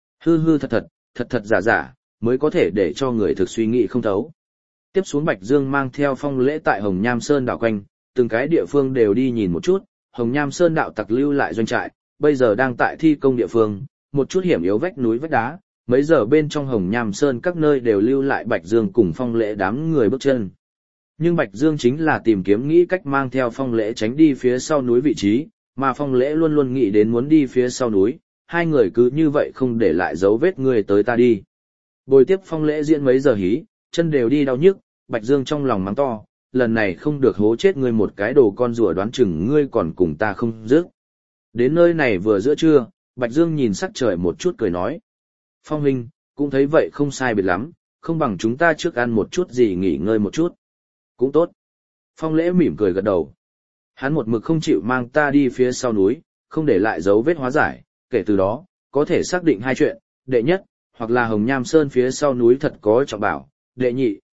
[SPEAKER 1] Hư thật giả, mới có thể để cho người thực suy nghĩ không thấu. Tiếp xuống Bạch Dương mang theo Phong Lễ tại Hồng Nham Sơn đảo quanh, từng cái địa phương đều đi nhìn một chút, Hồng Nham Sơn đạo tặc lưu lại doanh trại, bây giờ đang tại thi công địa phương, một chút hiểm yếu vách núi vách đá, mấy giờ bên trong Hồng Nham Sơn các nơi đều lưu lại Bạch Dương cùng Phong Lễ đám người bước chân. Nhưng Bạch Dương chính là tìm kiếm nghĩ cách mang theo Phong Lễ tránh đi phía sau núi vị trí, mà Phong Lễ luôn luôn nghĩ đến muốn đi phía sau núi, hai người cứ như vậy không để lại dấu vết người tới ta đi. Bồi tiếp Phong Lễ diễn mấy giờ hí, chân đều đi đau nhức, Bạch Dương trong lòng mắng to, lần này không được hố chết ngươi một cái đồ con rùa đoán chừng ngươi còn cùng ta không dứt. Đến nơi này vừa giữa trưa, Bạch Dương nhìn sắc trời một chút cười nói. Phong huynh, cũng thấy vậy không sai biệt lắm, không bằng chúng ta trước ăn một chút gì nghỉ ngơi một chút. Cũng tốt. Phong Lễ mỉm cười gật đầu. Hắn một mực không chịu mang ta đi phía sau núi, không để lại dấu vết hóa giải, kể từ đó, có thể xác định hai chuyện, đệ nhất, hoặc là Hồng Nham Sơn phía sau núi thật có trọng bảo, đệ nhị,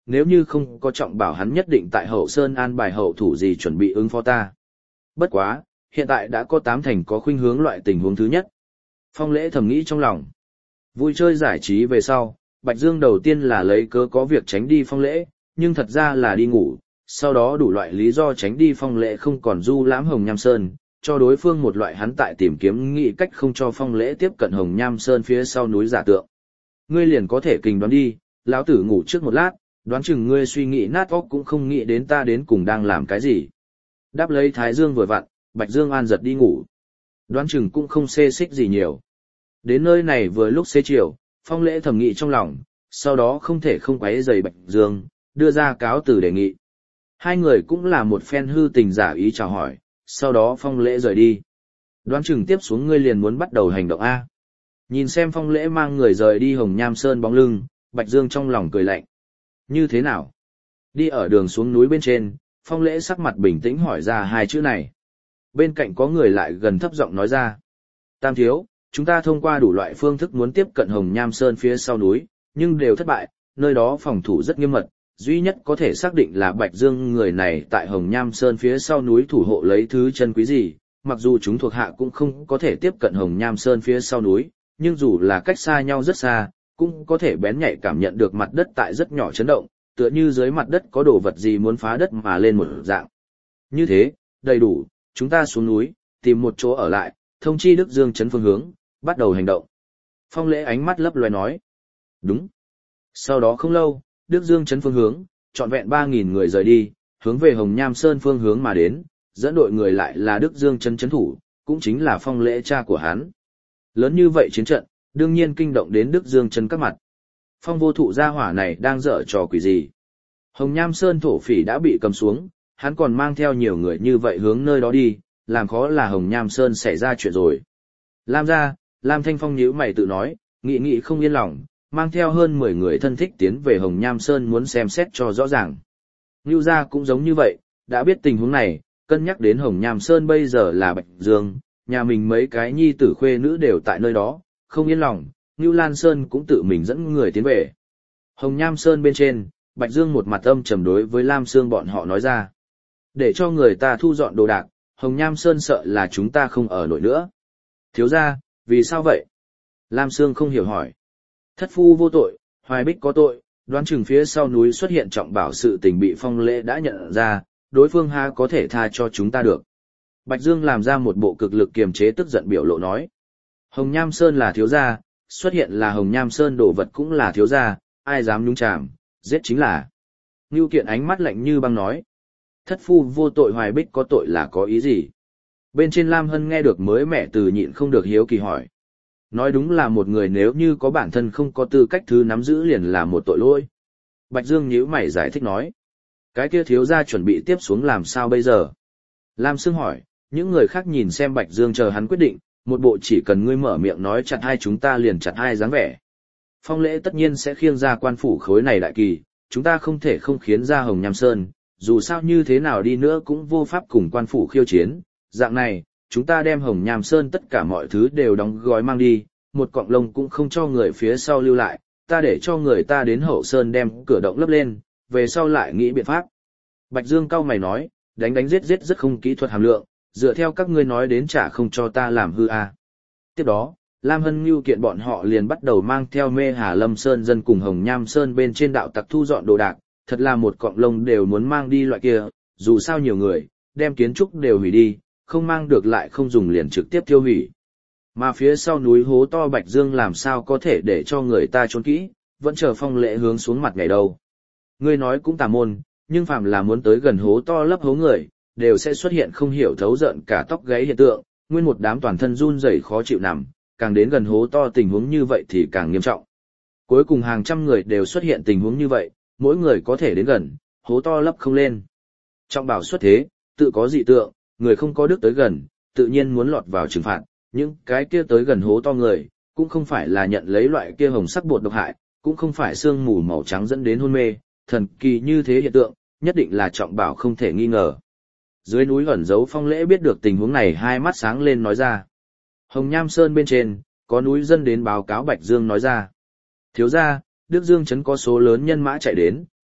[SPEAKER 1] nếu như không có trọng bảo hắn nhất định tại hậu sơn an bài hậu thủ gì chuẩn bị ứng phó ta. Bất quá, hiện tại đã có 8 thành có khuynh hướng loại tình huống thứ nhất. Phong Lễ thầm nghĩ trong lòng. Vui chơi giải trí về sau, Bạch Dương đầu tiên là lấy cớ có việc tránh đi Phong Lễ, nhưng thật ra là đi ngủ, sau đó đủ loại lý do tránh đi Phong Lễ không còn du lãm Hồng Nham Sơn, cho đối phương một loại hắn tại tìm kiếm nghị cách không cho Phong Lễ tiếp cận Hồng Nham Sơn phía sau núi giả tượng. Ngươi liền có thể kình đoán đi, lão tử ngủ trước một lát, đoán chừng ngươi suy nghĩ nát óc cũng không nghĩ đến ta đến cùng đang làm cái gì. Đáp lấy Thái Dương vừa vặn, Bạch Dương an giật đi ngủ. Đoán chừng cũng không xê xích gì nhiều. Đến nơi này vừa lúc xế chiều, Phong Lễ thầm nghĩ trong lòng, sau đó không thể không quấy rầy Bạch Dương, đưa ra cáo từ đề nghị. Hai người cũng là một phen hư tình giả ý chào hỏi, sau đó Phong Lễ rời đi. Đoán chừng tiếp xuống ngươi liền muốn bắt đầu hành động A. Nhìn xem Phong Lễ mang người rời đi Hồng Nham Sơn bóng lưng, Bạch Dương trong lòng cười lạnh. Như thế nào? Đi ở đường xuống núi bên trên, Phong Lễ sắc mặt bình tĩnh hỏi ra hai chữ này. Bên cạnh có người lại gần thấp giọng nói ra. Tam thiếu, chúng ta thông qua đủ loại phương thức muốn tiếp cận Hồng Nham Sơn phía sau núi, nhưng đều thất bại, nơi đó phòng thủ rất nghiêm mật, duy nhất có thể xác định là Bạch Dương người này tại Hồng Nham Sơn phía sau núi thủ hộ lấy thứ chân quý gì, mặc dù chúng thuộc hạ cũng không có thể tiếp cận Hồng Nham Sơn phía sau núi, nhưng dù là cách xa nhau rất xa, cũng có thể bén nhạy cảm nhận được mặt đất tại rất nhỏ chấn động, tựa như dưới mặt đất có đồ vật gì muốn phá đất mà lên một dạng. Như thế, đầy đủ, chúng ta xuống núi, tìm một chỗ ở lại, thông chi Đức Dương trấn phương hướng, bắt đầu hành động. Phong Lễ ánh mắt lấp loé nói. Đúng. Sau đó không lâu, Đức Dương trấn phương hướng, trọn vẹn 3.000 người rời đi, hướng về Hồng Nham Sơn phương hướng mà đến, dẫn đội người lại là Đức Dương trấn trấn thủ, cũng chính là Phong Lễ cha của hắn. Lớn như vậy chiến trận, đương nhiên kinh động đến Đức Dương trấn các mặt. Phong Vô Thụ gia hỏa này đang dở trò quỷ gì? Hồng Nham Sơn thổ phỉ đã bị cầm xuống, hắn còn mang theo nhiều người như vậy hướng nơi đó đi, làm khó là Hồng Nham Sơn xảy ra chuyện rồi. Lam gia, Lam Thanh Phong nhíu mày tự nói, nghĩ không yên lòng, mang theo hơn 10 người thân thích tiến về Hồng Nham Sơn muốn xem xét cho rõ ràng. Nưu gia cũng giống như vậy, đã biết tình huống này, cân nhắc đến Hồng Nham Sơn bây giờ là Bạch Dương, nhà mình mấy cái nhi tử khuê nữ đều tại nơi đó, không yên lòng, Nưu Lan Sơn cũng tự mình dẫn người tiến về. Hồng Nham Sơn bên trên, Bạch Dương một mặt âm trầm đối với Lam Sương bọn họ nói ra. Để cho người ta thu dọn đồ đạc, Hồng Nham Sơn sợ là chúng ta không ở nổi nữa. Thiếu gia, vì sao vậy? Lam Sương không hiểu hỏi. Thất phu vô tội, Hoài Bích có tội, đoán chừng phía sau núi xuất hiện trọng bảo sự tình bị Phong Lễ đã nhận ra, đối phương ha có thể tha cho chúng ta được. Bạch Dương làm ra một bộ cực lực kiềm chế tức giận biểu lộ nói. Hồng Nham Sơn là thiếu gia, xuất hiện là Hồng Nham Sơn đồ vật cũng là thiếu gia, ai dám nhúng chàm, giết chính là. Ngưu Kiện ánh mắt lạnh như băng nói. Thất phu vô tội Hoài Bích có tội là có ý gì? Bên trên Lam Hân nghe được mới mẹ từ nhịn không được hiếu kỳ hỏi. Nói đúng là một người nếu như có bản thân không có tư cách thứ nắm giữ liền là một tội lỗi. Bạch Dương nhíu mày giải thích nói. Cái kia thiếu gia chuẩn bị tiếp xuống làm sao bây giờ? Lam Sương hỏi, những người khác nhìn xem Bạch Dương chờ hắn quyết định, một bộ chỉ cần ngươi mở miệng nói chặt hai chúng ta liền chặt hai dáng vẻ. Phong Lễ tất nhiên sẽ khiêng ra quan phủ khối này đại kỳ, chúng ta không thể không khiến ra Hồng Nham Sơn, dù sao như thế nào đi nữa cũng vô pháp cùng quan phủ khiêu chiến. Dạng này, chúng ta đem Hồng Nham Sơn tất cả mọi thứ đều đóng gói mang đi, một cọng lông cũng không cho người phía sau lưu lại, ta để cho người ta đến Hậu Sơn đem cửa động lấp lên, về sau lại nghĩ biện pháp. Bạch Dương cau mày nói, đánh giết rất không kỹ thuật hàm lượng, dựa theo các ngươi nói đến chả không cho ta làm hư à. Tiếp đó, Lam Hân Ngưu Kiện bọn họ liền bắt đầu mang theo Mê Hà Lâm Sơn dân cùng Hồng Nham Sơn bên trên đạo tặc thu dọn đồ đạc, thật là một cọng lông đều muốn mang đi loại kia, dù sao nhiều người, đem kiến trúc đều hủy đi, không mang được lại không dùng liền trực tiếp tiêu hủy. Mà phía sau núi hố to Bạch Dương làm sao có thể để cho người ta trốn kỹ, vẫn chờ Phong Lễ hướng xuống mặt ngày đâu. Ngươi nói cũng tà môn, nhưng phàm là muốn tới gần hố to lấp hố người, đều sẽ xuất hiện không hiểu thấu giận cả tóc gáy hiện tượng, nguyên một đám toàn thân run rẩy khó chịu nằm, càng đến gần hố to tình huống như vậy thì càng nghiêm trọng. Cuối cùng hàng trăm người đều xuất hiện tình huống như vậy, mỗi người có thể đến gần, hố to lấp không lên. Trọng bảo xuất thế, tự có dị tượng, người không có đức tới gần, tự nhiên muốn lọt vào trừng phạt, những cái kia tới gần hố to người, cũng không phải là nhận lấy loại kia hồng sắc bột độc hại, cũng không phải sương mù màu trắng dẫn đến hôn mê, thần kỳ như thế hiện tượng, nhất định là trọng bảo không thể nghi ngờ. Dưới núi ẩn giấu Phong Lễ biết được tình huống này hai mắt sáng lên nói ra. Hồng Nham Sơn bên trên, có núi dân đến báo cáo Bạch Dương nói ra. Thiếu gia, Đức Dương trấn có số lớn nhân mã chạy đến,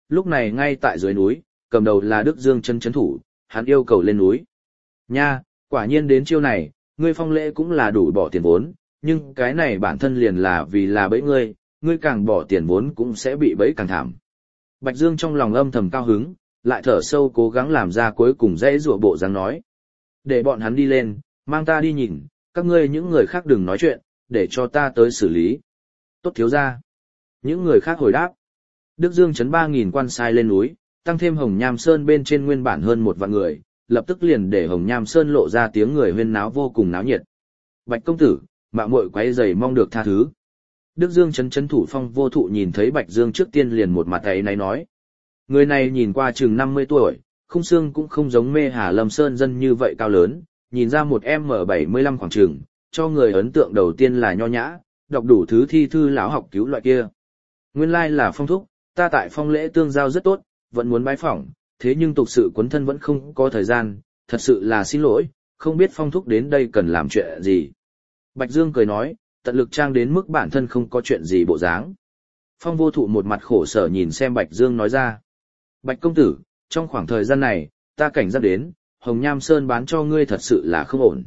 [SPEAKER 1] lúc này ngay tại dưới núi, cầm đầu là Đức Dương Trấn trấn thủ, hắn yêu cầu lên núi. Nha, quả nhiên đến chiêu này, ngươi Phong Lễ cũng là đủ bỏ tiền vốn, nhưng cái này bản thân liền là vì là bẫy ngươi càng bỏ tiền vốn cũng sẽ bị bẫy càng thảm. Bạch Dương trong lòng âm thầm cao hứng, lại thở sâu cố gắng làm ra cuối cùng dễ rủa bộ dáng nói. Để bọn hắn đi lên, mang ta đi nhìn, các ngươi những người khác đừng nói chuyện, để cho ta tới xử lý. Tốt thiếu gia. Những người khác hồi đáp. Đức Dương trấn 3.000 quan sai lên núi, tăng thêm Hồng Nham Sơn bên trên nguyên bản hơn 1 vạn người, lập tức liền để Hồng Nham Sơn lộ ra tiếng người huyên náo vô cùng náo nhiệt. Bạch công tử, mạo muội quấy rầy mong được tha thứ. Đức Dương trấn trấn thủ Phong Vô Thụ nhìn thấy Bạch Dương trước tiên liền một mặt ấy náy nói. Người này nhìn qua chừng 50 tuổi, khung xương cũng không giống Mê Hà Lâm Sơn dân như vậy cao lớn, nhìn ra một M75 khoảng chừng, cho người ấn tượng đầu tiên là nho nhã, đọc đủ thứ thi thư lão học cứu loại kia. Nguyên lai là Phong thúc, ta tại Phong lễ tương giao rất tốt, vẫn muốn bái phỏng, thế nhưng tục sự quấn thân vẫn không có thời gian, thật sự là xin lỗi, không biết Phong thúc đến đây cần làm chuyện gì. Bạch Dương cười nói, tận lực trang đến mức bản thân không có chuyện gì bộ dáng. Phong Vô Thụ một mặt khổ sở nhìn xem Bạch Dương nói ra. Bạch công tử, trong khoảng thời gian này, ta cảnh giác đến, Hồng Nham Sơn bán cho ngươi thật sự là không ổn.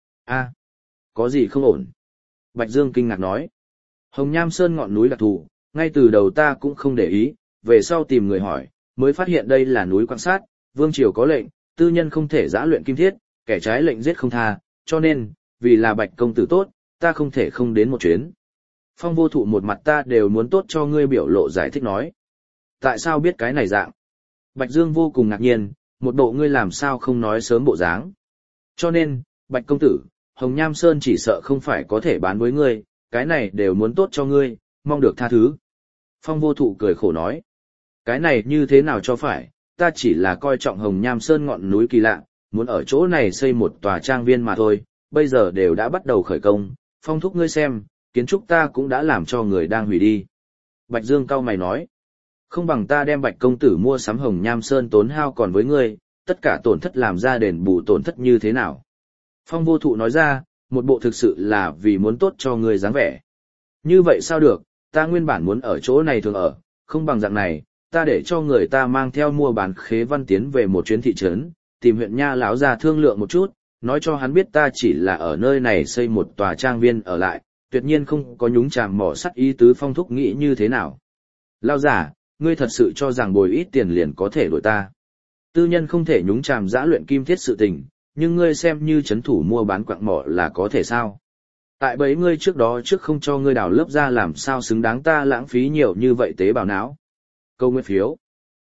[SPEAKER 1] A, có gì không ổn? Bạch Dương kinh ngạc nói. Hồng Nham Sơn ngọn núi đặc thù, ngay từ đầu ta cũng không để ý, về sau tìm người hỏi, mới phát hiện đây là núi quan sát, vương triều có lệnh, tư nhân không thể giã luyện kim thiết, kẻ trái lệnh giết không tha, cho nên, vì là Bạch công tử tốt, ta không thể không đến một chuyến. Phong Vô Thụ một mặt ta đều muốn tốt cho ngươi biểu lộ giải thích nói. Tại sao biết cái này dạng? Bạch Dương vô cùng ngạc nhiên, một bộ ngươi làm sao không nói sớm bộ dáng. Cho nên, Bạch công tử, Hồng Nham Sơn chỉ sợ không phải có thể bán với ngươi, cái này đều muốn tốt cho ngươi, mong được tha thứ. Phong Vô Thụ cười khổ nói. Cái này như thế nào cho phải, ta chỉ là coi trọng Hồng Nham Sơn ngọn núi kỳ lạ, muốn ở chỗ này xây một tòa trang viên mà thôi, bây giờ đều đã bắt đầu khởi công, Phong thúc ngươi xem, kiến trúc ta cũng đã làm cho người đang hủy đi. Bạch Dương cau mày nói. Không bằng ta đem Bạch công tử mua sắm Hồng Nham Sơn tốn hao còn với ngươi, tất cả tổn thất làm ra đền bù tổn thất như thế nào. Phong Vô Thụ nói ra, một bộ thực sự là vì muốn tốt cho ngươi dáng vẻ. Như vậy sao được, ta nguyên bản muốn ở chỗ này thường ở, không bằng dạng này, ta để cho người ta mang theo mua bán khế văn tiến về một chuyến thị trấn, tìm huyện nha lão ra thương lượng một chút, nói cho hắn biết ta chỉ là ở nơi này xây một tòa trang viên ở lại, tuyệt nhiên không có nhúng chàm mỏ sắt ý tứ. Phong thúc nghĩ như thế nào. Lão giả, ngươi thật sự cho rằng bồi ít tiền liền có thể đổi ta. Tư nhân không thể nhúng chàm giã luyện kim thiết sự tình, nhưng ngươi xem như chấn thủ mua bán quặng mỏ là có thể sao. Tại bấy ngươi trước đó trước không cho ngươi đào lớp ra làm sao xứng đáng ta lãng phí nhiều như vậy tế bào não. Câu nguyên phiếu.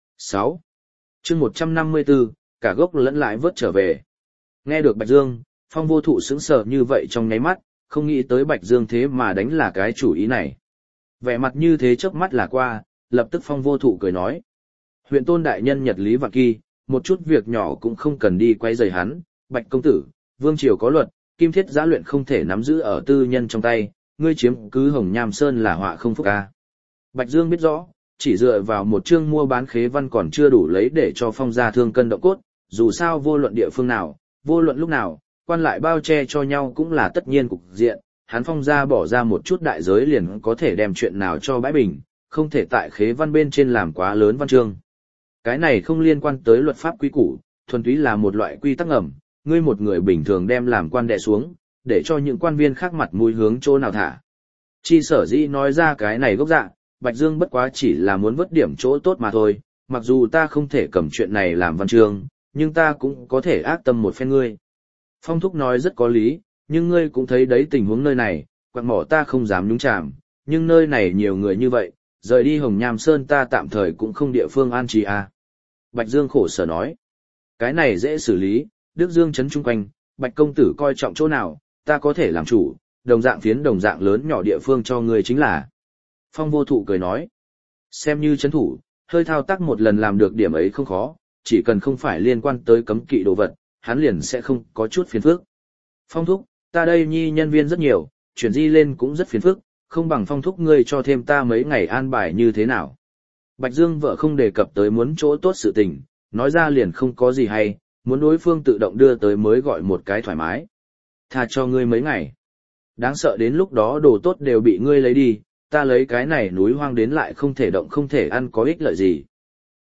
[SPEAKER 1] 6. Chương 154, cả gốc lẫn lại vớt trở về. Nghe được Bạch Dương, Phong Vô Thụ sững sờ như vậy trong nháy mắt, không nghĩ tới Bạch Dương thế mà đánh là cái chủ ý này. Vẻ mặt như thế chớp mắt là qua, lập tức Phong Vô Thụ cười nói. Huyện tôn đại nhân nhật lý vạn kỳ, một chút việc nhỏ cũng không cần đi quay rầy hắn. Bạch công tử, vương triều có luật, kim thiết giã luyện không thể nắm giữ ở tư nhân trong tay, ngươi chiếm cứ Hồng Nham Sơn là họa không phúc ca. Bạch Dương biết rõ, chỉ dựa vào một chương mua bán khế văn còn chưa đủ lấy để cho Phong gia thương cân động cốt, dù sao vô luận địa phương nào, vô luận lúc nào, quan lại bao che cho nhau cũng là tất nhiên cục diện, hắn Phong gia bỏ ra một chút đại giới liền có thể đem chuyện nào cho bãi bình, không thể tại khế văn bên trên làm quá lớn văn chương. Cái này không liên quan tới luật pháp quy củ, thuần túy là một loại quy tắc ngầm, ngươi một người bình thường đem làm quan đè xuống, để cho những quan viên khác mặt mũi hướng chỗ nào thả. Chi sở dĩ nói ra cái này gốc dạ, Bạch Dương bất quá chỉ là muốn vớt điểm chỗ tốt mà thôi, mặc dù ta không thể cầm chuyện này làm văn chương, nhưng ta cũng có thể ác tâm một phen ngươi. Phong thúc nói rất có lý, nhưng ngươi cũng thấy đấy tình huống nơi này, quặng mỏ ta không dám nhúng chàm, nhưng nơi này nhiều người như vậy, rời đi Hồng Nham Sơn ta tạm thời cũng không địa phương an trí à. Bạch Dương khổ sở nói, cái này dễ xử lý, Đức Dương trấn chung quanh, Bạch công tử coi trọng chỗ nào, ta có thể làm chủ, đồng dạng phiến đồng dạng lớn nhỏ địa phương cho ngươi chính là. Phong Vô Thụ cười nói, xem như trấn thủ, hơi thao tác một lần làm được điểm ấy không khó, chỉ cần không phải liên quan tới cấm kỵ đồ vật, hắn liền sẽ không có chút phiền phức. Phong thúc, ta đây nhi nhân viên rất nhiều, chuyển di lên cũng rất phiền phức, không bằng Phong thúc ngươi cho thêm ta mấy ngày an bài như thế nào. Bạch Dương vợ không đề cập tới muốn chỗ tốt sự tình, nói ra liền không có gì hay, muốn đối phương tự động đưa tới mới gọi một cái thoải mái. Tha cho ngươi mấy ngày. Đáng sợ đến lúc đó đồ tốt đều bị ngươi lấy đi, ta lấy cái này núi hoang đến lại không thể động không thể ăn có ích lợi gì.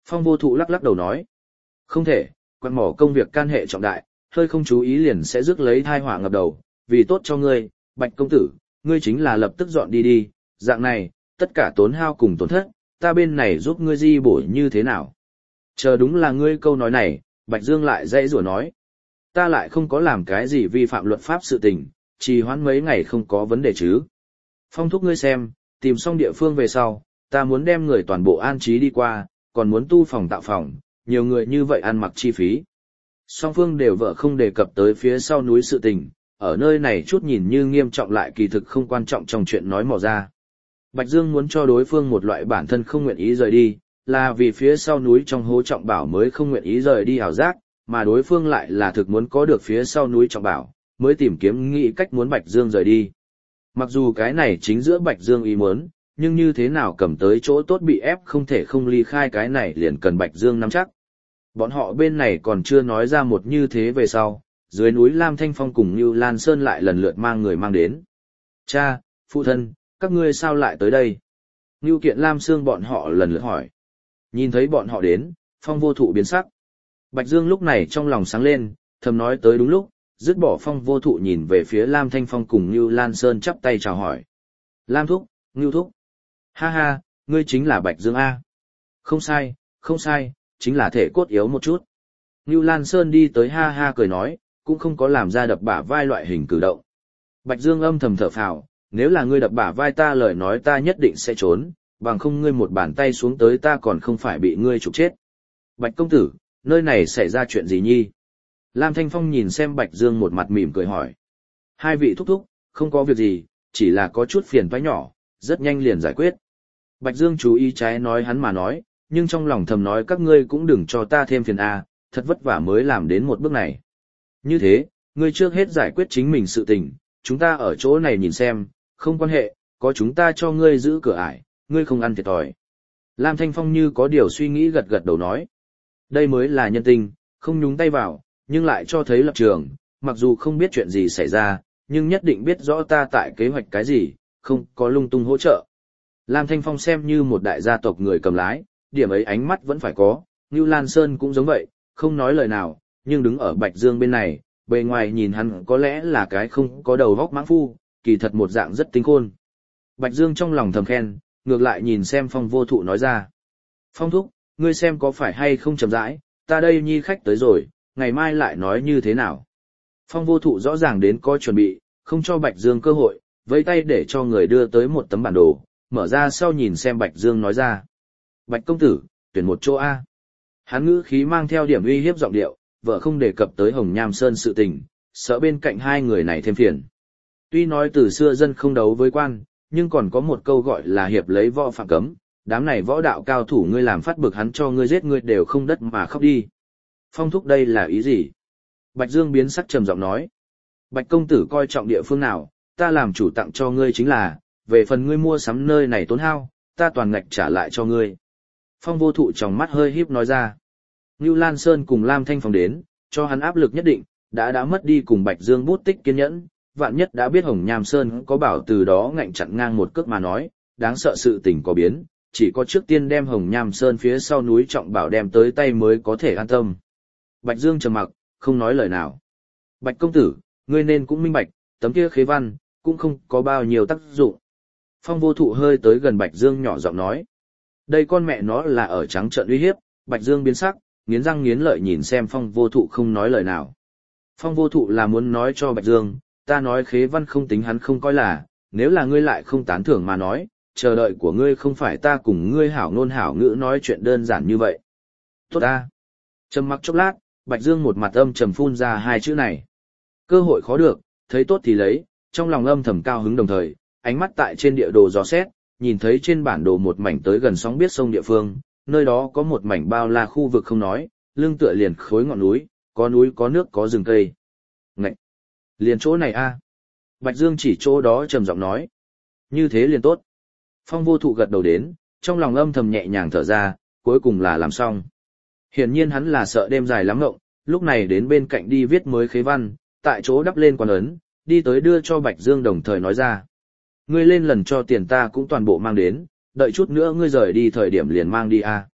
[SPEAKER 1] Phong Vô Thụ lắc lắc đầu nói. Không thể, quan mỏ công việc can hệ trọng đại, hơi không chú ý liền sẽ rước lấy thai họa ngập đầu, vì tốt cho ngươi, Bạch công tử, ngươi chính là lập tức dọn đi đi, dạng này, tất cả tốn hao cùng tổn thất, ta bên này giúp ngươi di bổ như thế nào. Chờ đúng là ngươi câu nói này, Bạch Dương lại dãy rủa nói. Ta lại không có làm cái gì vi phạm luật pháp sự tình, trì hoãn mấy ngày không có vấn đề chứ. Phong thúc ngươi xem, tìm xong địa phương về sau, ta muốn đem người toàn bộ an trí đi qua, còn muốn tu phòng tạo phòng, nhiều người như vậy ăn mặc chi phí. Song phương đều vợ không đề cập tới phía sau núi sự tình, ở nơi này chút nhìn như nghiêm trọng lại kỳ thực không quan trọng trong chuyện nói mò ra. Bạch Dương muốn cho đối phương một loại bản thân không nguyện ý rời đi, là vì phía sau núi trong hố trọng bảo mới không nguyện ý rời đi ảo giác, mà đối phương lại là thực muốn có được phía sau núi trọng bảo, mới tìm kiếm nghĩ cách muốn Bạch Dương rời đi. Mặc dù cái này chính giữa Bạch Dương ý muốn, nhưng như thế nào cầm tới chỗ tốt bị ép không thể không ly khai cái này liền cần Bạch Dương nắm chắc. Bọn họ bên này còn chưa nói ra một như thế về sau, dưới núi Lam Thanh Phong cùng Như Lan Sơn lại lần lượt mang người mang đến. Cha, phụ thân, các ngươi sao lại tới đây? Ngưu Kiện Lam Sương bọn họ lần lượt hỏi. Nhìn thấy bọn họ đến, Phong Vô Thụ biến sắc. Bạch Dương lúc này trong lòng sáng lên, thầm nói tới đúng lúc, dứt bỏ Phong Vô Thụ nhìn về phía Lam Thanh Phong cùng Như Lan Sơn chắp tay chào hỏi. Lam thúc, Ngưu thúc. Ha ha, ngươi chính là Bạch Dương A. Không sai, không sai, chính là thể cốt yếu một chút. Như Lan Sơn đi tới ha ha cười nói, cũng không có làm ra đập bả vai loại hình cử động. Bạch Dương âm thầm thở phào, nếu là ngươi đập bả vai ta lời nói ta nhất định sẽ trốn, bằng không ngươi một bàn tay xuống tới ta còn không phải bị ngươi trục chết. Bạch công tử, nơi này xảy ra chuyện gì nhi? Lam Thanh Phong nhìn xem Bạch Dương một mặt mỉm cười hỏi. Hai vị thúc thúc, không có việc gì, chỉ là có chút phiền toái nhỏ, rất nhanh liền giải quyết. Bạch Dương chú ý trái nói hắn mà nói, nhưng trong lòng thầm nói các ngươi cũng đừng cho ta thêm phiền a, thật vất vả mới làm đến một bước này. Như thế, ngươi trước hết giải quyết chính mình sự tình, chúng ta ở chỗ này nhìn xem, không quan hệ, có chúng ta cho ngươi giữ cửa ải, ngươi không ăn thiệt thòi. Lam Thanh Phong như có điều suy nghĩ gật gật đầu nói. Đây mới là nhân tình, không nhúng tay vào, nhưng lại cho thấy lập trường, mặc dù không biết chuyện gì xảy ra, nhưng nhất định biết rõ ta tại kế hoạch cái gì, không có lung tung hỗ trợ. Lam Thanh Phong xem như một đại gia tộc người cầm lái, điểm ấy ánh mắt vẫn phải có, Như Lan Sơn cũng giống vậy, không nói lời nào, nhưng đứng ở Bạch Dương bên này, bề ngoài nhìn hắn có lẽ là cái không có đầu vóc mãng phu, kỳ thật một dạng rất tinh khôn. Bạch Dương trong lòng thầm khen, ngược lại nhìn xem Phong Vô Thụ nói ra. Phong thúc, ngươi xem có phải hay không chậm rãi, ta đây nhi khách tới rồi, ngày mai lại nói như thế nào. Phong Vô Thụ rõ ràng đến có chuẩn bị, không cho Bạch Dương cơ hội, vẫy tay để cho người đưa tới một tấm bản đồ, mở ra sau nhìn xem Bạch Dương nói ra. Bạch công tử, tuyển một chỗ A. Hắn ngữ khí mang theo điểm uy hiếp giọng điệu, vợ không đề cập tới Hồng Nham Sơn sự tình, sợ bên cạnh hai người này thêm phiền. Tuy nói từ xưa dân không đấu với quan, nhưng còn có một câu gọi là hiệp lấy võ phạm cấm, đám này võ đạo cao thủ ngươi làm phát bực hắn cho ngươi giết ngươi đều không đất mà khóc đi. Phong thúc đây là ý gì? Bạch Dương biến sắc trầm giọng nói. Bạch công tử coi trọng địa phương nào, ta làm chủ tặng cho ngươi chính là, về phần ngươi mua sắm nơi này tốn hao, ta toàn ngạch trả lại cho ngươi. Phong Vô Thụ trong mắt hơi híp nói ra. Như Lan Sơn cùng Lam Thanh Phong đến, cho hắn áp lực nhất định, đã mất đi cùng Bạch Dương bút tích kiên nhẫn, vạn nhất đã biết Hồng Nham Sơn có bảo từ đó ngạnh chặn ngang một cước mà nói, đáng sợ sự tình có biến, chỉ có trước tiên đem Hồng Nham Sơn phía sau núi trọng bảo đem tới tay mới có thể an tâm. Bạch Dương trầm mặc, không nói lời nào. Bạch công tử, ngươi nên cũng minh bạch, tấm kia khế văn, cũng không có bao nhiêu tác dụng. Phong Vô Thụ hơi tới gần Bạch Dương nhỏ giọng nói. Đây con mẹ nó là ở trắng trợn uy hiếp, Bạch Dương biến sắc, nghiến răng nghiến lợi nhìn xem Phong Vô Thụ không nói lời nào. Phong Vô Thụ là muốn nói cho Bạch Dương, ta nói khế văn không tính hắn không coi là, nếu là ngươi lại không tán thưởng mà nói, chờ đợi của ngươi không phải ta cùng ngươi hảo ngôn hảo ngữ nói chuyện đơn giản như vậy. Tốt ta. Trầm mặc chốc lát, Bạch Dương một mặt âm trầm phun ra hai chữ này. Cơ hội khó được, thấy tốt thì lấy, trong lòng âm thầm cao hứng đồng thời, ánh mắt tại trên địa đồ dò xét, nhìn thấy trên bản đồ một mảnh tới gần sóng biết sông địa phương, nơi đó có một mảnh bao la khu vực không nói, lưng tựa liền khối ngọn núi, có nước có rừng cây. Ngậy! Liền chỗ này a. Bạch Dương chỉ chỗ đó trầm giọng nói. Như thế liền tốt. Phong Vô Thụ gật đầu đến, trong lòng âm thầm nhẹ nhàng thở ra, cuối cùng là làm xong. Hiển nhiên hắn là sợ đêm dài lắm ngộng, lúc này đến bên cạnh đi viết mới khế văn, tại chỗ đắp lên quan ấn, đi tới đưa cho Bạch Dương đồng thời nói ra. Ngươi lên lần cho tiền ta cũng toàn bộ mang đến, đợi chút nữa ngươi rời đi thời điểm liền mang đi a.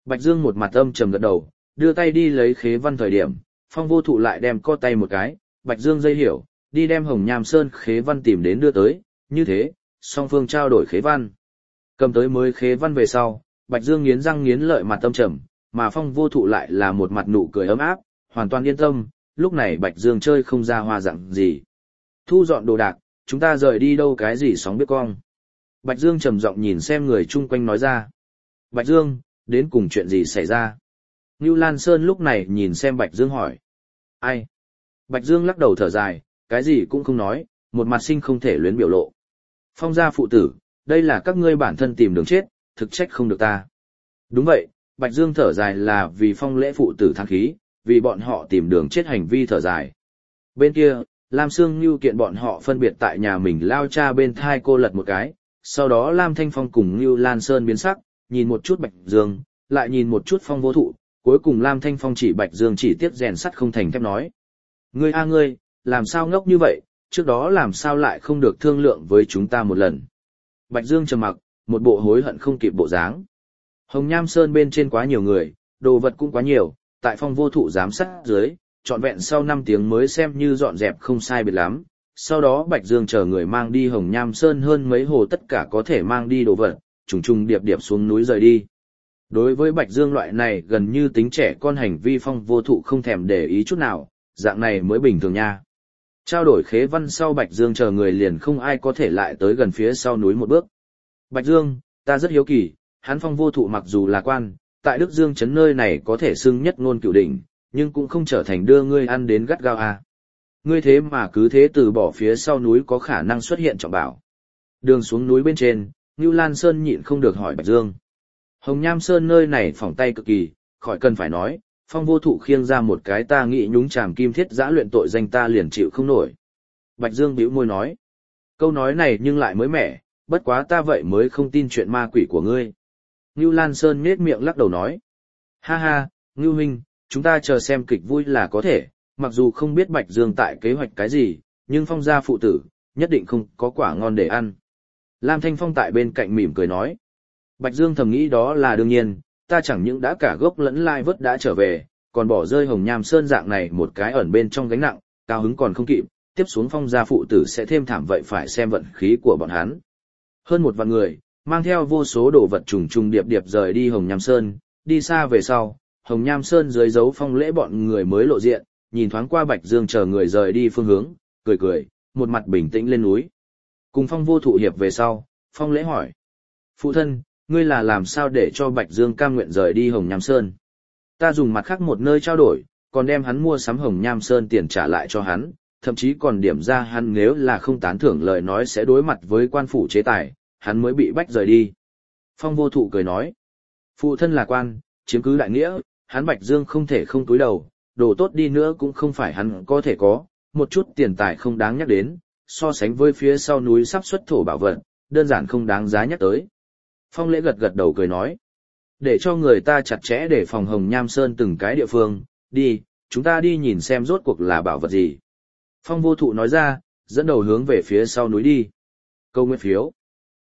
[SPEAKER 1] Bạch Dương một mặt âm trầm gật đầu, đưa tay đi lấy khế văn thời điểm, Phong Vô Thụ lại đem co tay một cái, Bạch Dương dây hiểu, đi đem Hồng Nham Sơn khế văn tìm đến đưa tới, như thế, song phương trao đổi khế văn. Cầm tới mới khế văn về sau, Bạch Dương nghiến răng nghiến lợi mặt âm trầm, mà Phong Vô Thụ lại là một mặt nụ cười ấm áp, hoàn toàn yên tâm, lúc này Bạch Dương chơi không ra hoa dạng gì. Thu dọn đồ đạc, chúng ta rời đi đâu cái gì sóng biết cong. Bạch Dương trầm giọng nhìn xem người chung quanh nói ra. Bạch Dương, đến cùng chuyện gì xảy ra? Ngưu Lan Sơn lúc này nhìn xem Bạch Dương hỏi. Ai? Bạch Dương lắc đầu thở dài, cái gì cũng không nói, một mặt sinh không thể luyến biểu lộ. Phong gia phụ tử, đây là các ngươi bản thân tìm đường chết, thực trách không được ta. Đúng vậy, Bạch Dương thở dài là vì Phong lễ phụ tử thăng khí, vì bọn họ tìm đường chết hành vi thở dài. Bên kia, Lam Sương Nhu kiện bọn họ phân biệt tại nhà mình lao cha bên thai cô lật một cái, sau đó Lam Thanh Phong cùng Ngưu Lan Sơn biến sắc, nhìn một chút Bạch Dương, lại nhìn một chút Phong Vô Thụ, cuối cùng Lam Thanh Phong chỉ Bạch Dương chỉ tiếc rèn sắt không thành thép nói. Ngươi a ngươi, làm sao ngốc như vậy, trước đó làm sao lại không được thương lượng với chúng ta một lần. Bạch Dương trầm mặc, một bộ hối hận không kịp bộ dáng. Hồng Nham Sơn bên trên quá nhiều người, đồ vật cũng quá nhiều, tại Phong Vô Thụ giám sát dưới, trọn vẹn sau 5 tiếng mới xem như dọn dẹp không sai biệt lắm. Sau đó Bạch Dương chờ người mang đi Hồng Nham Sơn hơn mấy hồ tất cả có thể mang đi đồ vật, trùng trùng điệp điệp xuống núi rời đi. Đối với Bạch Dương loại này gần như tính trẻ con hành vi Phong Vô Thụ không thèm để ý chút nào, dạng này mới bình thường nha. Trao đổi khế văn sau Bạch Dương chờ người liền không ai có thể lại tới gần phía sau núi một bước. Bạch Dương, ta rất hiếu kỳ, hắn Phong Vô Thụ mặc dù là quan, tại Đức Dương trấn nơi này có thể xưng nhất ngôn cửu đỉnh, nhưng cũng không trở thành đưa ngươi ăn đến gắt gao à. Ngươi thế mà cứ thế từ bỏ phía sau núi có khả năng xuất hiện trọng bảo. Đường xuống núi bên trên, Ngưu Lan Sơn nhịn không được hỏi Bạch Dương. Hồng Nham Sơn nơi này phỏng tay cực kỳ, khỏi cần phải nói, Phong Vô Thụ khiêng ra một cái ta nghĩ nhúng chàm kim thiết giã luyện tội danh ta liền chịu không nổi. Bạch Dương bĩu môi nói. Câu nói này nhưng lại mới mẻ, bất quá ta vậy mới không tin chuyện ma quỷ của ngươi. Ngưu Lan Sơn nhếch miệng lắc đầu nói. Ha ha, Ngưu huynh, chúng ta chờ xem kịch vui là có thể, mặc dù không biết Bạch Dương tại kế hoạch cái gì, nhưng Phong gia phụ tử, nhất định không có quả ngon để ăn. Lam Thanh Phong tại bên cạnh mỉm cười nói. Bạch Dương thầm nghĩ đó là đương nhiên, ta chẳng những đã cả gốc lẫn lai vớt đã trở về, còn bỏ rơi Hồng Nham Sơn dạng này một cái ẩn bên trong gánh nặng, cao hứng còn không kịp, tiếp xuống Phong gia phụ tử sẽ thêm thảm vậy phải xem vận khí của bọn hắn. Hơn 1 vạn người, mang theo vô số đồ vật trùng trùng điệp điệp rời đi Hồng Nham Sơn, đi xa về sau, Hồng Nham Sơn dưới dấu Phong lễ bọn người mới lộ diện, nhìn thoáng qua Bạch Dương chờ người rời đi phương hướng, cười cười, một mặt bình tĩnh lên núi. Cùng Phong Vô Thụ hiệp về sau, Phong lễ hỏi. Phụ thân, ngươi là làm sao để cho Bạch Dương cam nguyện rời đi Hồng Nham Sơn? Ta dùng mặt khác một nơi trao đổi, còn đem hắn mua sắm Hồng Nham Sơn tiền trả lại cho hắn, thậm chí còn điểm ra hắn nếu là không tán thưởng lời nói sẽ đối mặt với quan phủ chế tài, hắn mới bị bách rời đi. Phong Vô Thụ cười nói. Phụ thân là quan, chiếm cứ đại nghĩa, hắn Bạch Dương không thể không túi đầu, đồ tốt đi nữa cũng không phải hắn có thể có, một chút tiền tài không đáng nhắc đến, so sánh với phía sau núi sắp xuất thổ bảo vật, đơn giản không đáng giá nhắc tới. Phong lễ gật gật đầu cười nói. Để cho người ta chặt chẽ để phòng Hồng Nham Sơn từng cái địa phương, đi, chúng ta đi nhìn xem rốt cuộc là bảo vật gì. Phong Vô Thụ nói ra, dẫn đầu hướng về phía sau núi đi. Câu nguyên phiếu.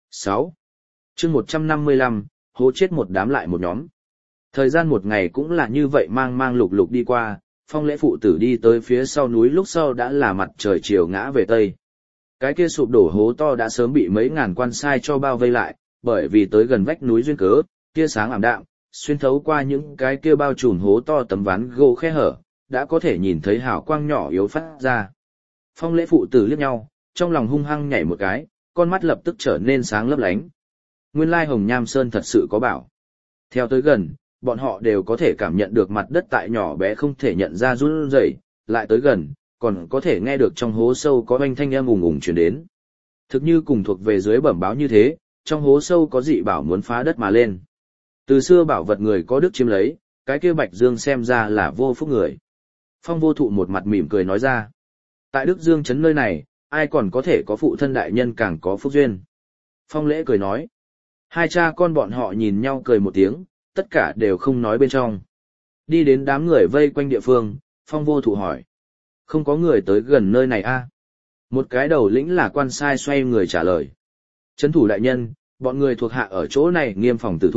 [SPEAKER 1] 6. Chương 155, hố chết một đám lại một nhóm. Thời gian một ngày cũng là như vậy mang lục lục đi qua, Phong lễ phụ tử đi tới phía sau núi lúc sau đã là mặt trời chiều ngã về tây. Cái kia sụp đổ hố to đã sớm bị mấy ngàn quan sai cho bao vây lại, bởi vì tới gần vách núi duyên cớ, tia sáng ảm đạm, xuyên thấu qua những cái kia bao trùm hố to tấm ván gỗ khe hở, đã có thể nhìn thấy hào quang nhỏ yếu phát ra. Phong lễ phụ tử liếc nhau, trong lòng hung hăng nhảy một cái, con mắt lập tức trở nên sáng lấp lánh. Nguyên lai Hồng Nham Sơn thật sự có bảo. Theo tới gần, bọn họ đều có thể cảm nhận được mặt đất tại nhỏ bé không thể nhận ra run rẩy, lại tới gần, còn có thể nghe được trong hố sâu có oanh thanh âm ùng ùng truyền đến. Thực như cùng thuộc về dưới bẩm báo như thế, trong hố sâu có dị bảo muốn phá đất mà lên. Từ xưa bảo vật người có đức chiếm lấy, cái kia Bạch Dương xem ra là vô phúc người. Phong Vô Thụ một mặt mỉm cười nói ra. Tại Đức Dương trấn nơi này, ai còn có thể có phụ thân đại nhân càng có phúc duyên. Phong lễ cười nói. Hai cha con bọn họ nhìn nhau cười một tiếng, tất cả đều không nói bên trong. Đi đến đám người vây quanh địa phương, Phong Vô Thụ hỏi. Không có người tới gần nơi này a? Một cái đầu lĩnh là quan sai xoay người trả lời. Trấn thủ đại nhân, bọn người thuộc hạ ở chỗ này nghiêm phòng tử thủ,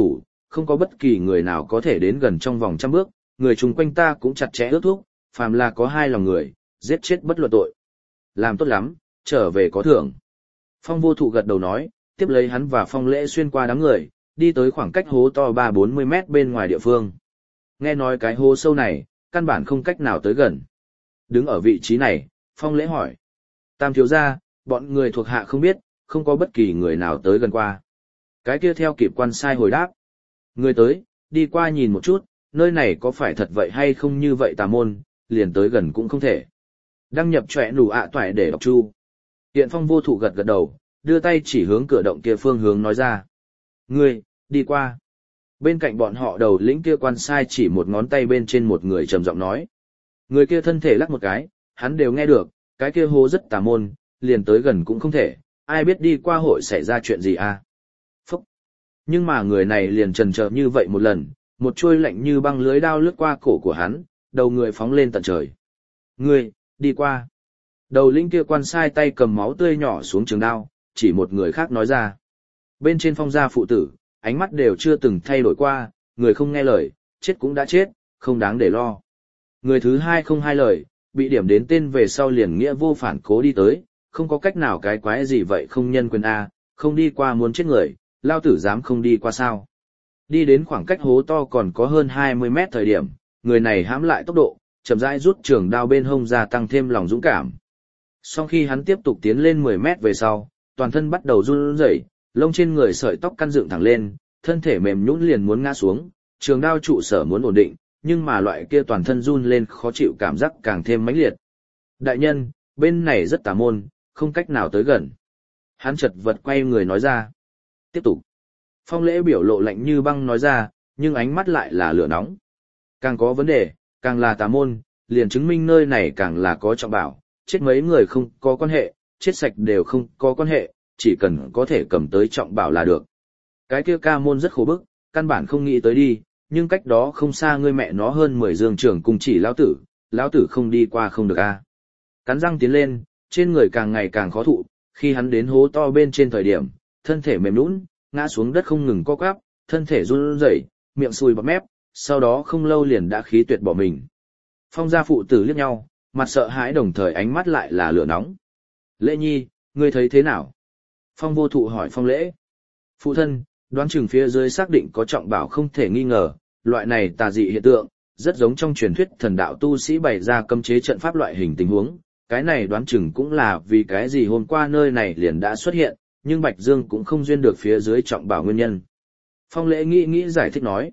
[SPEAKER 1] không có bất kỳ người nào có thể đến gần trong vòng 100 bước, người chung quanh ta cũng chặt chẽ ước thúc, phàm là có hai lòng người, giết chết bất luận tội. Làm tốt lắm, trở về có thưởng. Phong Vô Thụ gật đầu nói, tiếp lấy hắn và Phong Lễ xuyên qua đám người, đi tới khoảng cách hố to 3-40 mét bên ngoài địa phương. Nghe nói cái hố sâu này, căn bản không cách nào tới gần. Đứng ở vị trí này, Phong Lễ hỏi. Tam thiếu gia, bọn người thuộc hạ không biết, không có bất kỳ người nào tới gần qua. Cái kia theo kịp quan sai hồi đáp. Người tới, đi qua nhìn một chút, nơi này có phải thật vậy hay không như vậy tà môn, liền tới gần cũng không thể. Đăng nhập chọe nủ ạ toại để đọc chu. Hiện Phong Vô Thụ gật gật đầu, đưa tay chỉ hướng cửa động kia phương hướng nói ra. Ngươi, đi qua. Bên cạnh bọn họ đầu lĩnh kia quan sai chỉ một ngón tay bên trên một người trầm giọng nói. Người kia thân thể lắc một cái, hắn đều nghe được, cái kia hố rất tà môn, liền tới gần cũng không thể, ai biết đi qua hội xảy ra chuyện gì à. Phúc. Nhưng mà người này liền chần chờ như vậy một lần, một chuôi lạnh như băng lưới đao lướt qua cổ của hắn, đầu người phóng lên tận trời. Ngươi, đi qua. Đầu lĩnh kia quan sai tay cầm máu tươi nhỏ xuống trường đao, chỉ một người khác nói ra. Bên trên Phong gia phụ tử, ánh mắt đều chưa từng thay đổi qua, người không nghe lời, chết cũng đã chết, không đáng để lo. Người thứ hai không hai lời, bị điểm đến tên về sau liền nghĩa vô phản cố đi tới, không có cách nào cái quái gì vậy không nhân quyền A, không đi qua muốn chết người, lao tử dám không đi qua sao. Đi đến khoảng cách hố to còn có hơn 20 mét thời điểm, người này hãm lại tốc độ, chậm rãi rút trường đao bên hông ra tăng thêm lòng dũng cảm. Sau khi hắn tiếp tục tiến lên 10 mét về sau, toàn thân bắt đầu run rẩy, lông trên người sợi tóc căn dựng thẳng lên, thân thể mềm nhũn liền muốn ngã xuống, trường đao trụ sở muốn ổn định, nhưng mà loại kia toàn thân run lên khó chịu cảm giác càng thêm mãnh liệt. Đại nhân, bên này rất tà môn, không cách nào tới gần. Hắn chật vật quay người nói ra. Tiếp tục. Phong Lễ biểu lộ lạnh như băng nói ra, nhưng ánh mắt lại là lửa nóng. Càng có vấn đề, càng là tà môn, liền chứng minh nơi này càng là có trọng bảo, chết mấy người không có quan hệ, chết sạch đều không có quan hệ, chỉ cần có thể cầm tới trọng bảo là được. Cái kia ca môn rất khổ bức, căn bản không nghĩ tới đi, nhưng cách đó không xa ngươi mẹ nó hơn 10 dương trưởng cùng chỉ lão tử không đi qua không được a. Cắn răng tiến lên, trên người càng ngày càng khó thụ, khi hắn đến hố to bên trên thời điểm, thân thể mềm nhũn, ngã xuống đất không ngừng co quắp, thân thể run rẩy, miệng sùi bọt mép, sau đó không lâu liền đã khí tuyệt bỏ mình. Phong gia phụ tử liếc nhau, mặt sợ hãi đồng thời ánh mắt lại là lửa nóng. Lễ nhi, ngươi thấy thế nào? Phong Vô Thụ hỏi Phong Lễ. Phụ thân, đoán chừng phía dưới xác định có trọng bảo không thể nghi ngờ, loại này tà dị hiện tượng, rất giống trong truyền thuyết thần đạo tu sĩ bày ra cấm chế trận pháp loại hình tình huống. Cái này đoán chừng cũng là vì cái gì hôm qua nơi này liền đã xuất hiện, nhưng Bạch Dương cũng không duyên được phía dưới trọng bảo nguyên nhân. Phong Lễ nghĩ giải thích nói.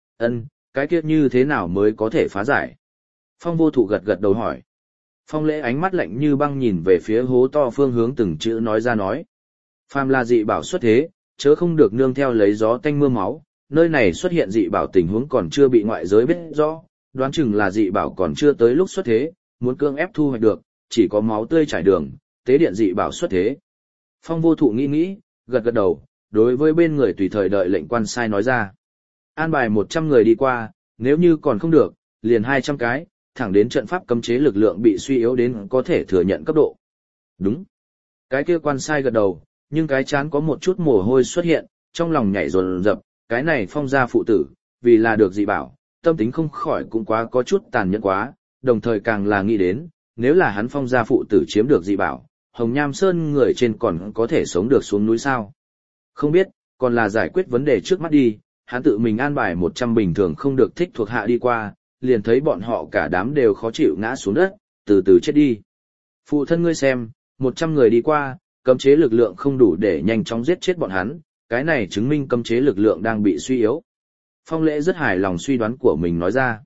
[SPEAKER 1] Cái kia như thế nào mới có thể phá giải? Phong Vô Thụ gật gật đầu hỏi. Phong Lễ ánh mắt lạnh như băng nhìn về phía hố to phương hướng từng chữ nói ra nói. Phàm là dị bảo xuất thế, chớ không được nương theo lấy gió tanh mưa máu, nơi này xuất hiện dị bảo tình huống còn chưa bị ngoại giới biết rõ, đoán chừng là dị bảo còn chưa tới lúc xuất thế, muốn cưỡng ép thu hoạch được, chỉ có máu tươi trải đường, tế điện dị bảo xuất thế. Phong Vô Thụ nghĩ, gật gật đầu, đối với bên người tùy thời đợi lệnh quan sai nói ra. An bài 100 người đi qua, nếu như còn không được, liền 200 cái, thẳng đến trận pháp cấm chế lực lượng bị suy yếu đến có thể thừa nhận cấp độ. Đúng. Cái kia quan sai gật đầu, nhưng cái chán có một chút mồ hôi xuất hiện, trong lòng nhảy dồn dập, cái này Phong gia phụ tử, vì là được dị bảo, tâm tính không khỏi cũng quá có chút tàn nhẫn quá, đồng thời càng là nghĩ đến, nếu là hắn Phong gia phụ tử chiếm được dị bảo, Hồng Nham Sơn người trên còn có thể sống được xuống núi sao. Không biết, còn là giải quyết vấn đề trước mắt đi, hắn tự mình an bài 100 bình thường không được thích thuộc hạ đi qua, liền thấy bọn họ cả đám đều khó chịu ngã xuống đất, từ từ chết đi. Phụ thân ngươi xem, 100 người đi qua, cấm chế lực lượng không đủ để nhanh chóng giết chết bọn hắn, cái này chứng minh cấm chế lực lượng đang bị suy yếu. Phong Lễ rất hài lòng suy đoán của mình nói ra.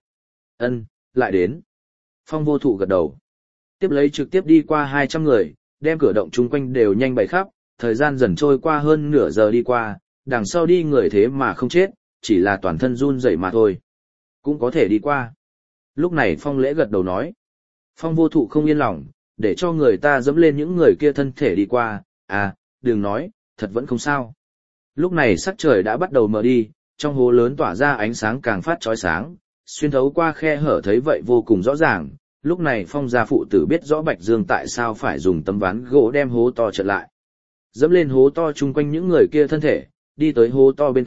[SPEAKER 1] Lại đến. Phong Vô Thụ gật đầu. Tiếp lấy trực tiếp đi qua 200 người, đem cửa động chung quanh đều nhanh bày khắp, thời gian dần trôi qua hơn nửa giờ đi qua, đằng sau đi người thế mà không chết, chỉ là toàn thân run rẩy mà thôi. Cũng có thể đi qua. Lúc này Phong Lễ gật đầu nói. Phong Vô Thụ không yên lòng, để cho người ta dẫm lên những người kia thân thể đi qua, đừng nói, thật vẫn không sao. Lúc này sắc trời đã bắt đầu mờ đi, trong hố lớn tỏa ra ánh sáng càng phát chói sáng, xuyên thấu qua khe hở thấy vậy vô cùng rõ ràng. Lúc này Phong gia phụ tử biết rõ Bạch Dương tại sao phải dùng tấm ván gỗ đem hố to chặn lại. Dẫm lên hố to chung quanh những người kia thân thể, đi tới hố to bên cạnh,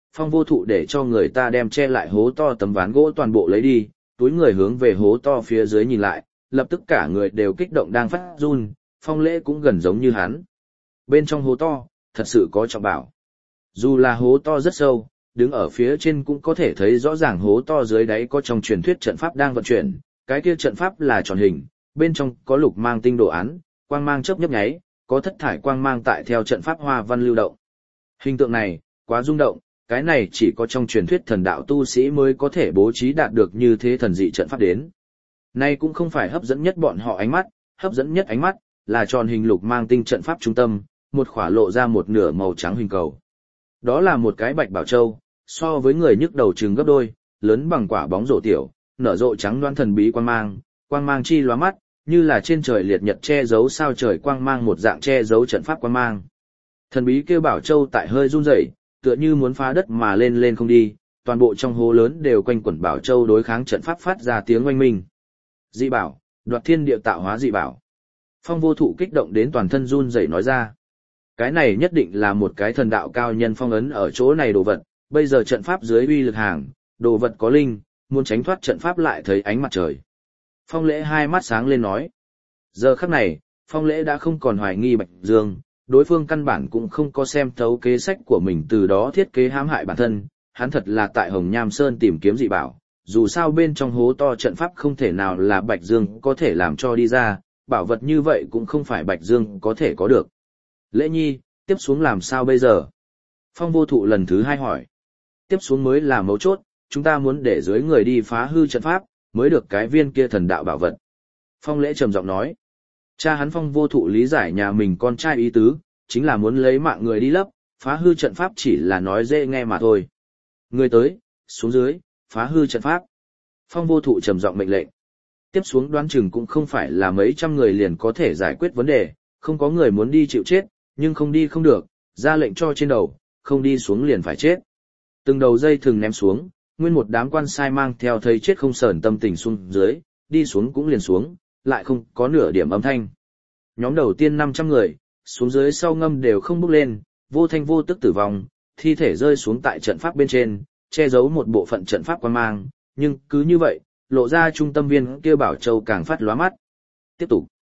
[SPEAKER 1] Phong Vô Thụ để cho người ta đem che lại hố to tấm ván gỗ toàn bộ lấy đi, túi người hướng về hố to phía dưới nhìn lại, lập tức cả người đều kích động đang phát run, Phong Lễ cũng gần giống như hắn. Bên trong hố to, thật sự có trọng bảo. Dù là hố to rất sâu, đứng ở phía trên cũng có thể thấy rõ ràng hố to dưới đáy có trong truyền thuyết trận pháp đang vận chuyển, cái kia trận pháp là tròn hình, bên trong có lục mang tinh đồ án, quang mang chớp nhấp nháy, có thất thải quang mang tại theo trận pháp hoa văn lưu động. Hình tượng này, quá rung động, cái này chỉ có trong truyền thuyết thần đạo tu sĩ mới có thể bố trí đạt được như thế thần dị trận pháp đến. Nay cũng không phải hấp dẫn nhất bọn họ ánh mắt, hấp dẫn nhất ánh mắt là tròn hình lục mang tinh trận pháp trung tâm, một khỏa lộ ra một nửa màu trắng hình cầu. Đó là một cái bạch bảo châu, so với người nhức đầu trừng gấp đôi, lớn bằng quả bóng rổ tiểu, nở rộ trắng đoan thần bí quang mang chi lóa mắt, như là trên trời liệt nhật che giấu sao trời quang mang một dạng che giấu trận pháp quang mang. Thần bí kêu bảo châu tại hơi run rẩy, tựa như muốn phá đất mà lên không đi, toàn bộ trong hố lớn đều quanh quẩn bảo châu đối kháng trận pháp phát ra tiếng oanh minh. Dị bảo, đoạt thiên địa tạo hóa dị bảo. Phong Vô Thụ kích động đến toàn thân run rẩy nói ra. Cái này nhất định là một cái thần đạo cao nhân phong ấn ở chỗ này đồ vật, bây giờ trận pháp dưới uy lực hàng, đồ vật có linh, muốn tránh thoát trận pháp lại thấy ánh mặt trời. Phong Lễ hai mắt sáng lên nói. Giờ khắc này, Phong Lễ đã không còn hoài nghi Bạch Dương, đối phương căn bản cũng không có xem thấu kế sách của mình từ đó thiết kế hãm hại bản thân, hắn thật là tại Hồng Nham Sơn tìm kiếm dị bảo, dù sao bên trong hố to trận pháp không thể nào là Bạch Dương có thể làm cho đi ra, bảo vật như vậy cũng không phải Bạch Dương có thể có được. Lễ Nhi, tiếp xuống làm sao bây giờ? Phong Vô Thụ lần thứ hai hỏi. Tiếp xuống mới là mấu chốt, chúng ta muốn để dưới người đi phá hư trận pháp, mới được cái viên kia thần đạo bảo vật. Phong Lễ trầm giọng nói. Cha hắn Phong Vô Thụ lý giải nhà mình con trai ý tứ, chính là muốn lấy mạng người đi lấp, phá hư trận pháp chỉ là nói dễ nghe mà thôi. Người tới, xuống dưới, phá hư trận pháp. Phong Vô Thụ trầm giọng mệnh lệnh. Tiếp xuống đoán chừng cũng không phải là mấy trăm người liền có thể giải quyết vấn đề, không có người muốn đi chịu chết, nhưng không đi không được, ra lệnh cho trên đầu, không đi xuống liền phải chết. Từng đầu dây thừng ném xuống, nguyên một đám quan sai mang theo thấy chết không sờn tâm tình xuống dưới, đi xuống cũng liền xuống, lại không có nửa điểm âm thanh. Nhóm đầu tiên 500 người, xuống dưới sau ngâm đều không bước lên, vô thanh vô tức tử vong, thi thể rơi xuống tại trận pháp bên trên, che giấu một bộ phận trận pháp quan mang, nhưng cứ như vậy, lộ ra trung tâm viên kia bảo châu càng phát lóa mắt. Tiếp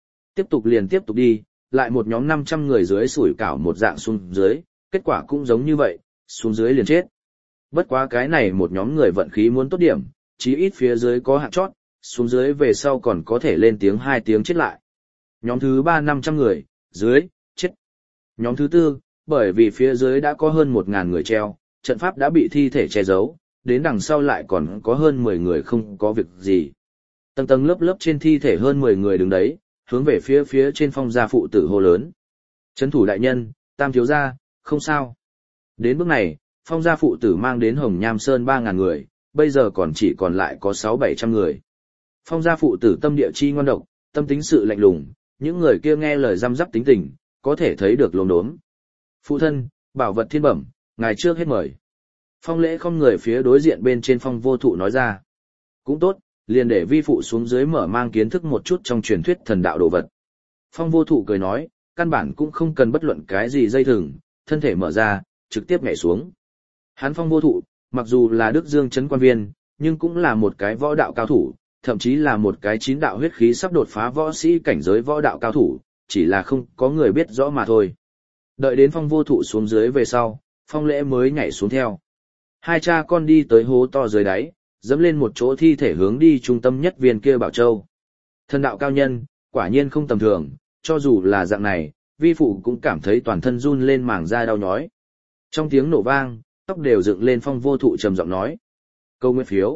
[SPEAKER 1] tục liền tiếp tục đi, lại một nhóm 500 người dưới sủi cảo một dạng xuống dưới, kết quả cũng giống như vậy, xuống dưới liền chết. Bất quá cái này một nhóm người vận khí muốn tốt điểm, chí ít phía dưới có hạng chót, xuống dưới về sau còn có thể lên tiếng 2 tiếng chết lại. Nhóm thứ 3 500 người, dưới, chết. Nhóm thứ 4, bởi vì phía dưới đã có hơn 1.000 người treo, trận pháp đã bị thi thể che giấu, đến đằng sau lại còn có hơn 10 người không có việc gì. Tầng tầng lớp lớp trên thi thể hơn 10 người đứng đấy, hướng về phía trên Phong gia phụ tử hô lớn. Trấn thủ đại nhân, Tam thiếu gia, không sao. Đến bước này, Phong gia phụ tử mang đến Hồng Nham Sơn 3.000 người, bây giờ còn chỉ còn lại có 600-700 người. Phong gia phụ tử tâm địa chi ngoan độc, tâm tính sự lạnh lùng, những người kia nghe lời răm rắp tính tình, có thể thấy được lồn đốm. Phụ thân, bảo vật thiên bẩm, ngài trước hết mời. Phong Lễ không người phía đối diện bên trên Phong Vô Thụ nói ra. Cũng tốt, liền để vi phụ xuống dưới mở mang kiến thức một chút trong truyền thuyết thần đạo đồ vật. Phong Vô Thụ cười nói, căn bản cũng không cần bất luận cái gì dây thừng, thân thể mở ra, trực tiếp nhảy xuống. Hắn Phong Vô Thụ, mặc dù là Đức Dương trấn quan viên, nhưng cũng là một cái võ đạo cao thủ, thậm chí là một cái 9 đạo huyết khí sắp đột phá võ sĩ cảnh giới võ đạo cao thủ, chỉ là không có người biết rõ mà thôi. Đợi đến Phong Vô Thụ xuống dưới về sau, Phong Lễ mới nhảy xuống theo. Hai cha con đi tới hố to dưới đáy, dẫm lên một chỗ thi thể hướng đi trung tâm nhất viên kia bảo châu. Thần đạo cao nhân, quả nhiên không tầm thường, cho dù là dạng này, vi phụ cũng cảm thấy toàn thân run lên màng da đau nhói. Trong tiếng nổ vang, tóc đều dựng lên. Phong Vô Thụ trầm giọng nói. Câu nguyên phiếu.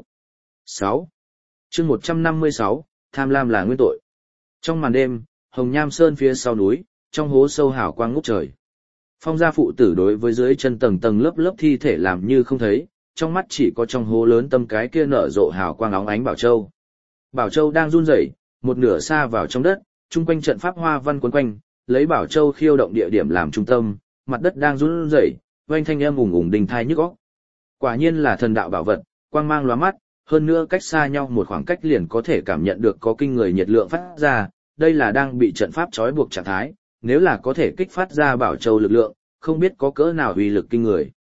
[SPEAKER 1] 6. Chương 156, tham lam là nguyên tội. Trong màn đêm, Hồng Nham Sơn phía sau núi, trong hố sâu hào quang ngút trời. Phong gia phụ tử đối với dưới chân tầng tầng lớp lớp thi thể làm như không thấy, trong mắt chỉ có trong hố lớn tâm cái kia nở rộ hào quang óng ánh bảo châu. Bảo châu đang run rẩy, một nửa xa vào trong đất, chung quanh trận pháp hoa văn quấn quanh, lấy bảo châu khiêu động địa điểm làm trung tâm, mặt đất đang run rẩy, oanh thanh âm ùng ùng đình thai nhức óc. Quả nhiên là thần đạo bảo vật, quang mang lóa mắt, hơn nữa cách xa nhau một khoảng cách liền có thể cảm nhận được có kinh người nhiệt lượng phát ra, đây là đang bị trận pháp trói buộc trạng thái, nếu là có thể kích phát ra bảo châu lực lượng, không biết có cỡ nào uy lực kinh người.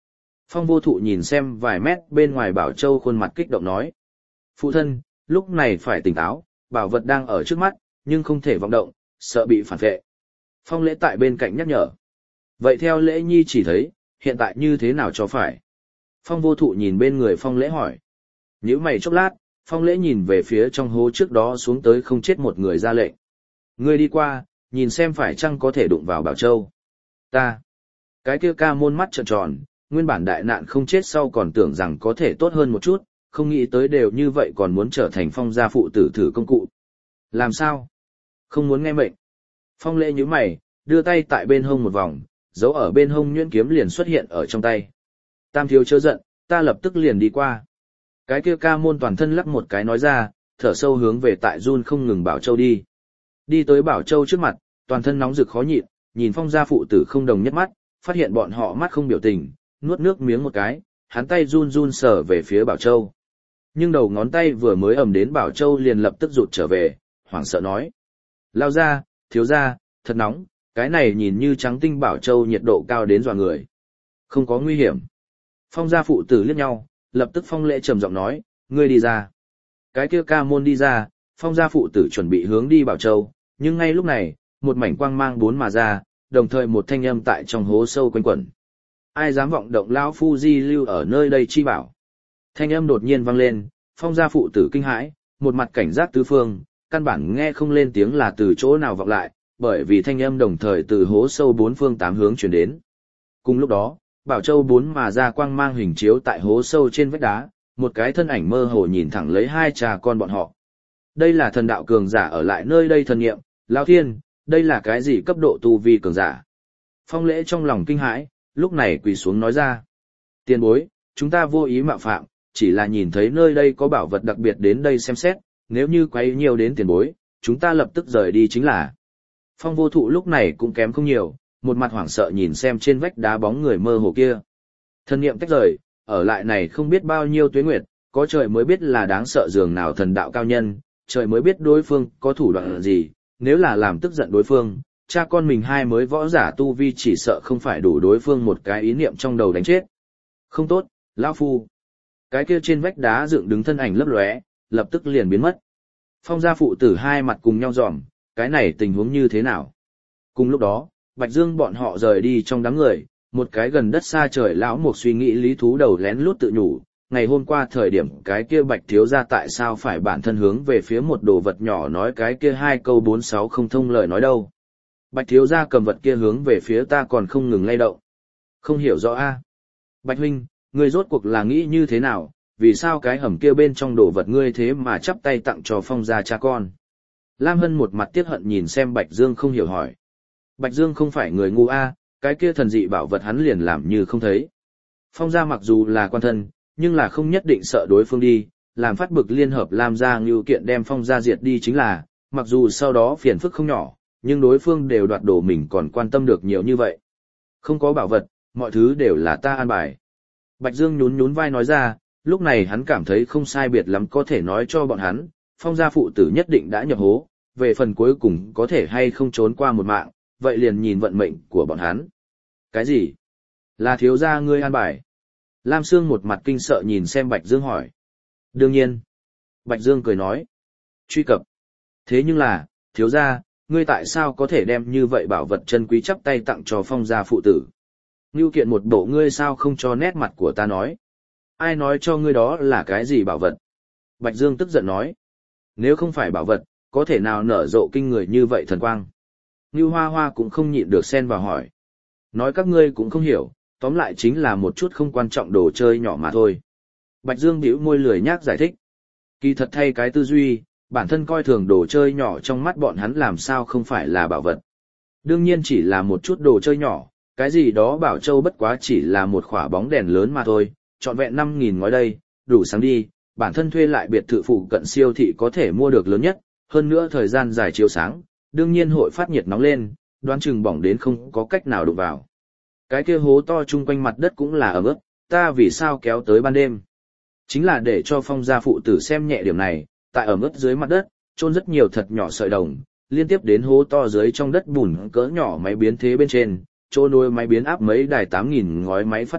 [SPEAKER 1] Phong Vô Thụ nhìn xem vài mét bên ngoài Bảo Châu khuôn mặt kích động nói. Phụ thân, lúc này phải tỉnh táo, bảo vật đang ở trước mắt, nhưng không thể vọng động, sợ bị phản vệ. Phong Lễ tại bên cạnh nhắc nhở. Vậy theo Lễ Nhi chỉ thấy, hiện tại như thế nào cho phải? Phong Vô Thụ nhìn bên người Phong Lễ hỏi. Nhíu mày chốc lát, Phong Lễ nhìn về phía trong hố trước đó xuống tới không chết một người ra lệnh. Ngươi đi qua, nhìn xem phải chăng có thể đụng vào Bảo Châu. Ta. Cái kia ca môn mắt trợn tròn, nguyên bản đại nạn không chết sau còn tưởng rằng có thể tốt hơn một chút, không nghĩ tới đều như vậy còn muốn trở thành Phong gia phụ tử thử công cụ. Làm sao? Không muốn nghe mệnh. Phong Lễ nhíu mày, đưa tay tại bên hông một vòng, giấu ở bên hông nhuyễn kiếm liền xuất hiện ở trong tay. Tam thiếu chớ giận, ta lập tức liền đi qua. Cái kia ca môn toàn thân lắc một cái nói ra, thở sâu hướng về tại run không ngừng Bảo Châu đi. Đi tới Bảo Châu trước mặt, toàn thân nóng rực khó nhịn, nhìn Phong gia phụ tử không đồng nhất mắt, phát hiện bọn họ mắt không biểu tình, nuốt nước miếng một cái, hắn tay run run sờ về phía Bảo Châu. Nhưng đầu ngón tay vừa mới ầm đến Bảo Châu liền lập tức rụt trở về, hoảng sợ nói. Lao ra, thiếu ra, thật nóng, cái này nhìn như trắng tinh Bảo Châu nhiệt độ cao đến dọa người. Không có nguy hiểm. Phong gia phụ tử liếc nhau, lập tức Phong Lễ trầm giọng nói, ngươi đi ra. Cái kia ca môn đi ra, Phong gia phụ tử chuẩn bị hướng đi Bảo Châu, nhưng ngay lúc này, một mảnh quang mang bốn mà ra, đồng thời một thanh âm tại trong hố sâu quanh quẩn. Ai dám vọng động lão phu di lưu ở nơi đây chi bảo. Thanh âm đột nhiên vang lên, Phong gia phụ tử kinh hãi, một mặt cảnh giác tứ phương, căn bản nghe không lên tiếng là từ chỗ nào vọng lại, bởi vì thanh âm đồng thời từ hố sâu bốn phương tám hướng truyền đến. Cùng lúc đó, Bảo Châu bốn mà ra quang mang hình chiếu tại hố sâu trên vách đá, một cái thân ảnh mơ hồ nhìn thẳng lấy hai cha con bọn họ. Đây là thần đạo cường giả ở lại nơi đây thần nghiệm, Lão Thiên, đây là cái gì cấp độ tu vi cường giả? Phong Lễ trong lòng kinh hãi, lúc này quỳ xuống nói ra. Tiền bối, chúng ta vô ý mạo phạm, chỉ là nhìn thấy nơi đây có bảo vật đặc biệt đến đây xem xét, nếu như quấy nhiều đến tiền bối, chúng ta lập tức rời đi chính là. Phong Vô Thụ lúc này cũng kém không nhiều, một mặt hoảng sợ nhìn xem trên vách đá bóng người mơ hồ kia. Thần niệm tách rời, ở lại này không biết bao nhiêu tuế nguyệt, có trời mới biết là đáng sợ dường nào thần đạo cao nhân, trời mới biết đối phương có thủ đoạn gì, nếu là làm tức giận đối phương, cha con mình hai mới võ giả tu vi chỉ sợ không phải đủ đối phương một cái ý niệm trong đầu đánh chết. Không tốt, lão phu. Cái kia trên vách đá dựng đứng thân ảnh lấp lóe, lập tức liền biến mất. Phong gia phụ tử hai mặt cùng nhau dòm, cái này tình huống như thế nào? Cùng lúc đó, Bạch Dương bọn họ rời đi trong đám người, một cái gần đất xa trời lão mục suy nghĩ lý thú đầu lén lút tự nhủ, ngày hôm qua thời điểm cái kia Bạch thiếu gia tại sao phải bản thân hướng về phía một đồ vật nhỏ nói cái kia hai câu bốn sáu không thông lời nói đâu. Bạch thiếu gia cầm vật kia hướng về phía ta còn không ngừng lay động. Không hiểu rõ a. Bạch huynh, ngươi rốt cuộc là nghĩ như thế nào, vì sao cái hầm kia bên trong đồ vật ngươi thế mà chắp tay tặng cho Phong gia cha con? Lam Hân một mặt tiếc hận nhìn xem Bạch Dương không hiểu hỏi. Bạch Dương không phải người ngu a, cái kia thần dị bảo vật hắn liền làm như không thấy. Phong gia mặc dù là quan thân, nhưng là không nhất định sợ đối phương đi, làm phát bực liên hợp Lam gia ngưu kiện đem Phong gia diệt đi chính là, mặc dù sau đó phiền phức không nhỏ, nhưng đối phương đều đoạt đồ mình còn quan tâm được nhiều như vậy. Không có bảo vật, mọi thứ đều là ta an bài. Bạch Dương nhún nhún vai nói ra, lúc này hắn cảm thấy không sai biệt lắm có thể nói cho bọn hắn, Phong gia phụ tử nhất định đã nhập hố, về phần cuối cùng có thể hay không trốn qua một mạng, vậy liền nhìn vận mệnh của bọn hắn. Cái gì? Là thiếu gia ngươi an bài? Lam Sương một mặt kinh sợ nhìn xem Bạch Dương hỏi. Đương nhiên. Bạch Dương cười nói. Truy cập. Thế nhưng là, thiếu gia, ngươi tại sao có thể đem như vậy bảo vật chân quý chắp tay tặng cho Phong gia phụ tử? Ngưu kiện một bộ ngươi sao không cho nét mặt của ta nói? Ai nói cho ngươi đó là cái gì bảo vật? Bạch Dương tức giận nói. Nếu không phải bảo vật, có thể nào nở rộ kinh người như vậy thần quang? Ngưu Hoa Hoa cũng không nhịn được xen vào hỏi. Nói các ngươi cũng không hiểu, tóm lại chính là một chút không quan trọng đồ chơi nhỏ mà thôi. Bạch Dương bĩu môi lười nhác giải thích. Kỳ thật thay cái tư duy, bản thân coi thường đồ chơi nhỏ trong mắt bọn hắn làm sao không phải là bảo vật. Đương nhiên chỉ là một chút đồ chơi nhỏ, cái gì đó Bảo Châu bất quá chỉ là một khỏa bóng đèn lớn mà thôi, trọn vẹn 5.000 ngói đây, đủ sáng đi, bản thân thuê lại biệt thự phụ cận siêu thị có thể mua được lớn nhất, hơn nữa thời gian dài chiếu sáng, đương nhiên hội phát nhiệt nóng lên, đoán chừng bỏng đến không có cách nào đụng vào. Cái kia hố to chung quanh mặt đất cũng là ẩm ướt, ta vì sao kéo tới ban đêm? Chính là để cho Phong gia phụ tử xem nhẹ điểm này, tại ẩm ướt dưới mặt đất, chôn rất nhiều thật nhỏ sợi đồng, liên tiếp đến hố to dưới trong đất bùn cỡ nhỏ máy biến thế bên trên, chỗ nuôi máy biến áp mấy đài 8.000 ngói máy phát điện,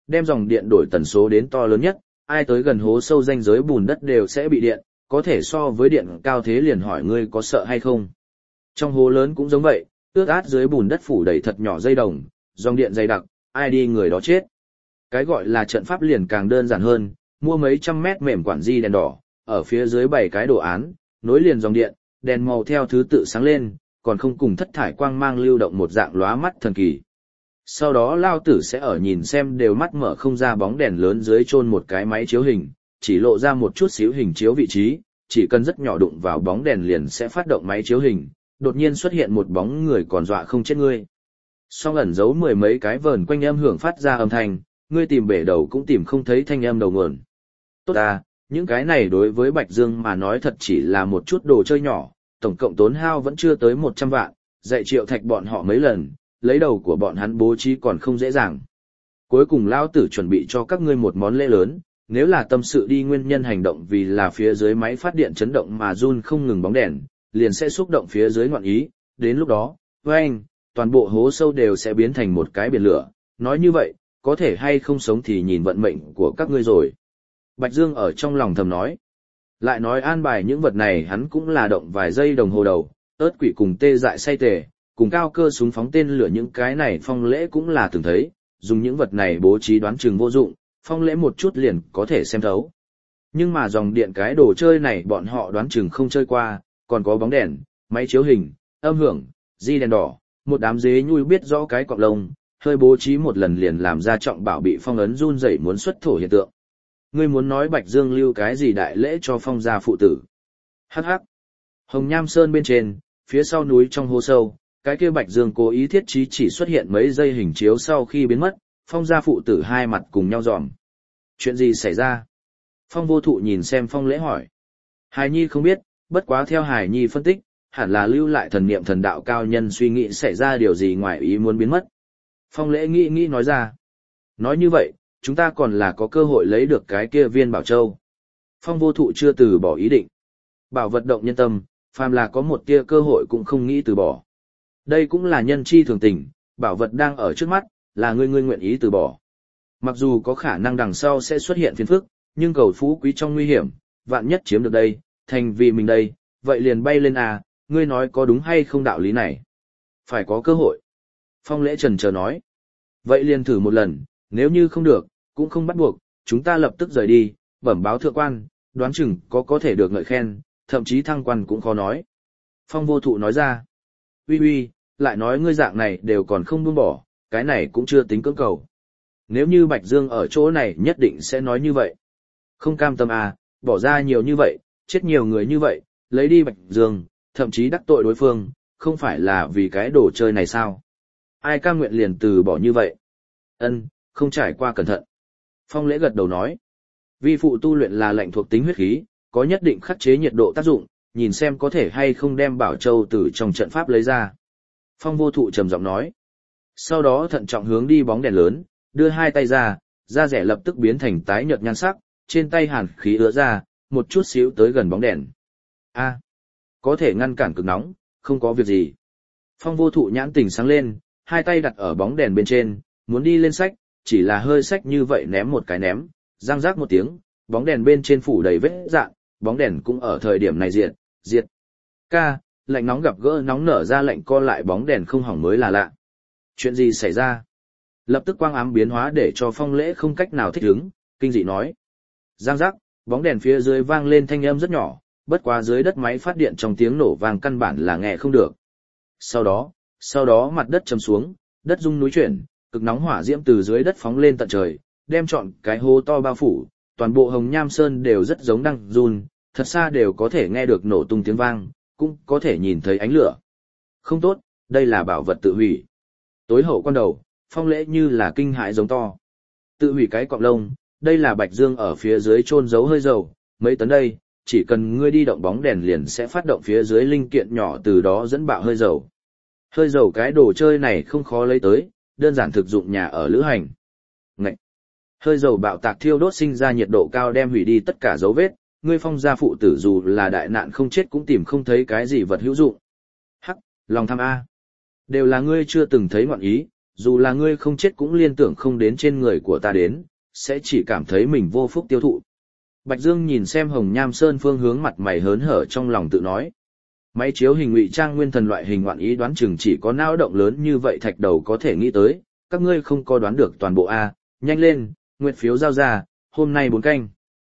[SPEAKER 1] đem dòng điện đổi tần số đến to lớn nhất, ai tới gần hố sâu ranh giới bùn đất đều sẽ bị điện, có thể so với điện cao thế liền hỏi ngươi có sợ hay không. Trong hố lớn cũng giống vậy, ướt át dưới bùn đất phủ đầy thật nhỏ dây đồng, dòng điện dày đặc, ai đi người đó chết. Cái gọi là trận pháp liền càng đơn giản hơn, mua mấy trăm mét mềm quản di đèn đỏ, ở phía dưới 7 cái đồ án, nối liền dòng điện, đèn màu theo thứ tự sáng lên, còn không cùng thất thải quang mang lưu động một dạng lóa mắt thần kỳ. Sau đó lao tử sẽ ở nhìn xem đều mắt mở không ra bóng đèn lớn dưới chôn một cái máy chiếu hình, chỉ lộ ra một chút xíu hình chiếu vị trí, chỉ cần rất nhỏ đụng vào bóng đèn liền sẽ phát động máy chiếu hình, đột nhiên xuất hiện một bóng người còn dọa không chết ngươi. Song ẩn giấu 10 mấy cái vờn quanh âm hưởng phát ra âm thanh, ngươi tìm bể đầu cũng tìm không thấy thanh âm đầu nguồn. Tốt à, những cái này đối với Bạch Dương mà nói thật chỉ là một chút đồ chơi nhỏ, tổng cộng tốn hao vẫn chưa tới 100 vạn, dạy Triệu Thạch bọn họ mấy lần, lấy đầu của bọn hắn bố trí còn không dễ dàng. Cuối cùng lão tử chuẩn bị cho các ngươi một món lễ lớn, nếu là tâm sự đi nguyên nhân hành động vì là phía dưới máy phát điện chấn động mà run không ngừng bóng đèn, liền sẽ xúc động phía dưới ngọn ý, đến lúc đó, với anh, toàn bộ hố sâu đều sẽ biến thành một cái biển lửa, nói như vậy, có thể hay không sống thì nhìn vận mệnh của các ngươi rồi. Bạch Dương ở trong lòng thầm nói, lại nói an bài những vật này hắn cũng là động vài giây đồng hồ đầu, ớt quỷ cùng tê dại say tề, cùng cao cơ súng phóng tên lửa những cái này phong lễ cũng là từng thấy, dùng những vật này bố trí đoán chừng vô dụng, phong lễ một chút liền có thể xem thấu. Nhưng mà dòng điện cái đồ chơi này bọn họ đoán chừng không chơi qua, còn có bóng đèn, máy chiếu hình, âm hưởng, di đèn đỏ, một đám dế nhui biết rõ cái cọng lông, hơi bố trí một lần liền làm ra trọng bảo bị phong ấn run rẩy muốn xuất thổ hiện tượng. Ngươi muốn nói Bạch Dương lưu cái gì đại lễ cho phong gia phụ tử? Hắc hắc. Hồng Nham Sơn bên trên, phía sau núi trong hố sâu, cái kia Bạch Dương cố ý thiết trí chỉ xuất hiện mấy giây hình chiếu sau khi biến mất, phong gia phụ tử hai mặt cùng nhau dòm. Chuyện gì xảy ra? Phong Vô Thụ nhìn xem Phong Lễ hỏi. Hải Nhi không biết, bất quá theo Hải Nhi phân tích, hẳn là lưu lại thần niệm thần đạo cao nhân suy nghĩ xảy ra điều gì ngoài ý muốn biến mất. Phong Lễ nghĩ nói ra. Nói như vậy, chúng ta còn là có cơ hội lấy được cái kia viên bảo châu. Phong Vô Thụ chưa từ bỏ ý định. Bảo vật động nhân tâm, phàm là có một tia cơ hội cũng không nghĩ từ bỏ. Đây cũng là nhân chi thường tình, bảo vật đang ở trước mắt, là ngươi nguyện ý từ bỏ. Mặc dù có khả năng đằng sau sẽ xuất hiện phiền phức, nhưng cầu phú quý trong nguy hiểm, vạn nhất chiếm được đây, thành vì mình đây, vậy liền bay lên à, ngươi nói có đúng hay không đạo lý này? Phải có cơ hội. Phong Lễ chần chờ nói. Vậy liền thử một lần, nếu như không được, cũng không bắt buộc, chúng ta lập tức rời đi, bẩm báo thượng quan, đoán chừng có thể được ngợi khen, thậm chí thăng quan cũng khó nói. Phong Vô Thụ nói ra. Uy, lại nói ngươi dạng này đều còn không buông bỏ, cái này cũng chưa tính cưỡng cầu. Nếu như Bạch Dương ở chỗ này nhất định sẽ nói như vậy. Không cam tâm à, bỏ ra nhiều như vậy, chết nhiều người như vậy, lấy đi Bạch Dương, thậm chí đắc tội đối phương, không phải là vì cái đồ chơi này sao? Ai cam nguyện liền từ bỏ như vậy? Ân, không trải qua cẩn thận. Phong Lễ gật đầu nói. Vi phụ tu luyện là lệnh thuộc tính huyết khí, có nhất định khắc chế nhiệt độ tác dụng, nhìn xem có thể hay không đem Bảo Châu từ trong trận pháp lấy ra. Phong Vô Thụ trầm giọng nói. Sau đó thận trọng hướng đi bóng đèn lớn, đưa hai tay ra, da rẻ lập tức biến thành tái nhợt nhan sắc, trên tay hàn khí ứa ra, một chút xíu tới gần bóng đèn. A, có thể ngăn cản cực nóng, không có việc gì. Phong Vô Thụ nhãn tình sáng lên, hai tay đặt ở bóng đèn bên trên, muốn đi lên sách, chỉ là hơi sách như vậy ném một cái ném, răng rác một tiếng, bóng đèn bên trên phủ đầy vết dạn, bóng đèn cũng ở thời điểm này diệt. Ca, lạnh nóng gặp gỡ nóng nở ra lạnh co lại bóng đèn không hỏng mới là lạ. Chuyện gì xảy ra? Lập tức quang ám biến hóa để cho Phong Lễ không cách nào thích ứng, kinh dị nói. Giang giác, bóng đèn phía dưới vang lên thanh âm rất nhỏ, bất quá dưới đất máy phát điện trong tiếng nổ vang căn bản là nghe không được. Sau đó mặt đất chầm xuống, đất rung núi chuyển, cực nóng hỏa diễm từ dưới đất phóng lên tận trời, đem trọn cái hố to bao phủ, toàn bộ Hồng Nham Sơn đều rất giống đang run, thật xa đều có thể nghe được nổ tung tiếng vang, cũng có thể nhìn thấy ánh lửa. Không tốt, đây là bảo vật tự hủy. Tối hậu quan đầu, Phong Lễ như là kinh hãi giống to. Tự hủy cái cọng lông, đây là Bạch Dương ở phía dưới chôn giấu hơi dầu, mấy tấn đây, chỉ cần ngươi đi động bóng đèn liền sẽ phát động phía dưới linh kiện nhỏ từ đó dẫn bạo hơi dầu. Hơi dầu cái đồ chơi này không khó lấy tới, đơn giản thực dụng nhà ở lữ hành. Ngậy! Hơi dầu bạo tạc thiêu đốt sinh ra nhiệt độ cao đem hủy đi tất cả dấu vết, ngươi Phong gia phụ tử dù là đại nạn không chết cũng tìm không thấy cái gì vật hữu dụng. Hắc, lòng tham A. Đều là ngươi chưa từng thấy ngọn ý, dù là ngươi không chết cũng liên tưởng không đến trên người của ta đến, sẽ chỉ cảm thấy mình vô phúc tiêu thụ. Bạch Dương nhìn xem Hồng Nham Sơn phương hướng, mặt mày hớn hở trong lòng tự nói. Máy chiếu hình ngụy trang nguyên thần loại hình ngoạn ý đoán chừng chỉ có não động lớn như vậy thạch đầu có thể nghĩ tới, các ngươi không có đoán được toàn bộ A, nhanh lên, nguyện phiếu giao ra, hôm nay 4 canh.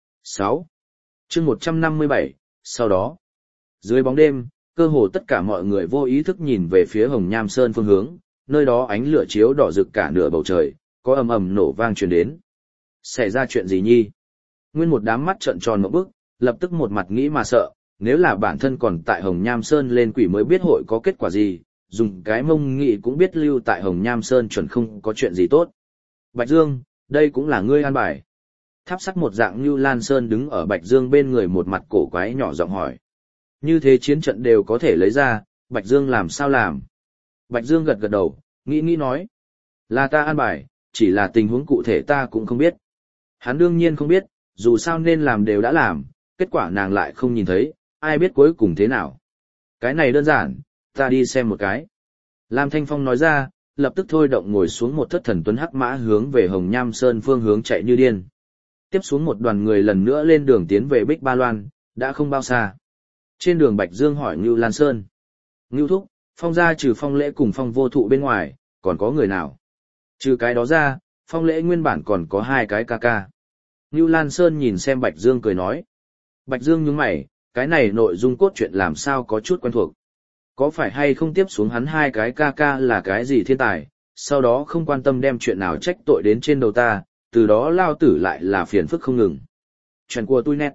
[SPEAKER 1] 6. Chương 157, sau đó. Dưới bóng đêm, cơ hồ tất cả mọi người vô ý thức nhìn về phía Hồng Nham Sơn phương hướng, nơi đó ánh lửa chiếu đỏ rực cả nửa bầu trời, có ầm ầm nổ vang truyền đến. Xảy ra chuyện gì nhi? Nguyên một đám mắt trợn tròn ngộp bức, lập tức một mặt nghĩ mà sợ, nếu là bản thân còn tại Hồng Nham Sơn lên quỷ mới biết hội có kết quả gì, dùng cái mông nghị cũng biết lưu tại Hồng Nham Sơn chuẩn không có chuyện gì tốt. Bạch Dương, đây cũng là ngươi an bài. Tháp sắt một dạng Như Lan Sơn đứng ở Bạch Dương bên người, một mặt cổ quái nhỏ giọng hỏi. Như thế chiến trận đều có thể lấy ra, Bạch Dương làm sao làm? Bạch Dương gật gật đầu, nghĩ nói. Là ta an bài, chỉ là tình huống cụ thể ta cũng không biết. Hắn đương nhiên không biết, dù sao nên làm đều đã làm, kết quả nàng lại không nhìn thấy, ai biết cuối cùng thế nào. Cái này đơn giản, ta đi xem một cái. Lam Thanh Phong nói ra, lập tức thôi động ngồi xuống một thất thần tuấn hắc mã hướng về Hồng Nham Sơn phương hướng chạy như điên. Tiếp xuống một đoàn người lần nữa lên đường tiến về Bích Ba Loan, đã không bao xa. Trên đường Bạch Dương hỏi Ngưu Lan Sơn. Ngưu thúc, Phong gia trừ Phong Lễ cùng Phong Vô Thụ bên ngoài, còn có người nào? Trừ cái đó ra, Phong Lễ nguyên bản còn có 2 cái ca ca. Ngưu Lan Sơn nhìn xem Bạch Dương cười nói. Bạch Dương nhướng mày, cái này nội dung cốt truyện làm sao có chút quen thuộc. Có phải hay không tiếp xuống hắn 2 cái ca ca là cái gì thiên tài, sau đó không quan tâm đem chuyện nào trách tội đến trên đầu ta, từ đó lao tử lại là phiền phức không ngừng. Chuyện của tôi nét.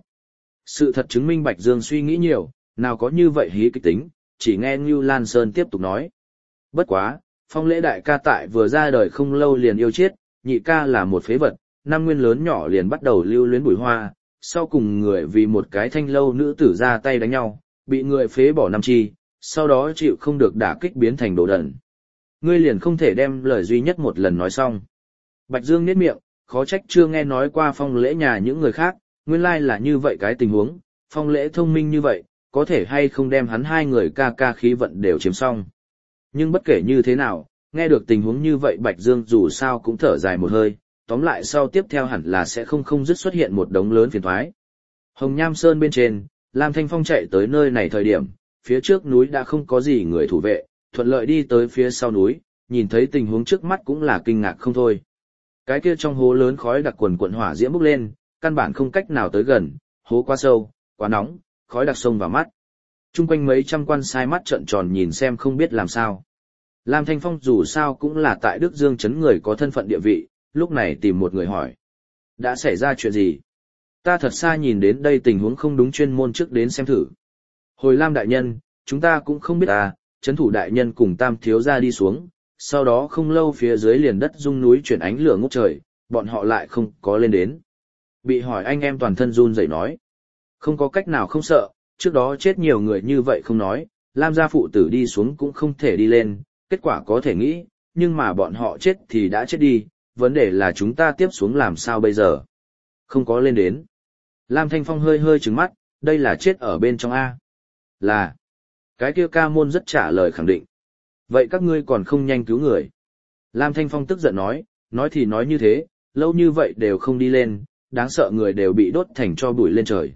[SPEAKER 1] Sự thật chứng minh Bạch Dương suy nghĩ nhiều, nào có như vậy hí kịch tính, chỉ nghe Ngưu Lan Sơn tiếp tục nói. Bất quá, Phong Lễ đại ca tại vừa ra đời không lâu liền yêu chết, nhị ca là một phế vật, năm nguyên lớn nhỏ liền bắt đầu lưu luyến bùi hoa, sau cùng người vì một cái thanh lâu nữ tử ra tay đánh nhau, bị người phế bỏ 5 chi, sau đó chịu không được đả kích biến thành đồ đần. Ngươi liền không thể đem lời duy nhất một lần nói xong. Bạch Dương nhếch miệng, khó trách chưa nghe nói qua Phong Lễ nhà những người khác, nguyên lai là như vậy cái tình huống, Phong Lễ thông minh như vậy, có thể hay không đem hắn 2 người ca ca khí vận đều chiếm xong. Nhưng bất kể như thế nào, nghe được tình huống như vậy Bạch Dương dù sao cũng thở dài một hơi, tóm lại sau tiếp theo hẳn là sẽ không dứt xuất hiện một đống lớn phiền toái. Hồng Nham Sơn bên trên, Lam Thanh Phong chạy tới nơi này thời điểm, phía trước núi đã không có gì người thủ vệ, thuận lợi đi tới phía sau núi, nhìn thấy tình huống trước mắt cũng là kinh ngạc không thôi. Cái kia trong hố lớn khói đặc quần quần hỏa diễm bốc lên, căn bản không cách nào tới gần, hố quá sâu, quá nóng, khói đặc xông vào mắt. Trung quanh mấy trăm quan sai mắt trợn tròn nhìn xem không biết làm sao. Lam Thanh Phong dù sao cũng là tại Đức Dương trấn người có thân phận địa vị, lúc này tìm một người hỏi. Đã xảy ra chuyện gì? Ta thật xa nhìn đến đây tình huống không đúng chuyên môn trước đến xem thử. Hồi Lam đại nhân, chúng ta cũng không biết trấn thủ đại nhân cùng Tam thiếu gia đi xuống, sau đó không lâu phía dưới liền đất rung núi chuyển ánh lửa ngút trời, bọn họ lại không có lên đến. Bị hỏi anh em toàn thân run rẩy nói. Không có cách nào không sợ, trước đó chết nhiều người như vậy không nói, Lam gia phụ tử đi xuống cũng không thể đi lên, kết quả có thể nghĩ, nhưng mà bọn họ chết thì đã chết đi, vấn đề là chúng ta tiếp xuống làm sao bây giờ? Không có lên đến. Lam Thanh Phong hơi hơi trừng mắt, đây là chết ở bên trong A. Là. Cái kia ca môn rất trả lời khẳng định. Vậy các ngươi còn không nhanh cứu người. Lam Thanh Phong tức giận nói thì nói như thế, lâu như vậy đều không đi lên, đáng sợ người đều bị đốt thành tro bụi lên trời.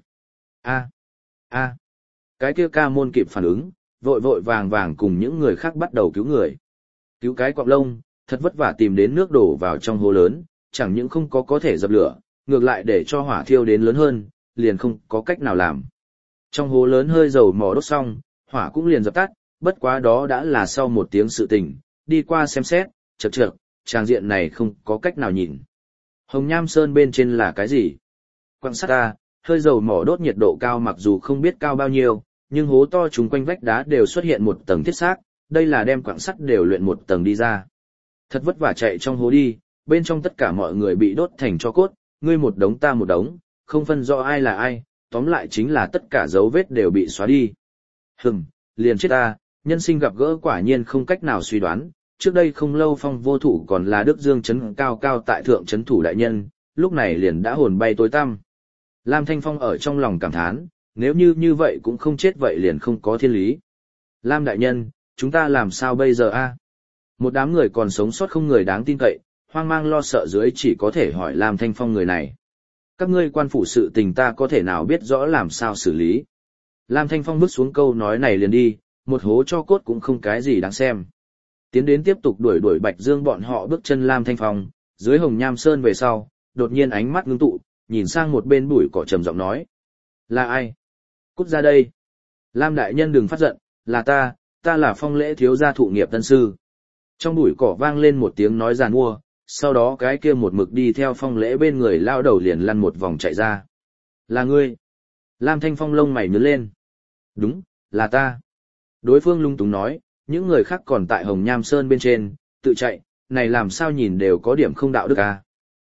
[SPEAKER 1] A. Cái kia ca môn kịp phản ứng, vội vội vàng vàng cùng những người khác bắt đầu cứu người. Cứu cái quạng lông, thật vất vả tìm đến nước đổ vào trong hố lớn, chẳng những không có thể dập lửa, ngược lại để cho hỏa thiêu đến lớn hơn, liền không có cách nào làm. Trong hố lớn hơi dầu mỏ đốt xong, hỏa cũng liền dập tắt, bất quá đó đã là sau 1 tiếng sự tình, đi qua xem xét, chậc, trang diện này không có cách nào nhìn. Hồng Nham Sơn bên trên là cái gì? Quặng sắt hơi dầu mỏ đốt nhiệt độ cao mặc dù không biết cao bao nhiêu, nhưng hố to chúng quanh vách đá đều xuất hiện một tầng thiết xác, đây là đem quặng sắt đều luyện một tầng đi ra. Thật vất vả chạy trong hố đi, bên trong tất cả mọi người bị đốt thành tro cốt, ngươi một đống ta một đống, không phân rõ ai là ai, tóm lại chính là tất cả dấu vết đều bị xóa đi. Liền chết ta, nhân sinh gặp gỡ quả nhiên không cách nào suy đoán, trước đây không lâu Phong Vô Thủ còn là Đức Dương trấn cao tại thượng trấn thủ đại nhân, lúc này liền đã hồn bay tối tăm. Lam Thanh Phong ở trong lòng cảm thán, nếu như vậy cũng không chết vậy liền không có thiên lý. Lam đại nhân, chúng ta làm sao bây giờ Một đám người còn sống sót không người đáng tin cậy, hoang mang lo sợ dưới chỉ có thể hỏi Lam Thanh Phong người này. Các ngươi quan phủ sự tình ta có thể nào biết rõ làm sao xử lý. Lam Thanh Phong bước xuống câu nói này liền đi, một hố cho cốt cũng không cái gì đáng xem. Tiến đến tiếp tục đuổi Bạch Dương bọn họ bước chân Lam Thanh Phong, dưới Hồng Nham Sơn về sau, đột nhiên ánh mắt ngưng tụ, nhìn sang một bên bụi cỏ trầm giọng nói. Là ai? Cút ra đây. Lam đại nhân đừng phát giận, là ta là Phong lễ thiếu gia thụ nghiệp tân sư. Trong bụi cỏ vang lên một tiếng nói giàn mua, sau đó cái kia một mực đi theo Phong lễ bên người lao đầu liền lăn một vòng chạy ra. Là ngươi. Lam Thanh Phong lông mày nhướng lên. Đúng, là ta. Đối phương lung túng nói, những người khác còn tại Hồng Nham Sơn bên trên, tự chạy, này làm sao nhìn đều có điểm không đạo đức à.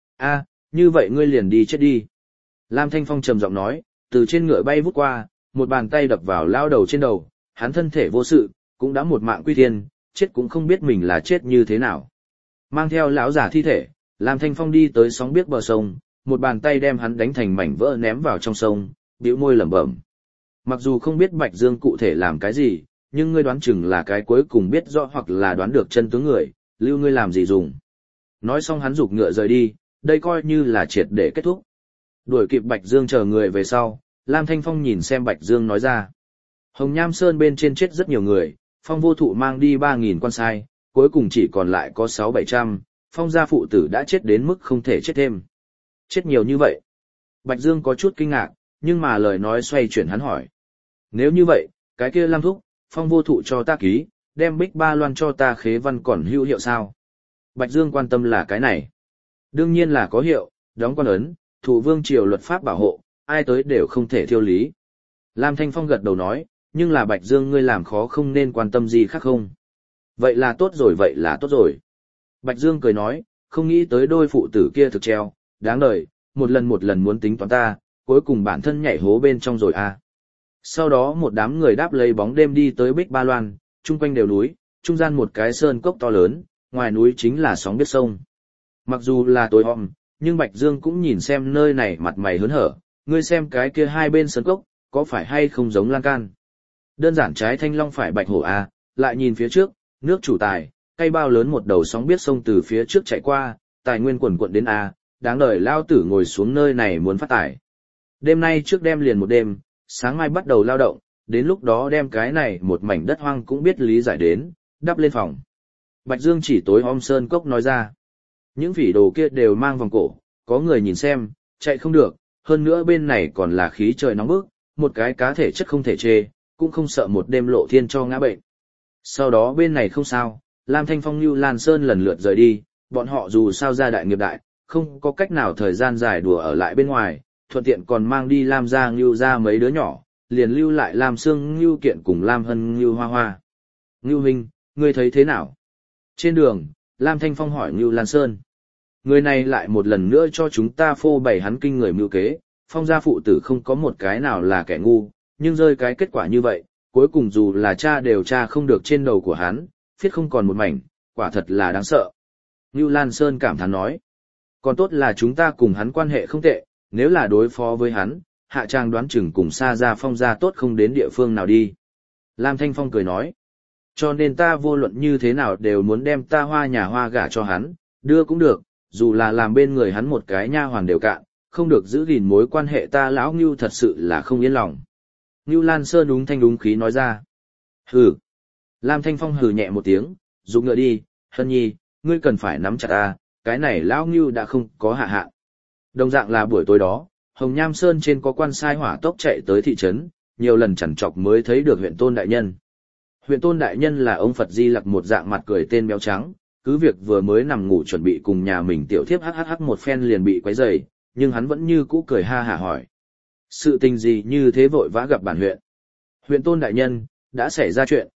[SPEAKER 1] Như vậy ngươi liền đi chết đi. Lam Thanh Phong trầm giọng nói, từ trên ngựa bay vút qua, một bàn tay đập vào lao đầu trên đầu, hắn thân thể vô sự, cũng đã một mạng quy thiên, chết cũng không biết mình là chết như thế nào. Mang theo lão giả thi thể, Lam Thanh Phong đi tới sóng biếc bờ sông, một bàn tay đem hắn đánh thành mảnh vỡ ném vào trong sông, bĩu môi lẩm bẩm. Mặc dù không biết Bạch Dương cụ thể làm cái gì, nhưng ngươi đoán chừng là cái cuối cùng biết rõ hoặc là đoán được chân tướng người, lưu ngươi làm gì dùng. Nói xong hắn giục ngựa rời đi, đây coi như là triệt để kết thúc. Đuổi kịp Bạch Dương chờ người về sau, Lam Thanh Phong nhìn xem Bạch Dương nói ra. Hồng Nham Sơn bên trên chết rất nhiều người, Phong vô thụ mang đi 3.000 quan sai, cuối cùng chỉ còn lại có 600-700, Phong gia phụ tử đã chết đến mức không thể chết thêm. Chết nhiều như vậy. Bạch Dương có chút kinh ngạc, nhưng mà lời nói xoay chuyển hắn hỏi. Nếu như vậy, cái kia Lam thúc, Phong vô thụ cho ta ký, đem Bích Ba Loan cho ta khế văn còn hữu hiệu sao? Bạch Dương quan tâm là cái này. Đương nhiên là có hiệu, đóng quan ấn, thủ vương triều luật pháp bảo hộ, ai tới đều không thể thiêu lý. Lam Thanh Phong gật đầu nói, nhưng là Bạch Dương ngươi làm khó không nên quan tâm gì khác không? Vậy là tốt rồi. Bạch Dương cười nói, không nghĩ tới đôi phụ tử kia thực treo, đáng đời, một lần muốn tính toán ta, cuối cùng bản thân nhảy hố bên trong rồi à. Sau đó một đám người đáp lấy bóng đêm đi tới Bích Ba Loan, chung quanh đều núi, trung gian một cái sơn cốc to lớn, ngoài núi chính là sóng biết sông. Mặc dù là tối om, nhưng Bạch Dương cũng nhìn xem nơi này mặt mày hớn hở, ngươi xem cái kia hai bên sơn cốc, có phải hay không giống lan can. Đơn giản trái thanh long phải bạch hổ à, lại nhìn phía trước, nước chủ tài, cây bao lớn một đầu sóng biết sông từ phía trước chạy qua, tài nguyên quần quận đến à, đáng đời lao tử ngồi xuống nơi này muốn phát tài. Đêm nay trước đêm liền một đêm, sáng mai bắt đầu lao động, đến lúc đó đem cái này một mảnh đất hoang cũng biết lý giải đến, đắp lên phòng. Bạch Dương chỉ tối om sơn cốc nói ra. Những phỉ đồ kia đều mang vòng cổ, có người nhìn xem, chạy không được, hơn nữa bên này còn là khí trời nóng bức, một cái cá thể chất không thể chê, cũng không sợ một đêm lộ thiên cho ngã bệnh. Sau đó bên này không sao, Lam Thanh Phong Nưu Lan Sơn lần lượt rời đi, bọn họ dù sao gia đại nghiệp đại, không có cách nào thời gian dài đùa ở lại bên ngoài, thuận tiện còn mang đi Lam gia Nưu ra mấy đứa nhỏ, liền lưu lại Lam Sương Nưu Kiện cùng Lam Hân Nưu Hoa Hoa. Nưu huynh, ngươi thấy thế nào? Trên đường, Lam Thanh Phong hỏi Nưu Lan Sơn. Người này lại một lần nữa cho chúng ta phô bày hắn kinh người mưu kế, Phong gia phụ tử không có một cái nào là kẻ ngu, nhưng rơi cái kết quả như vậy, cuối cùng dù là cha đều cha không được trên đầu của hắn, phiết không còn một mảnh, quả thật là đáng sợ. Nưu Lan Sơn cảm thán nói. Còn tốt là chúng ta cùng hắn quan hệ không tệ, nếu là đối phó với hắn, hạ trang đoán chừng cùng xa ra Phong gia tốt không đến địa phương nào đi. Lam Thanh Phong cười nói. Cho nên ta vô luận như thế nào đều muốn đem ta hoa nhà hoa gả cho hắn, đưa cũng được, dù là làm bên người hắn một cái nha hoàn đều cạn, không được giữ gìn mối quan hệ ta lão Ngưu thật sự là không yên lòng. Ngưu Lan Sơn đúng thanh đúng khí nói ra. Hừ. Lam Thanh Phong hừ nhẹ một tiếng, dùng ngựa đi, Hân Nhi, ngươi cần phải nắm chặt ta, cái này lão Ngưu đã không có hạ hạ. Đồng dạng là buổi tối đó, Hồng Nham Sơn trên có quan sai hỏa tốc chạy tới thị trấn, nhiều lần chằn chọc mới thấy được huyện Tôn đại nhân. Huyện Tôn đại nhân là ông Phật Di Lặc một dạng mặt cười tên béo trắng, cứ việc vừa mới nằm ngủ chuẩn bị cùng nhà mình tiểu thiếp hắc một phen liền bị quấy rầy, nhưng hắn vẫn như cũ cười ha hả hỏi. Sự tình gì như thế vội vã gặp bản huyện? Huyện Tôn đại nhân, đã xảy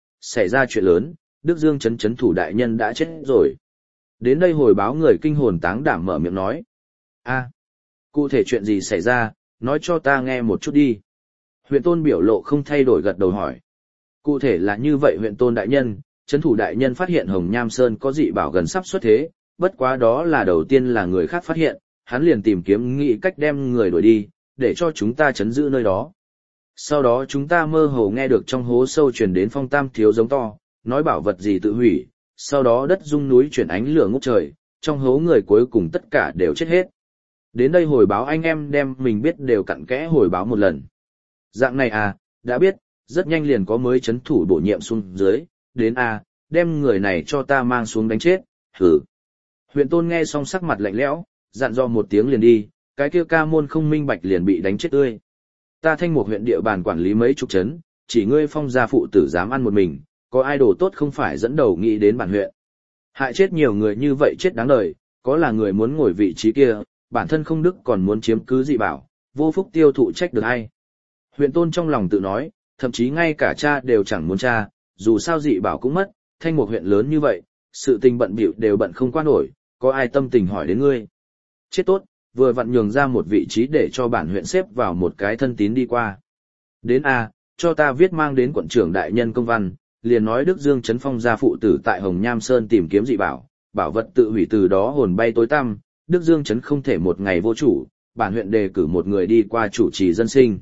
[SPEAKER 1] ra chuyện lớn, Đức Dương trấn thủ đại nhân đã chết rồi. Đến đây hồi báo người kinh hồn táng đảm mở miệng nói. Cụ thể chuyện gì xảy ra, nói cho ta nghe một chút đi. Huyện Tôn biểu lộ không thay đổi gật đầu hỏi. Cụ thể là như vậy huyện Tôn đại nhân, trấn thủ đại nhân phát hiện Hồng Nham Sơn có dị bảo gần sắp xuất thế, bất quá đó là đầu tiên là người khác phát hiện, hắn liền tìm kiếm nghĩ cách đem người đuổi đi, để cho chúng ta trấn giữ nơi đó. Sau đó chúng ta mơ hồ nghe được trong hố sâu truyền đến Phong Tam thiếu giống to, nói bảo vật gì tự hủy, sau đó đất rung núi chuyển ánh lửa ngút trời, trong hố người cuối cùng tất cả đều chết hết. Đến đây hồi báo anh em đem mình biết đều cặn kẽ hồi báo một lần. Dạng này à, đã biết, rất nhanh liền có mới chấn thủ bổ nhiệm xuống dưới, đến à, đem người này cho ta mang xuống đánh chết, hử. Huyện Tôn nghe xong sắc mặt lạnh lẽo, dặn dò một tiếng liền đi, cái kia ca môn không minh bạch liền bị đánh chết tươi. Ta Thanh Mục huyện địa bàn quản lý mấy chục trấn, chỉ ngươi Phong gia phụ tử dám ăn một mình, có ai đồ tốt không phải dẫn đầu nghĩ đến bản huyện. Hại chết nhiều người như vậy chết đáng đời, có là người muốn ngồi vị trí kia, bản thân không đức còn muốn chiếm cứ dị bảo, vô phúc tiêu thụ trách được hay. Huyện Tôn trong lòng tự nói, thậm chí ngay cả cha đều chẳng muốn cha, dù sao dị bảo cũng mất, Thanh Mục huyện lớn như vậy, sự tình bận bịu đều bận không qua nổi, có ai tâm tình hỏi đến ngươi. Chết tốt, vừa vặn nhường ra một vị trí để cho bản huyện xếp vào một cái thân tín đi qua. Đến a, cho ta viết mang đến quận trưởng đại nhân công văn, liền nói Đức Dương Trấn Phong gia phụ tử tại Hồng Nham Sơn tìm kiếm dị bảo, bảo vật tự hủy từ đó hồn bay tối tăm, Đức Dương Trấn không thể một ngày vô chủ, bản huyện đề cử một người đi qua chủ trì dân sinh.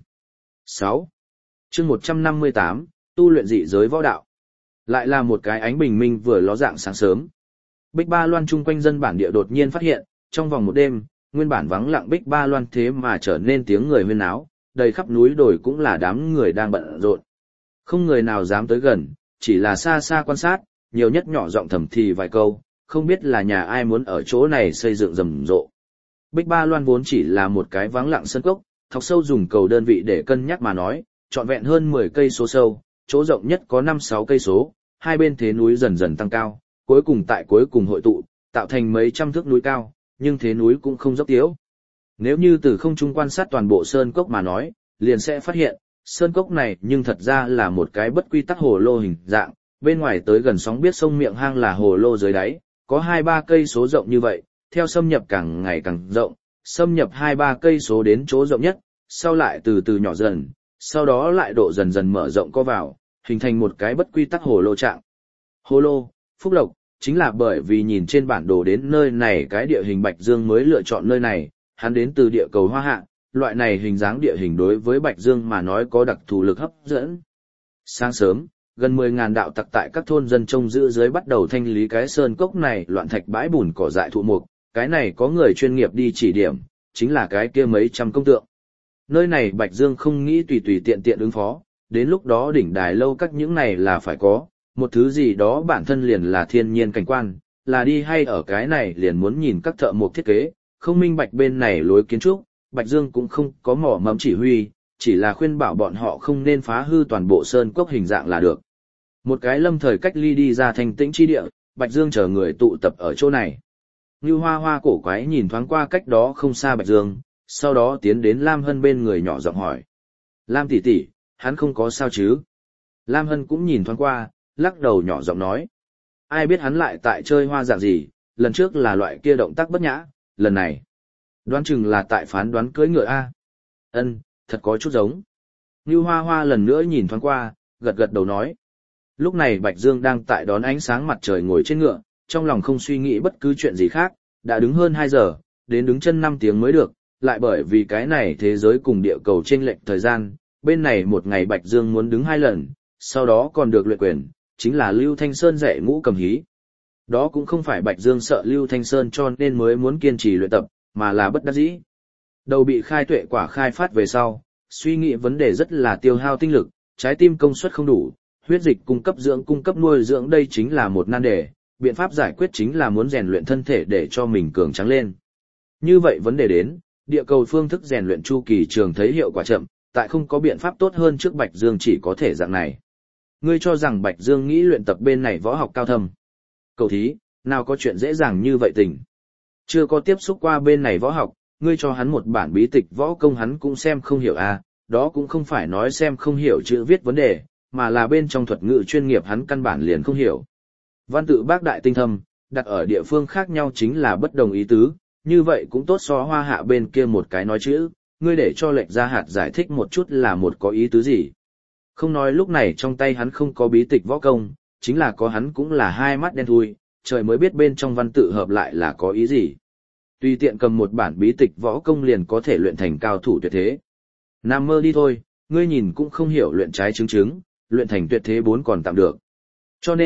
[SPEAKER 1] 6. Chương 158, tu luyện dị giới võ đạo. Lại là một cái ánh bình minh vừa ló dạng sáng sớm. Bích Ba Loan chung quanh dân bản địa đột nhiên phát hiện, trong vòng một đêm, nguyên bản vắng lặng Bích Ba Loan thế mà trở nên tiếng người huyên náo, đầy khắp núi đồi cũng là đám người đang bận rộn. Không người nào dám tới gần, chỉ là xa xa quan sát, nhiều nhất nhỏ giọng thầm thì vài câu, không biết là nhà ai muốn ở chỗ này xây dựng rầm rộ. Bích Ba Loan vốn chỉ là một cái vắng lặng sân cốc, thọc sâu dùng cầu đơn vị để cân nhắc mà nói, trọn vẹn hơn 10 cây số sâu, chỗ rộng nhất có 5-6 cây số, hai bên thế núi dần dần tăng cao, cuối cùng tại cuối cùng hội tụ, tạo thành mấy trăm thước núi cao, nhưng thế núi cũng không dốc tiếu. Nếu như từ không trung quan sát toàn bộ sơn cốc mà nói, liền sẽ phát hiện, sơn cốc này nhưng thật ra là một cái bất quy tắc hồ lô hình dạng, bên ngoài tới gần sóng biết sông miệng hang là hồ lô dưới đáy, có 2-3 cây số rộng như vậy, theo xâm nhập càng ngày càng rộng, xâm nhập 2-3 cây số đến chỗ rộng nhất, sau lại từ từ nhỏ dần, sau đó lại độ dần dần mở rộng co vào, hình thành một cái bất quy tắc hồ lô trạng. Hồ lô, phúc lộc, chính là bởi vì nhìn trên bản đồ đến nơi này cái địa hình Bạch Dương mới lựa chọn nơi này, hắn đến từ địa cầu Hoa Hạ, loại này hình dáng địa hình đối với Bạch Dương mà nói có đặc thù lực hấp dẫn. Sáng sớm, gần 10.000 đạo tặc tại các thôn dân trông giữ dưới bắt đầu thanh lý cái sơn cốc này loạn thạch bãi bùn cỏ dại thụ mục, cái này có người chuyên nghiệp đi chỉ điểm, chính là cái kia mấy trăm công tượng. Nơi này Bạch Dương không nghĩ tùy tùy tiện tiện ứng phó, đến lúc đó đỉnh đài lâu các những này là phải có, một thứ gì đó bản thân liền là thiên nhiên cảnh quan, là đi hay ở cái này liền muốn nhìn các thợ mộc thiết kế, không minh bạch bên này lối kiến trúc, Bạch Dương cũng không có mỏ mẫm chỉ huy, chỉ là khuyên bảo bọn họ không nên phá hư toàn bộ sơn cốc hình dạng là được. Một cái lâm thời cách ly đi ra thành tĩnh chi địa, Bạch Dương chờ người tụ tập ở chỗ này. Như Hoa Hoa cổ quái nhìn thoáng qua cách đó không xa Bạch Dương, sau đó tiến đến Lam Hân bên người nhỏ giọng hỏi. Lam tỷ tỷ, hắn không có sao chứ? Lam Hân cũng nhìn thoáng qua, lắc đầu nhỏ giọng nói. Ai biết hắn lại tại chơi hoa dạng gì, lần trước là loại kia động tác bất nhã, lần này. Đoán chừng là tại phán đoán cưỡi ngựa A. Ân, thật có chút giống. Như Hoa Hoa lần nữa nhìn thoáng qua, gật gật đầu nói. Lúc này Bạch Dương đang tại đón ánh sáng mặt trời ngồi trên ngựa, trong lòng không suy nghĩ bất cứ chuyện gì khác, đã đứng hơn 2 giờ, đến đứng chân 5 tiếng mới được, lại bởi vì cái này thế giới cùng địa cầu chênh lệch thời gian, bên này một ngày Bạch Dương muốn đứng 2 lần, sau đó còn được luyện quyền, chính là Lưu Thanh Sơn dạy ngũ cầm hí. Đó cũng không phải Bạch Dương sợ Lưu Thanh Sơn cho nên mới muốn kiên trì luyện tập, mà là bất đắc dĩ. Đầu bị khai tuệ quả khai phát về sau, suy nghĩ vấn đề rất là tiêu hao tinh lực, trái tim công suất không đủ, huyết dịch cung cấp nuôi dưỡng đây chính là một nan đề, biện pháp giải quyết chính là muốn rèn luyện thân thể để cho mình cường tráng lên. Như vậy vấn đề đến, địa cầu phương thức rèn luyện chu kỳ trường thấy hiệu quả chậm, tại không có biện pháp tốt hơn trước Bạch Dương chỉ có thể dạng này. Ngươi cho rằng Bạch Dương nghĩ luyện tập bên này võ học cao thâm. Cầu thí, nào có chuyện dễ dàng như vậy tình. Chưa có tiếp xúc qua bên này võ học, ngươi cho hắn một bản bí tịch võ công hắn cũng xem không hiểu à, đó cũng không phải nói xem không hiểu chữ viết vấn đề, mà là bên trong thuật ngữ chuyên nghiệp hắn căn bản liền không hiểu. Văn tự bác đại tinh thâm, đặt ở địa phương khác nhau chính là bất đồng ý tứ, như vậy cũng tốt so Hoa Hạ bên kia một cái nói chữ, ngươi để cho lệch ra hạt giải thích một chút là một có ý tứ gì. Không nói lúc này trong tay hắn không có bí tịch võ công, chính là có hắn cũng là hai mắt đen thui, trời mới biết bên trong văn tự hợp lại là có ý gì. Tùy tiện cầm một bản bí tịch võ công liền có thể luyện thành cao thủ tuyệt thế. Nam mơ đi thôi, ngươi nhìn cũng không hiểu luyện trái chứng chứng, luyện thành tuyệt thế 4 còn tạm được. Cho nên,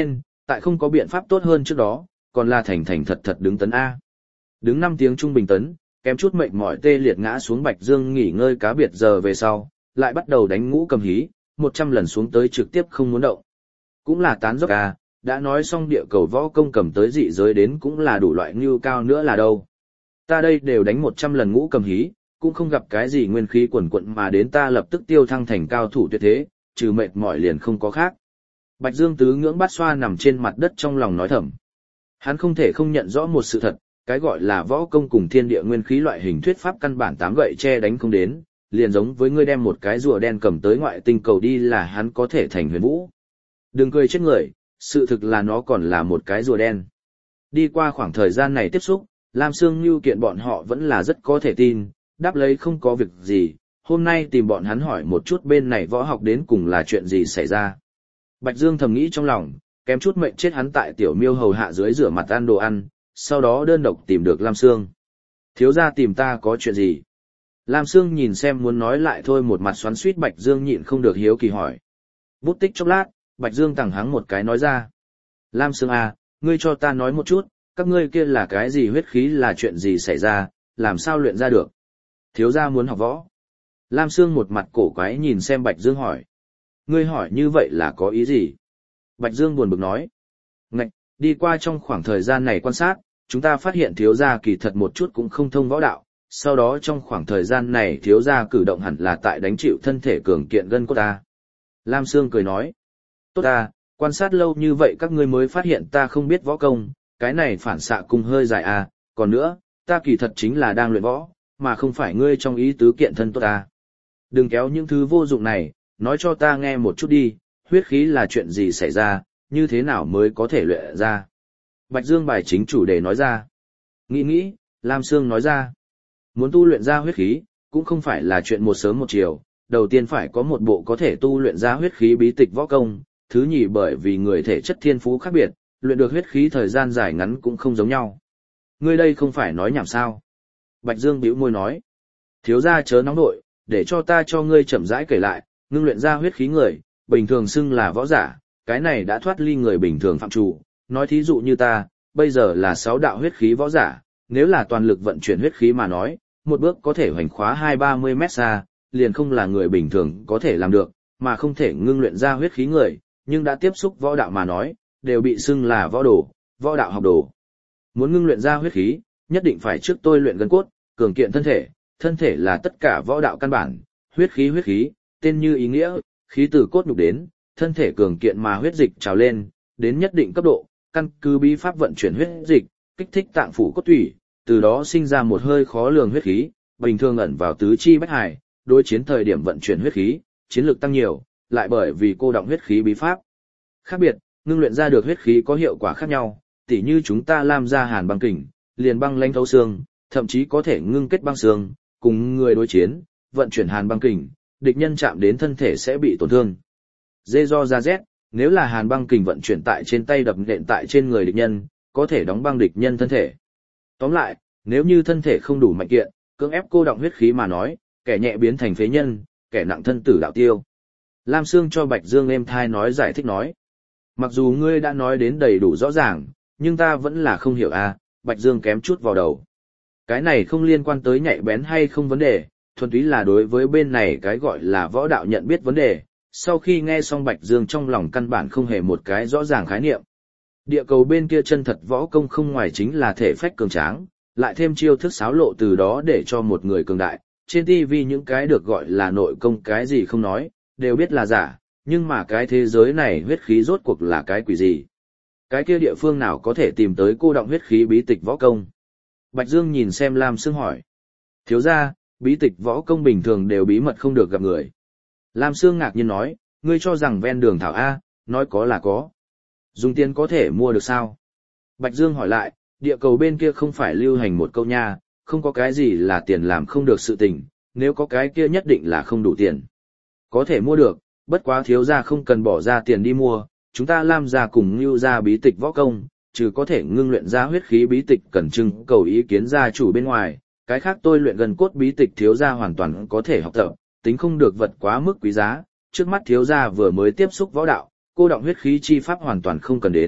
[SPEAKER 1] tại không có biện pháp tốt hơn trước đó, còn là thành thành thật thật đứng tấn A. Đứng 5 tiếng trung bình tấn, kém chút mệt mỏi tê liệt ngã xuống Bạch Dương nghỉ ngơi cá biệt giờ về sau, lại bắt đầu đánh ngũ cầm hí, 100 lần xuống tới trực tiếp không muốn động. Cũng là tán dốc A, đã nói xong địa cầu võ công cầm tới dị giới đến cũng là đủ loại ngưu cao nữa là đâu. Ta đây đều đánh 100 lần ngũ cầm hí, cũng không gặp cái gì nguyên khí quần quận mà đến ta lập tức tiêu thăng thành cao thủ tuyệt thế, trừ mệt mỏi liền không có khác. Bạch Dương tứ ngưỡng bát xoa nằm trên mặt đất trong lòng nói thầm. Hắn không thể không nhận rõ một sự thật, cái gọi là võ công cùng thiên địa nguyên khí loại hình thuyết pháp căn bản 8 gậy che đánh không đến, liền giống với ngươi đem một cái rùa đen cầm tới ngoại tinh cầu đi là hắn có thể thành huyền vũ. Đừng cười chết người, sự thực là nó còn là một cái rùa đen. Đi qua khoảng thời gian này tiếp xúc, Lam Sương Nhu kiện bọn họ vẫn là rất có thể tin, đáp lấy không có việc gì, hôm nay tìm bọn hắn hỏi một chút bên này võ học đến cùng là chuyện gì xảy ra. Bạch Dương thầm nghĩ trong lòng, kém chút mệnh chết hắn tại tiểu miêu hầu hạ dưới rửa mặt ăn đồ ăn, sau đó đơn độc tìm được Lam Sương. Thiếu gia tìm ta có chuyện gì? Lam Sương nhìn xem muốn nói lại thôi một mặt xoắn xuýt Bạch Dương nhịn không được hiếu kỳ hỏi. Bút tích chốc lát, Bạch Dương tằng hắng một cái nói ra. Lam Sương à, ngươi cho ta nói một chút, các ngươi kia là cái gì huyết khí là chuyện gì xảy ra, làm sao luyện ra được? Thiếu gia muốn học võ. Lam Sương một mặt cổ quái nhìn xem Bạch Dương hỏi. Ngươi hỏi như vậy là có ý gì? Bạch Dương buồn bực nói. Ngạch, đi qua trong khoảng thời gian này quan sát, chúng ta phát hiện thiếu gia kỳ thật một chút cũng không thông võ đạo. Sau đó trong khoảng thời gian này thiếu gia cử động hẳn là tại đánh chịu thân thể cường kiện gân cốt ta. Lam Sương cười nói. Tốt ta, quan sát lâu như vậy các ngươi mới phát hiện ta không biết võ công, cái này phản xạ cùng hơi dài à, còn nữa, ta kỳ thật chính là đang luyện võ, mà không phải ngươi trong ý tứ kiện thân tốt ta. Đừng kéo những thứ vô dụng này, nói cho ta nghe một chút đi, huyết khí là chuyện gì xảy ra, như thế nào mới có thể luyện ra. Bạch Dương bài chính chủ đề nói ra. Nghĩ, Lam Sương nói ra. Muốn tu luyện ra huyết khí, cũng không phải là chuyện một sớm một chiều, đầu tiên phải có một bộ có thể tu luyện ra huyết khí bí tịch võ công, thứ nhì bởi vì người thể chất thiên phú khác biệt, luyện được huyết khí thời gian dài ngắn cũng không giống nhau. Ngươi đây không phải nói nhảm sao? Bạch Dương bĩu môi nói. Thiếu gia chớ nóng nội, để cho ta cho ngươi chậm rãi kể lại, ngưng luyện ra huyết khí người, bình thường xưng là võ giả, cái này đã thoát ly người bình thường phạm chủ, nói thí dụ như ta, bây giờ là 6 đạo huyết khí võ giả, nếu là toàn lực vận chuyển huyết khí mà nói, một bước có thể hoành khóa 20-30 mét xa, liền không là người bình thường có thể làm được, mà không thể ngưng luyện ra huyết khí người, nhưng đã tiếp xúc võ đạo mà nói, đều bị xưng là võ đồ, võ đạo học đồ. Muốn ngưng luyện ra huyết khí, nhất định phải trước tôi luyện gân cốt, cường kiện thân thể là tất cả võ đạo căn bản, huyết khí, tên như ý nghĩa, khí từ cốt nhục đến, thân thể cường kiện mà huyết dịch trào lên, đến nhất định cấp độ, căn cứ bí pháp vận chuyển huyết dịch, kích thích tạng phủ cốt tủy, từ đó sinh ra một hơi khó lường huyết khí, bình thường ẩn vào tứ chi bách hải, đối chiến thời điểm vận chuyển huyết khí, chiến lược tăng nhiều, lại bởi vì cô động huyết khí bí pháp. Khác biệt, ngưng luyện ra được huyết khí có hiệu quả khác nhau, tỉ như chúng ta làm ra hàn băng kình, liền băng lãnh thấu xương, thậm chí có thể ngưng kết băng xương, cùng người đối chiến, vận chuyển hàn băng kình, địch nhân chạm đến thân thể sẽ bị tổn thương. Dê do ra rét, nếu là hàn băng kình vận chuyển tại trên tay đập nện tại trên người địch nhân, có thể đóng băng địch nhân thân thể. Tóm lại, nếu như thân thể không đủ mạnh kiện, cưỡng ép cô động huyết khí mà nói, kẻ nhẹ biến thành phế nhân, kẻ nặng thân tử đạo tiêu. Lam Sương cho Bạch Dương êm thai nói giải thích nói. Mặc dù ngươi đã nói đến đầy đủ rõ ràng, nhưng ta vẫn là không hiểu à, Bạch Dương kém chút vào đầu. Cái này không liên quan tới nhạy bén hay không vấn đề, thuần túy là đối với bên này cái gọi là võ đạo nhận biết vấn đề. Sau khi nghe xong Bạch Dương trong lòng căn bản không hề một cái rõ ràng khái niệm. Địa cầu bên kia chân thật võ công không ngoài chính là thể phách cường tráng, lại thêm chiêu thức xáo lộ từ đó để cho một người cường đại. Trên TV những cái được gọi là nội công cái gì không nói, đều biết là giả, nhưng mà cái thế giới này huyết khí rốt cuộc là cái quỷ gì? Cái kia địa phương nào có thể tìm tới cô động huyết khí bí tịch võ công? Bạch Dương nhìn xem Lam Sương hỏi. Thiếu gia, bí tịch võ công bình thường đều bí mật không được gặp người. Lam Sương ngạc nhiên nói, ngươi cho rằng ven đường thảo A, nói có là có. Dùng tiền có thể mua được sao? Bạch Dương hỏi lại, địa cầu bên kia không phải lưu hành một câu nha, không có cái gì là tiền làm không được sự tình, nếu có cái kia nhất định là không đủ tiền. Có thể mua được, bất quá thiếu gia không cần bỏ ra tiền đi mua, chúng ta Lam gia cùng Nưu gia bí tịch võ công, trừ có thể ngưng luyện ra huyết khí bí tịch cần trưng cầu ý kiến gia chủ bên ngoài, cái khác tôi luyện gần cốt bí tịch thiếu gia hoàn toàn có thể học tập, tính không được vật quá mức quý giá, trước mắt thiếu gia vừa mới tiếp xúc võ đạo, cô động huyết khí chi pháp hoàn toàn không cần đến,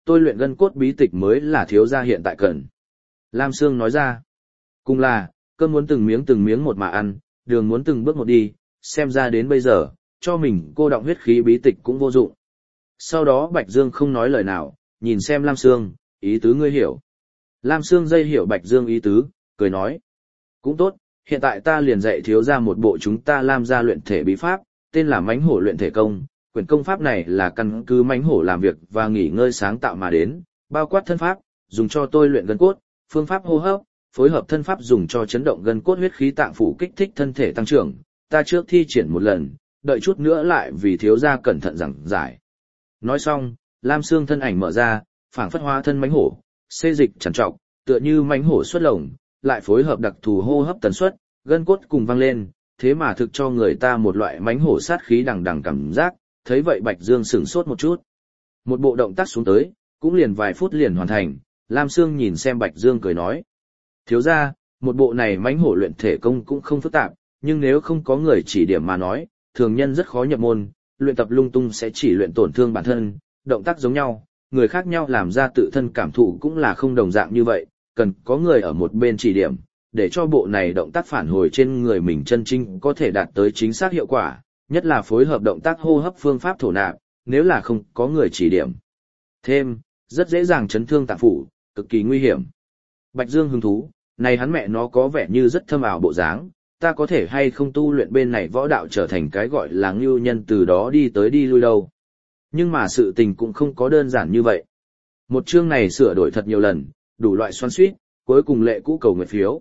[SPEAKER 1] tôi luyện gân cốt bí tịch mới là thiếu gia hiện tại cần. Lam Sương nói ra. Cùng là, cơm muốn từng miếng một mà ăn, đường muốn từng bước một đi, xem ra đến bây giờ, cho mình cô đọng huyết khí bí tịch cũng vô dụng. Sau đó Bạch Dương không nói lời nào, nhìn xem Lam Sương, ý tứ ngươi hiểu. Lam Sương dây hiểu Bạch Dương ý tứ, cười nói. Cũng tốt, hiện tại ta liền dạy thiếu gia một bộ chúng ta Lam gia luyện thể bí pháp, tên là Mãnh Hổ luyện thể công. Quyển công pháp này là căn cứ mãnh hổ làm việc và nghỉ ngơi sáng tạo mà đến, bao quát thân pháp, dùng cho tôi luyện gân cốt, phương pháp hô hấp, phối hợp thân pháp dùng cho chấn động gân cốt huyết khí tạng phủ kích thích thân thể tăng trưởng. Ta trước thi triển một lần, đợi chút nữa lại vì thiếu gia cẩn thận giảng giải. Nói xong, Lam Sương thân ảnh mở ra, phảng phất hóa thân mãnh hổ, xê dịch trằn trọc, tựa như mãnh hổ xuất lồng, lại phối hợp đặc thù hô hấp tần suất, gân cốt cùng vang lên, thế mà thực cho người ta một loại mãnh hổ sát khí đằng đằng cảm giác. Thấy vậy Bạch Dương sửng sốt một chút. Một bộ động tác xuống tới, cũng liền vài phút liền hoàn thành, Lam Sương nhìn xem Bạch Dương cười nói. Thiếu ra, một bộ này mãnh hổ luyện thể công cũng không phức tạp, nhưng nếu không có người chỉ điểm mà nói, thường nhân rất khó nhập môn, luyện tập lung tung sẽ chỉ luyện tổn thương bản thân, động tác giống nhau, người khác nhau làm ra tự thân cảm thụ cũng là không đồng dạng như vậy, cần có người ở một bên chỉ điểm, để cho bộ này động tác phản hồi trên người mình chân chính có thể đạt tới chính xác hiệu quả. Nhất là phối hợp động tác hô hấp phương pháp thổ nạp, nếu là không có người chỉ điểm. Thêm, rất dễ dàng chấn thương tạng phủ, cực kỳ nguy hiểm. Bạch Dương hứng thú, này hắn mẹ nó có vẻ như rất thâm ảo bộ dáng, ta có thể hay không tu luyện bên này võ đạo trở thành cái gọi là ngưu nhân từ đó đi tới đi lui đâu. Nhưng mà sự tình cũng không có đơn giản như vậy. Một chương này sửa đổi thật nhiều lần, đủ loại xoắn xuýt, cuối cùng lệ cũ cầu nguyện phiếu.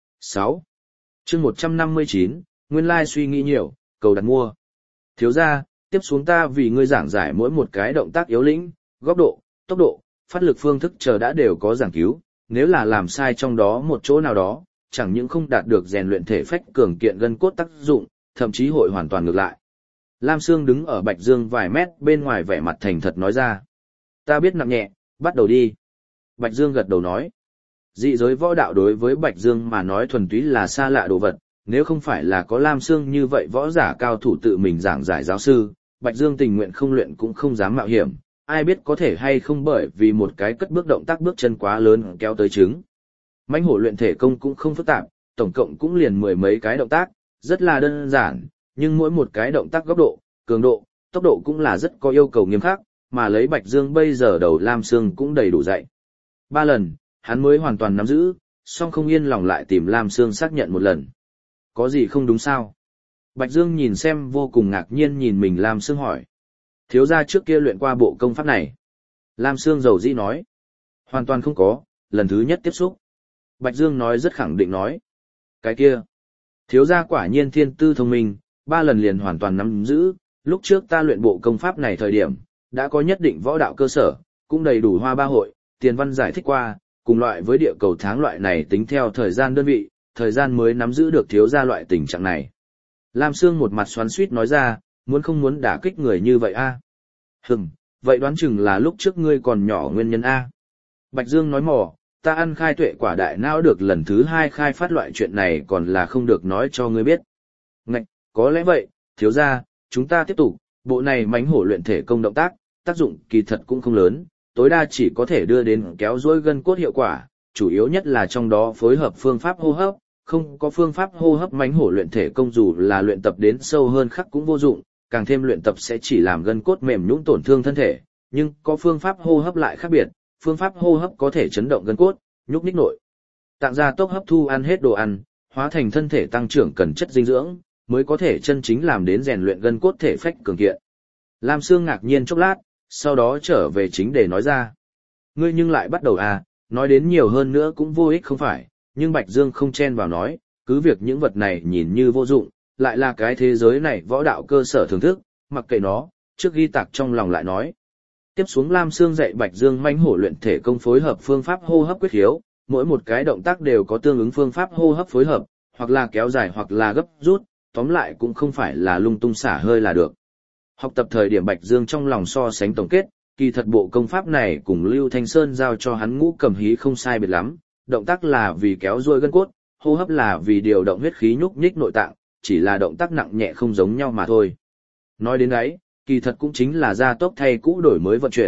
[SPEAKER 1] 6. Chương 159, nguyên lai suy nghĩ nhiều. Cầu đặt mua. Thiếu gia, tiếp xuống ta vì ngươi giảng giải mỗi một cái động tác yếu lĩnh, góc độ, tốc độ, phát lực phương thức chờ đã đều có giảng cứu, nếu là làm sai trong đó một chỗ nào đó, chẳng những không đạt được rèn luyện thể phách cường kiện gân cốt tác dụng, thậm chí hội hoàn toàn ngược lại. Lam Sương đứng ở Bạch Dương vài mét bên ngoài vẻ mặt thành thật nói ra. Ta biết nặng nhẹ, bắt đầu đi. Bạch Dương gật đầu nói. Dị giới võ đạo đối với Bạch Dương mà nói thuần túy là xa lạ đồ vật. Nếu không phải là có Lam Sương như vậy võ giả cao thủ tự mình giảng giải giáo sư, Bạch Dương tình nguyện không luyện cũng không dám mạo hiểm, ai biết có thể hay không bởi vì một cái cất bước động tác bước chân quá lớn kéo tới trứng. Mãnh hổ luyện thể công cũng không phức tạp, tổng cộng cũng liền mười mấy cái động tác, rất là đơn giản, nhưng mỗi một cái động tác góc độ, cường độ, tốc độ cũng là rất có yêu cầu nghiêm khắc, mà lấy Bạch Dương bây giờ đầu Lam Sương cũng đầy đủ dạy. 3 lần, hắn mới hoàn toàn nắm giữ, song không yên lòng lại tìm Lam Sương xác nhận một lần. Có gì không đúng sao? Bạch Dương nhìn xem vô cùng ngạc nhiên nhìn mình Lam Sương hỏi. Thiếu gia trước kia luyện qua bộ công pháp này. Lam Sương dầu dĩ nói. Hoàn toàn không có, lần thứ nhất tiếp xúc. Bạch Dương nói rất khẳng định nói. Cái kia. Thiếu gia quả nhiên thiên tư thông minh, 3 lần liền hoàn toàn nắm giữ. Lúc trước ta luyện bộ công pháp này thời điểm, đã có nhất định võ đạo cơ sở, cũng đầy đủ hoa ba hội, tiền văn giải thích qua, cùng loại với địa cầu tháng loại này tính theo thời gian đơn vị, thời gian mới nắm giữ được thiếu gia loại tình trạng này. Lam Sương một mặt xoắn xuýt nói ra, muốn không muốn đả kích người như vậy a? Vậy đoán chừng là lúc trước ngươi còn nhỏ nguyên nhân a. Bạch Dương nói mò, ta ăn khai tuệ quả đại não được lần thứ 2 khai phát loại chuyện này còn là không được nói cho ngươi biết. Ngạch, có lẽ vậy, thiếu gia, chúng ta tiếp tục, bộ này mãnh hổ luyện thể công động tác, tác dụng kỳ thật cũng không lớn, tối đa chỉ có thể đưa đến kéo duỗi gân cốt hiệu quả, chủ yếu nhất là trong đó phối hợp phương pháp hô hấp, không có phương pháp hô hấp mãnh hổ luyện thể công dù là luyện tập đến sâu hơn khắc cũng vô dụng, càng thêm luyện tập sẽ chỉ làm gân cốt mềm nhũn tổn thương thân thể, nhưng có phương pháp hô hấp lại khác biệt, phương pháp hô hấp có thể chấn động gân cốt, nhúc nhích nội tạng gia tốc hấp thu ăn hết đồ ăn, hóa thành thân thể tăng trưởng cần chất dinh dưỡng, mới có thể chân chính làm đến rèn luyện gân cốt thể phách cường kiện. Lam Sương ngạc nhiên chốc lát, sau đó trở về chính để nói ra. Ngươi nhưng lại bắt đầu à, nói đến nhiều hơn nữa cũng vô ích không phải, nhưng Bạch Dương không chen vào nói, cứ việc những vật này nhìn như vô dụng, lại là cái thế giới này võ đạo cơ sở thưởng thức, mặc kệ nó, trước ghi tạc trong lòng lại nói. Tiếp xuống Lam Sương dạy Bạch Dương mãnh hổ luyện thể công phối hợp phương pháp hô hấp quyết khiếu, mỗi một cái động tác đều có tương ứng phương pháp hô hấp phối hợp, hoặc là kéo dài hoặc là gấp rút, tóm lại cũng không phải là lung tung xả hơi là được. Học tập thời điểm Bạch Dương trong lòng so sánh tổng kết, kỳ thật bộ công pháp này cùng Lưu Thanh Sơn giao cho hắn ngũ cầm hí không sai biệt lắm, động tác là vì kéo duỗi gân cốt, hô hấp là vì điều động huyết khí nhúc nhích nội tạng, chỉ là động tác nặng nhẹ không giống nhau mà thôi. Nói đến đấy, kỳ thật cũng chính là gia tốc thay cũ đổi mới vận chuyển,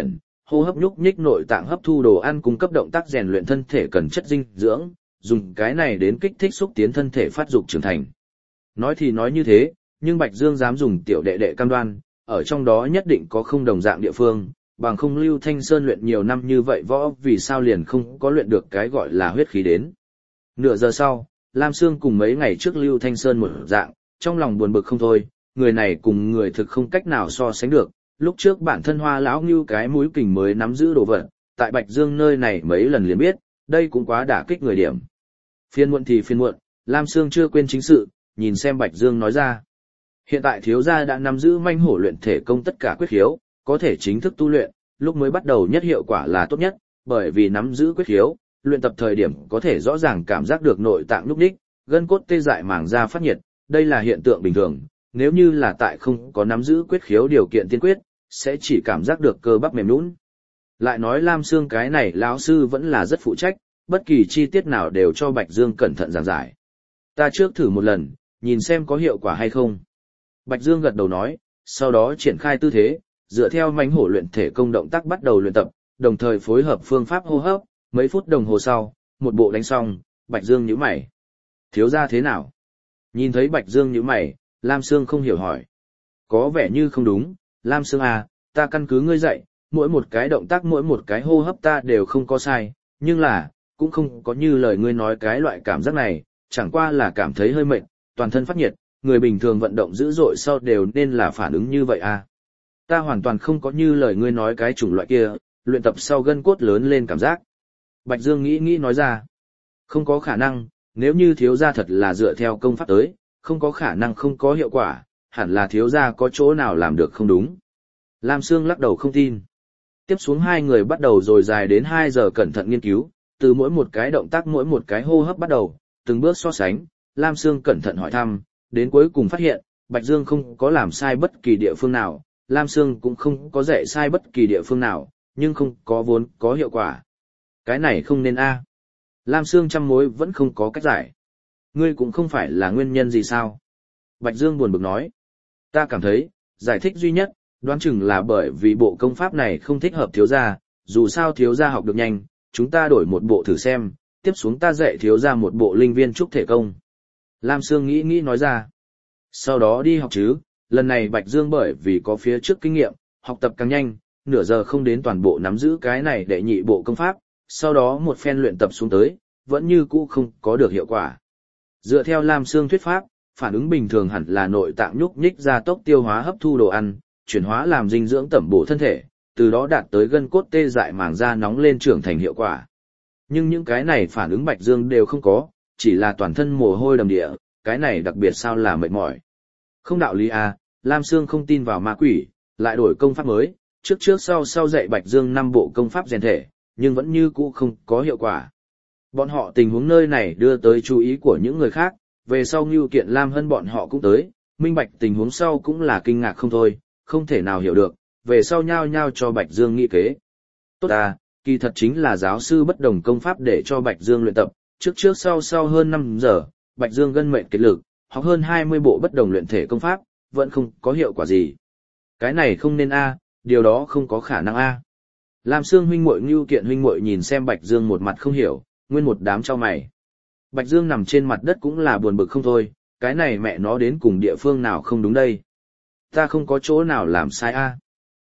[SPEAKER 1] hô hấp nhúc nhích nội tạng hấp thu đồ ăn cung cấp động tác rèn luyện thân thể cần chất dinh dưỡng, dùng cái này đến kích thích xúc tiến thân thể phát dục trưởng thành. Nói thì nói như thế, nhưng Bạch Dương dám dùng tiểu đệ đệ cam đoan, ở trong đó nhất định có không đồng dạng địa phương, bằng không Lưu Thanh Sơn luyện nhiều năm như vậy võ vì sao liền không có luyện được cái gọi là huyết khí đến. Nửa giờ sau, Lam Sương cùng mấy ngày trước Lưu Thanh Sơn một dạng, trong lòng buồn bực không thôi, người này cùng người thực không cách nào so sánh được, lúc trước bản thân Hoa lão Ngưu cái mũi kình mới nắm giữ đồ vật, tại Bạch Dương nơi này mấy lần liền biết, đây cũng quá đả kích người điểm. Phiên muộn thì phiên muộn, Lam Sương chưa quên chính sự, nhìn xem Bạch Dương nói ra. Hiện tại thiếu gia đã nắm giữ manh hổ luyện thể công tất cả quyết khiếu, có thể chính thức tu luyện, lúc mới bắt đầu nhất hiệu quả là tốt nhất, bởi vì nắm giữ quyết khiếu, luyện tập thời điểm có thể rõ ràng cảm giác được nội tạng lúc đích, gân cốt tê dại màng da phát nhiệt, đây là hiện tượng bình thường, nếu như là tại không có nắm giữ quyết khiếu điều kiện tiên quyết, sẽ chỉ cảm giác được cơ bắp mềm nhũn. Lại nói Lam Sương cái này lão sư vẫn là rất phụ trách, bất kỳ chi tiết nào đều cho Bạch Dương cẩn thận giảng giải. Ta trước thử một lần, nhìn xem có hiệu quả hay không. Bạch Dương gật đầu nói, sau đó triển khai tư thế, dựa theo mãnh hổ luyện thể công động tác bắt đầu luyện tập, đồng thời phối hợp phương pháp hô hấp, mấy phút đồng hồ sau, một bộ đánh xong, Bạch Dương nhíu mày. Thiếu gia thế nào? Nhìn thấy Bạch Dương nhíu mày, Lam Sương không hiểu hỏi. Có vẻ như không đúng, Lam Sương à, ta căn cứ ngươi dạy, mỗi một cái động tác mỗi một cái hô hấp ta đều không có sai, nhưng là, cũng không có như lời ngươi nói cái loại cảm giác này, chẳng qua là cảm thấy hơi mệt, toàn thân phát nhiệt, người bình thường vận động dữ dội sau đều nên là phản ứng như vậy à. Ta hoàn toàn không có như lời ngươi nói cái chủng loại kia, luyện tập sau gân cốt lớn lên cảm giác. Bạch Dương nghĩ nói ra. Không có khả năng, nếu như thiếu gia thật là dựa theo công pháp tới, không có khả năng không có hiệu quả, hẳn là thiếu gia có chỗ nào làm được không đúng. Lam Sương lắc đầu không tin. Tiếp xuống hai người bắt đầu rồi dài đến 2 giờ cẩn thận nghiên cứu, từ mỗi một cái động tác mỗi một cái hô hấp bắt đầu, từng bước so sánh, Lam Sương cẩn thận hỏi thăm, đến cuối cùng phát hiện, Bạch Dương không có làm sai bất kỳ địa phương nào, Lam Sương cũng không có dạy sai bất kỳ địa phương nào, nhưng không có vốn có hiệu quả. Cái này không nên a. Lam Sương trăm mối vẫn không có cách giải. Ngươi cũng không phải là nguyên nhân gì sao? Bạch Dương buồn bực nói. Ta cảm thấy, giải thích duy nhất, đoán chừng là bởi vì bộ công pháp này không thích hợp thiếu gia, dù sao thiếu gia học được nhanh, chúng ta đổi một bộ thử xem, tiếp xuống ta dạy thiếu gia một bộ linh viên trúc thể công. Lam Sương nghĩ nói ra. Sau đó đi học chứ, lần này Bạch Dương bởi vì có phía trước kinh nghiệm, học tập càng nhanh, nửa giờ không đến toàn bộ nắm giữ cái này để nhị bộ công pháp, sau đó một phen luyện tập xuống tới, vẫn như cũ không có được hiệu quả. Dựa theo Lam Sương thuyết pháp, phản ứng bình thường hẳn là nội tạng nhúc nhích ra tốc tiêu hóa hấp thu đồ ăn, chuyển hóa làm dinh dưỡng tẩm bổ thân thể, từ đó đạt tới gân cốt tê dại màng da nóng lên trưởng thành hiệu quả. Nhưng những cái này phản ứng Bạch Dương đều không có, chỉ là toàn thân mồ hôi đầm địa, cái này đặc biệt sao là mệt mỏi. Không đạo lý à, Lam Sương không tin vào ma quỷ, lại đổi công pháp mới, trước sau dạy Bạch Dương 5 bộ công pháp rèn thể, nhưng vẫn như cũ không có hiệu quả. Bọn họ tình huống nơi này đưa tới chú ý của những người khác, về sau Ngưu Kiện Lam Hân bọn họ cũng tới, minh bạch tình huống sau cũng là kinh ngạc không thôi, không thể nào hiểu được, về sau nhao nhao cho Bạch Dương nghĩ kế. Tốt à, kỳ thật chính là giáo sư bất đồng công pháp để cho Bạch Dương luyện tập, trước sau hơn 5 giờ, Bạch Dương gân mệnh kết lực, học hơn 20 bộ bất đồng luyện thể công pháp, vẫn không có hiệu quả gì. Cái này không nên a, điều đó không có khả năng a. Lam Sương huynh muội Ngưu Kiện huynh muội nhìn xem Bạch Dương một mặt không hiểu, nguyên một đám chau mày. Bạch Dương nằm trên mặt đất cũng là buồn bực không thôi, cái này mẹ nó đến cùng địa phương nào không đúng đây. Ta không có chỗ nào làm sai a.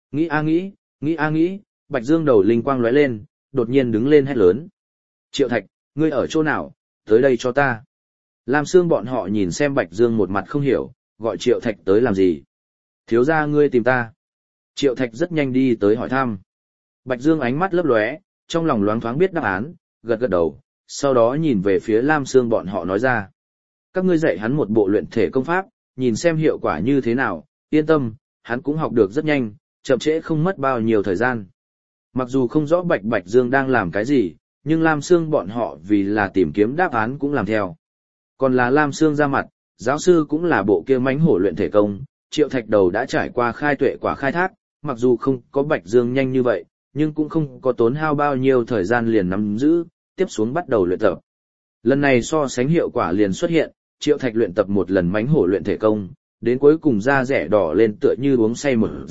[SPEAKER 1] Nghĩ, Bạch Dương đầu linh quang lóe lên, đột nhiên đứng lên hét lớn. Triệu Thạch, ngươi ở chỗ nào, tới đây cho ta. Lam Sương bọn họ nhìn xem Bạch Dương một mặt không hiểu, gọi Triệu Thạch tới làm gì. Thiếu gia ngươi tìm ta. Triệu Thạch rất nhanh đi tới hỏi thăm. Bạch Dương ánh mắt lấp lóe, trong lòng loáng thoáng biết đáp án, gật đầu, sau đó nhìn về phía Lam Sương bọn họ nói ra. Các ngươi dạy hắn một bộ luyện thể công pháp, nhìn xem hiệu quả như thế nào, yên tâm, hắn cũng học được rất nhanh, chậm trễ không mất bao nhiêu thời gian. Mặc dù không rõ Bạch Dương đang làm cái gì, nhưng Lam Sương bọn họ vì là tìm kiếm đáp án cũng làm theo. Còn là Lam Sương ra mặt, giáo sư cũng là bộ kia mãnh hổ luyện thể công, Triệu Thạch đầu đã trải qua khai tuệ quả khai thác, mặc dù không có Bạch Dương nhanh như vậy, nhưng cũng không có tốn hao bao nhiêu thời gian liền nắm giữ, tiếp xuống bắt đầu luyện tập. Lần này so sánh hiệu quả liền xuất hiện, Triệu Thạch luyện tập một lần mãnh hổ luyện thể công, đến cuối cùng da rẻ đỏ lên tựa như uống say một dạng,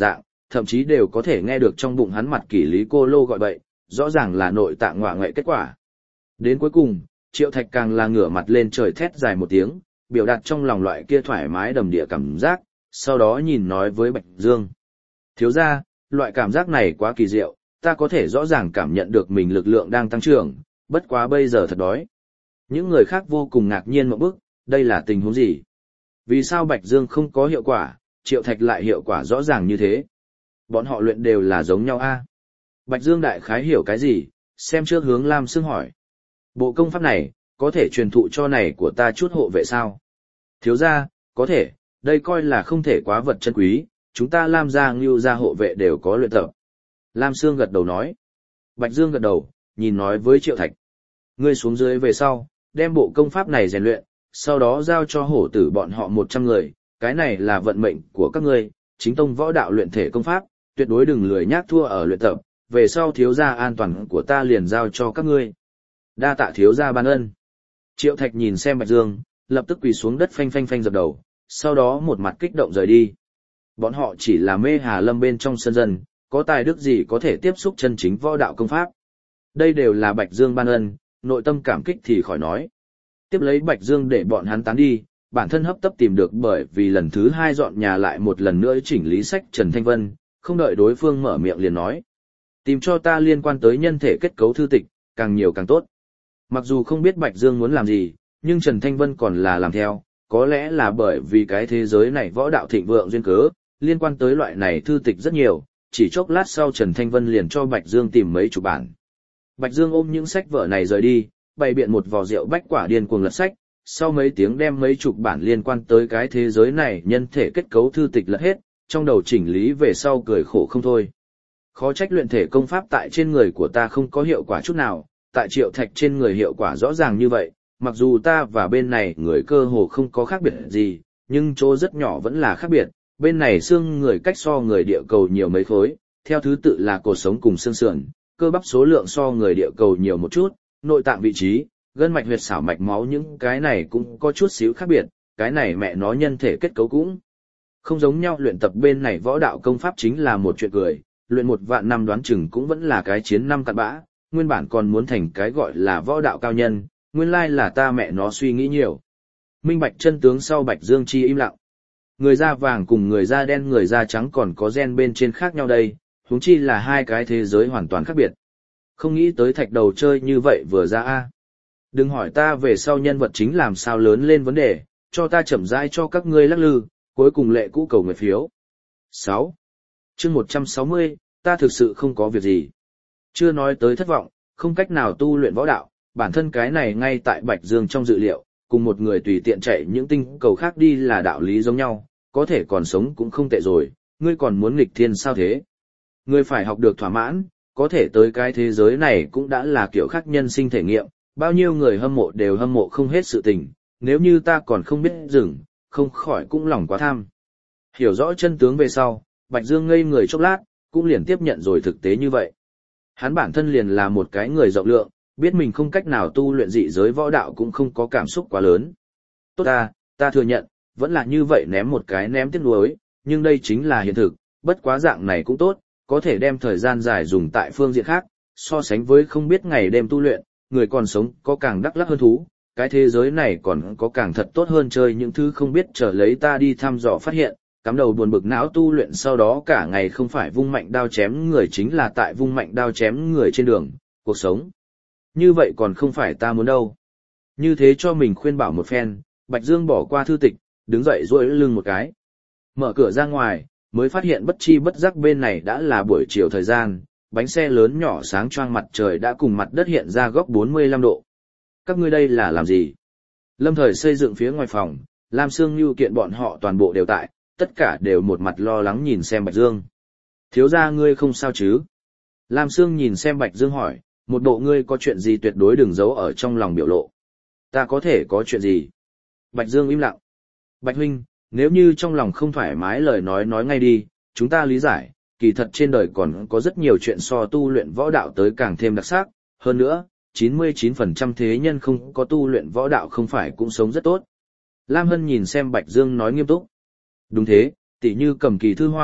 [SPEAKER 1] thậm chí đều có thể nghe được trong bụng hắn mặt kỷ lý cô lô gọi bậy, rõ ràng là nội tạng ngoạ ngoại kết quả. Đến cuối cùng, Triệu Thạch càng là ngửa mặt lên trời thét dài một tiếng, biểu đạt trong lòng loại kia thoải mái đầm địa cảm giác, sau đó nhìn nói với Bạch Dương. Thiếu gia, loại cảm giác này quá kỳ diệu, ta có thể rõ ràng cảm nhận được mình lực lượng đang tăng trưởng, bất quá bây giờ thật đói. Những người khác vô cùng ngạc nhiên một bức, đây là tình huống gì? Vì sao Bạch Dương không có hiệu quả, Triệu Thạch lại hiệu quả rõ ràng như thế? Bọn họ luyện đều là giống nhau a. Bạch Dương đại khái hiểu cái gì, xem trước hướng Lam Sương hỏi. Bộ công pháp này, có thể truyền thụ cho này của ta chút hộ vệ sao? Thiếu gia, có thể, đây coi là không thể quá vật chân quý, chúng ta Lam gia Ngưu gia hộ vệ đều có luyện tập. Lam Sương gật đầu nói. Bạch Dương gật đầu, nhìn nói với Triệu Thạch. Ngươi xuống dưới về sau, đem bộ công pháp này rèn luyện, sau đó giao cho hổ tử bọn họ 100 người, cái này là vận mệnh của các ngươi, chính tông võ đạo luyện thể công pháp, tuyệt đối đừng lười nhác thua ở luyện tập, về sau thiếu gia an toàn của ta liền giao cho các ngươi. Đa tạ thiếu gia ban ân. Triệu Thạch nhìn xem Bạch Dương, lập tức quỳ xuống đất phanh phanh phanh dập đầu, sau đó một mặt kích động rời đi. Bọn họ chỉ là mê Hà Lâm bên trong sân dân, có tài đức gì có thể tiếp xúc chân chính võ đạo công pháp. Đây đều là Bạch Dương ban ân, nội tâm cảm kích thì khỏi nói. Tiếp lấy Bạch Dương để bọn hắn tán đi, bản thân hấp tấp tìm được bởi vì lần thứ 2 dọn nhà lại một lần nữa chỉnh lý sách Trần Thanh Vân, không đợi đối phương mở miệng liền nói. Tìm cho ta liên quan tới nhân thể kết cấu thư tịch, càng nhiều càng tốt. Mặc dù không biết Bạch Dương muốn làm gì, nhưng Trần Thanh Vân còn là làm theo, có lẽ là bởi vì cái thế giới này võ đạo thịnh vượng duyên cớ, liên quan tới loại này thư tịch rất nhiều, chỉ chốc lát sau Trần Thanh Vân liền cho Bạch Dương tìm mấy chục bản. Bạch Dương ôm những sách vở này rời đi, bày biện một vò rượu bách quả điên cuồng lật sách, sau mấy tiếng đem mấy chục bản liên quan tới cái thế giới này nhân thể kết cấu thư tịch lật hết, trong đầu chỉnh lý về sau cười khổ không thôi. Khó trách luyện thể công pháp tại trên người của ta không có hiệu quả chút nào, tại Triệu Thạch trên người hiệu quả rõ ràng như vậy, mặc dù ta và bên này người cơ hồ không có khác biệt gì, nhưng chỗ rất nhỏ vẫn là khác biệt, bên này xương người cách so người địa cầu nhiều mấy khối, theo thứ tự là cột sống cùng xương sườn, cơ bắp số lượng so người địa cầu nhiều một chút, nội tạng vị trí, gân mạch huyệt xảo mạch máu những cái này cũng có chút xíu khác biệt, cái này mẹ nó nhân thể kết cấu cũng không giống nhau. Luyện tập bên này võ đạo công pháp chính là một chuyện cười, luyện 1.000 năm đoán chừng cũng vẫn là cái chiến năm cặn bã, nguyên bản còn muốn thành cái gọi là võ đạo cao nhân, nguyên lai là ta mẹ nó suy nghĩ nhiều. Minh bạch chân tướng sau Bạch Dương chi im lặng. Người da vàng cùng người da đen người da trắng còn có gen bên trên khác nhau đây, huống chi là hai cái thế giới hoàn toàn khác biệt. Không nghĩ tới Thạch đầu chơi như vậy vừa ra a. Đừng hỏi ta về sau nhân vật chính làm sao lớn lên vấn đề, cho ta chậm rãi cho các ngươi lắc lư, cuối cùng lệ cũ cầu nguyện phiếu. 6. Chương 160, ta thực sự không có việc gì. Chưa nói tới thất vọng, không cách nào tu luyện võ đạo, bản thân cái này ngay tại Bạch Dương trong dự liệu, cùng một người tùy tiện chạy những tinh cầu khác đi là đạo lý giống nhau, có thể còn sống cũng không tệ rồi, ngươi còn muốn nghịch thiên sao thế? Ngươi phải học được thỏa mãn, có thể tới cái thế giới này cũng đã là kiểu khác nhân sinh thể nghiệm, bao nhiêu người hâm mộ đều hâm mộ không hết sự tình, nếu như ta còn không biết dừng, không khỏi cũng lòng quá tham. Hiểu rõ chân tướng về sau, Bạch Dương ngây người chốc lát, cũng liền tiếp nhận rồi thực tế như vậy. Hắn bản thân liền là một cái người rộng lượng, biết mình không cách nào tu luyện dị giới võ đạo cũng không có cảm xúc quá lớn. Tốt ta thừa nhận, vẫn là như vậy ném một cái ném tiếc nuối, nhưng đây chính là hiện thực, bất quá dạng này cũng tốt, có thể đem thời gian dài dùng tại phương diện khác, so sánh với không biết ngày đêm tu luyện, người còn sống có càng đắc lắc hơn thú, cái thế giới này còn có càng thật tốt hơn chơi những thứ không biết chờ lấy ta đi thăm dò phát hiện, cắm đầu buồn bực não tu luyện sau đó cả ngày không phải vung mạnh đao chém người chính là tại vung mạnh đao chém người trên đường, cuộc sống. Như vậy còn không phải ta muốn đâu. Như thế cho mình khuyên bảo một phen, Bạch Dương bỏ qua thư tịch, đứng dậy duỗi lưng một cái. Mở cửa ra ngoài, mới phát hiện bất chi bất giác bên này đã là buổi chiều thời gian, bánh xe lớn nhỏ sáng choang mặt trời đã cùng mặt đất hiện ra góc 45 độ. Các ngươi đây là làm gì? Lâm Thời xây dựng phía ngoài phòng, Lam Sương Nhu kiện bọn họ toàn bộ đều tại, tất cả đều một mặt lo lắng nhìn xem Bạch Dương. Thiếu gia ngươi không sao chứ? Lam Sương nhìn xem Bạch Dương hỏi, một bộ ngươi có chuyện gì tuyệt đối đừng giấu ở trong lòng biểu lộ. Ta có thể có chuyện gì? Bạch Dương im lặng. Bạch huynh, nếu như trong lòng không thoải mái lời nói ngay đi, chúng ta lý giải, kỳ thật trên đời còn có rất nhiều chuyện so tu luyện võ đạo tới càng thêm đặc sắc, hơn nữa, 99% thế nhân không có tu luyện võ đạo không phải cũng sống rất tốt. Lam Hân nhìn xem Bạch Dương nói nghiêm túc. Đúng thế, tỉ như cầm kỳ thư họa,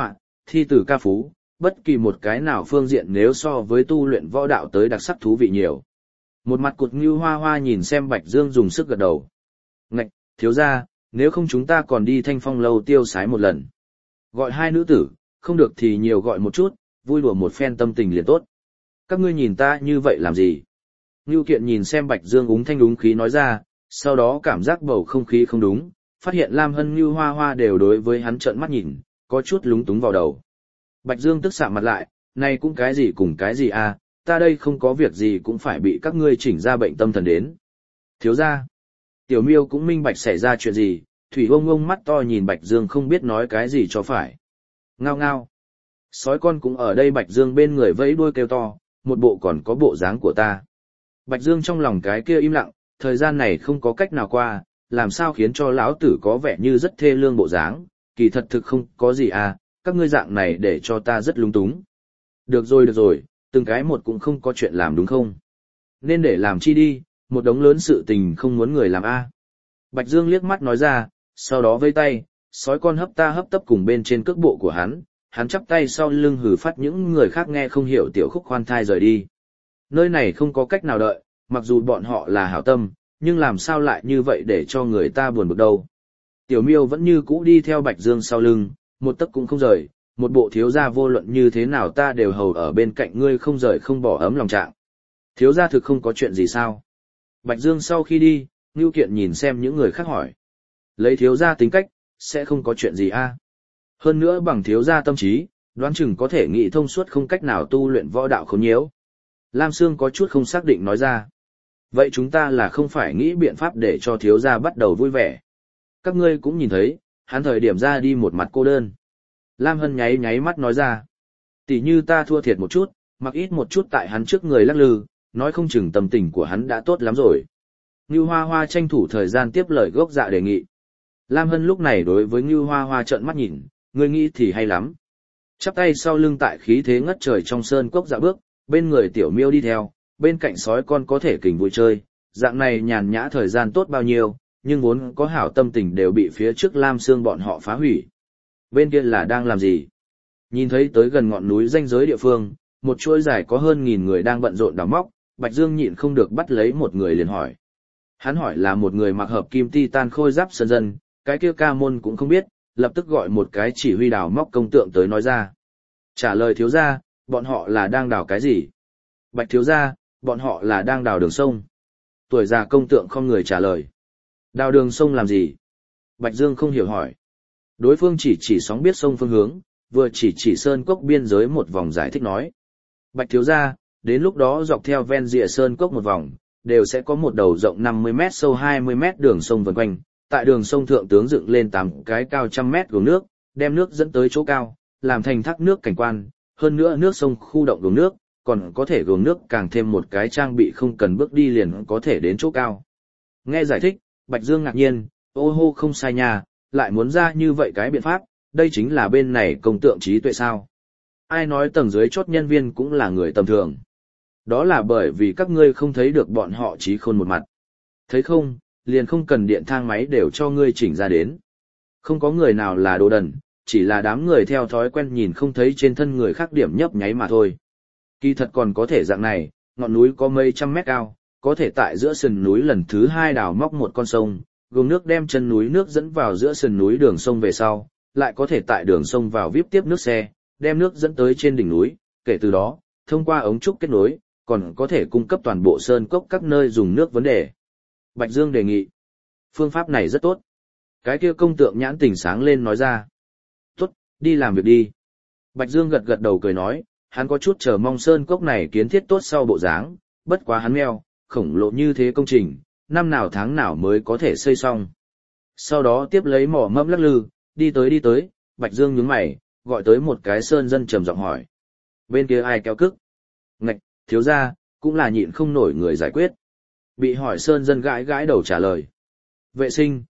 [SPEAKER 1] thi từ ca phú, bất kỳ một cái nào phương diện nếu so với tu luyện võ đạo tới đặc sắc thú vị nhiều. Một mặt cụt Ngưu Hoa Hoa nhìn xem Bạch Dương dùng sức gật đầu. Ngạch, thiếu gia, nếu không chúng ta còn đi Thanh Phong lâu tiêu sái một lần. Gọi hai nữ tử, không được thì nhiều gọi một chút, vui đùa một phen tâm tình liền tốt. Các ngươi nhìn ta như vậy làm gì? Ngưu Kiện nhìn xem Bạch Dương úng thanh úng khí nói ra, sau đó cảm giác bầu không khí không đúng, phát hiện Lam Hân Ngưu Hoa Hoa đều đối với hắn trợn mắt nhìn, có chút lúng túng vào đầu. Bạch Dương tức sạm mặt lại, này cũng cái gì cùng cái gì à, ta đây không có việc gì cũng phải bị các ngươi chỉnh ra bệnh tâm thần đến. Thiếu gia, Tiểu Miêu cũng minh bạch xảy ra chuyện gì, Thủy Ông Ông mắt to nhìn Bạch Dương không biết nói cái gì cho phải. Ngao ngao. Sói con cũng ở đây Bạch Dương bên người vẫy đuôi kêu to, một bộ còn có bộ dáng của ta. Bạch Dương trong lòng cái kia im lặng, thời gian này không có cách nào qua, làm sao khiến cho lão tử có vẻ như rất thê lương bộ dáng, kỳ thật thực không có gì à, các ngươi dạng này để cho ta rất lung túng. Được rồi, từng cái một cũng không có chuyện làm đúng không? Nên để làm chi đi, một đống lớn sự tình không muốn người làm a. Bạch Dương liếc mắt nói ra, sau đó vây tay, sói con hấp ta hấp tấp cùng bên trên cước bộ của hắn chắp tay sau lưng hừ phát những người khác nghe không hiểu tiểu khúc khoan thai rời đi. Nơi này không có cách nào đợi, mặc dù bọn họ là hảo tâm, nhưng làm sao lại như vậy để cho người ta buồn bực đâu. Tiểu Miêu vẫn như cũ đi theo Bạch Dương sau lưng, một tấc cũng không rời, một bộ thiếu gia vô luận như thế nào ta đều hầu ở bên cạnh ngươi không rời không bỏ ấm lòng trạng. Thiếu gia thực không có chuyện gì sao? Bạch Dương sau khi đi, Ngưu Kiện nhìn xem những người khác hỏi. Lấy thiếu gia tính cách, sẽ không có chuyện gì a. Hơn nữa bằng thiếu gia tâm trí, đoán chừng có thể nghĩ thông suốt không cách nào tu luyện võ đạo khốn nhiễu. Lam Sương có chút không xác định nói ra. Vậy chúng ta là không phải nghĩ biện pháp để cho thiếu gia bắt đầu vui vẻ. Các ngươi cũng nhìn thấy, hắn thời điểm ra đi một mặt cô đơn. Lam Hân nháy nháy mắt nói ra. Tỷ như ta thua thiệt một chút, mặc ít một chút tại hắn trước người lắc lư, nói không chừng tâm tình của hắn đã tốt lắm rồi. Ngưu Hoa Hoa tranh thủ thời gian tiếp lời gốc dạ đề nghị. Lam Hân lúc này đối với Ngưu Hoa Hoa trợn mắt nhìn, ngươi nghĩ thì hay lắm. Chắp tay sau lưng tại khí thế ngất trời trong sơn cốc dạo bước, bên người Tiểu Miêu đi theo, bên cạnh sói con có thể kình vui chơi, dạng này nhàn nhã thời gian tốt bao nhiêu, nhưng vốn có hảo tâm tình đều bị phía trước Lam Sương bọn họ phá hủy. Bên kia là đang làm gì? Nhìn thấy tới gần ngọn núi ranh giới địa phương, một chuỗi dài có hơn 1000 người đang bận rộn đào móc, Bạch Dương nhịn không được bắt lấy một người liền hỏi. Hắn hỏi là một người mặc hợp kim titan khôi giáp sơn dân, cái kia ca môn cũng không biết, lập tức gọi một cái chỉ huy đào móc công tượng tới nói ra. Trả lời thiếu gia, bọn họ là đang đào cái gì? Bạch thiếu gia, bọn họ là đang đào đường sông. Tuổi già công tượng không người trả lời. Đào đường sông làm gì? Bạch Dương không hiểu hỏi. Đối phương chỉ sóng biết sông phương hướng, vừa chỉ sơn cốc biên giới một vòng giải thích nói. Bạch thiếu gia, đến lúc đó dọc theo ven rìa sơn cốc một vòng, đều sẽ có một đầu rộng 50 mét sâu 20 mét đường sông vần quanh. Tại đường sông thượng tướng dựng lên 8 cái cao 100 mét gồm nước, đem nước dẫn tới chỗ cao, làm thành thác nước cảnh quan. Hơn nữa nước sông khu động gồm nước, còn có thể gồm nước càng thêm một cái trang bị không cần bước đi liền có thể đến chỗ cao. Nghe giải thích, Bạch Dương ngạc nhiên, ô hô không sai nha, lại muốn ra như vậy cái biện pháp, đây chính là bên này công tượng trí tuệ sao. Ai nói tầng dưới chốt nhân viên cũng là người tầm thường. Đó là bởi vì các ngươi không thấy được bọn họ trí khôn một mặt. Thấy không, liền không cần điện thang máy đều cho ngươi chỉnh ra đến. Không có người nào là đồ đần, chỉ là đám người theo thói quen nhìn không thấy trên thân người khác điểm nhấp nháy mà thôi. Kỳ thật còn có thể dạng này, ngọn núi có mấy trăm mét cao, có thể tại giữa sườn núi lần thứ 2 đào móc một con sông, gồm nước đem chân núi nước dẫn vào giữa sườn núi đường sông về sau, lại có thể tại đường sông vào vip tiếp nước xe, đem nước dẫn tới trên đỉnh núi, kể từ đó, thông qua ống trúc kết nối, còn có thể cung cấp toàn bộ sơn cốc các nơi dùng nước vấn đề. Bạch Dương đề nghị, phương pháp này rất tốt. Cái kia công tượng nhãn tỉnh sáng lên nói ra. Tốt, đi làm việc đi. Bạch Dương gật gật đầu cười nói, hắn có chút chờ mong sơn cốc này kiến thiết tốt sau bộ dáng, bất quá hắn meo, khổng lồ như thế công trình, năm nào tháng nào mới có thể xây xong. Sau đó tiếp lấy mỏ mẫm lắc lư, đi tới, Bạch Dương nhướng mày, gọi tới một cái sơn dân trầm giọng hỏi. Bên kia ai kéo cức? Ngạch, thiếu gia, cũng là nhịn không nổi người giải quyết. Bị hỏi sơn dân gãi đầu trả lời. Vệ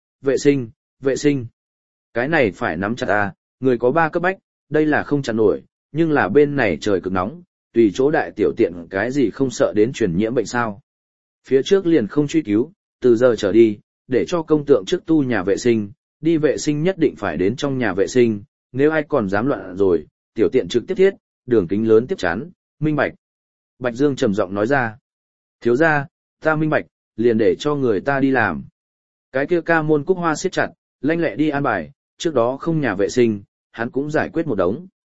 [SPEAKER 1] sinh. Cái này phải nắm chặt à, người có 3 cấp bách, đây là không chặt nổi, nhưng là bên này trời cực nóng, tùy chỗ đại tiểu tiện cái gì không sợ đến truyền nhiễm bệnh sao. Phía trước liền không truy cứu, từ giờ trở đi, để cho công tượng trước tu nhà vệ sinh, đi vệ sinh nhất định phải đến trong nhà vệ sinh, nếu ai còn dám loạn rồi, tiểu tiện trực tiếp thiết, đường kính lớn tiếp chắn, minh bạch. Bạch Dương trầm giọng nói ra. Thiếu gia, ta minh bạch, liền để cho người ta đi làm. Cái kia ca môn Cúc Hoa siết chặt, lanh lẹ đi an bài, trước đó không nhà vệ sinh, hắn cũng giải quyết một đống.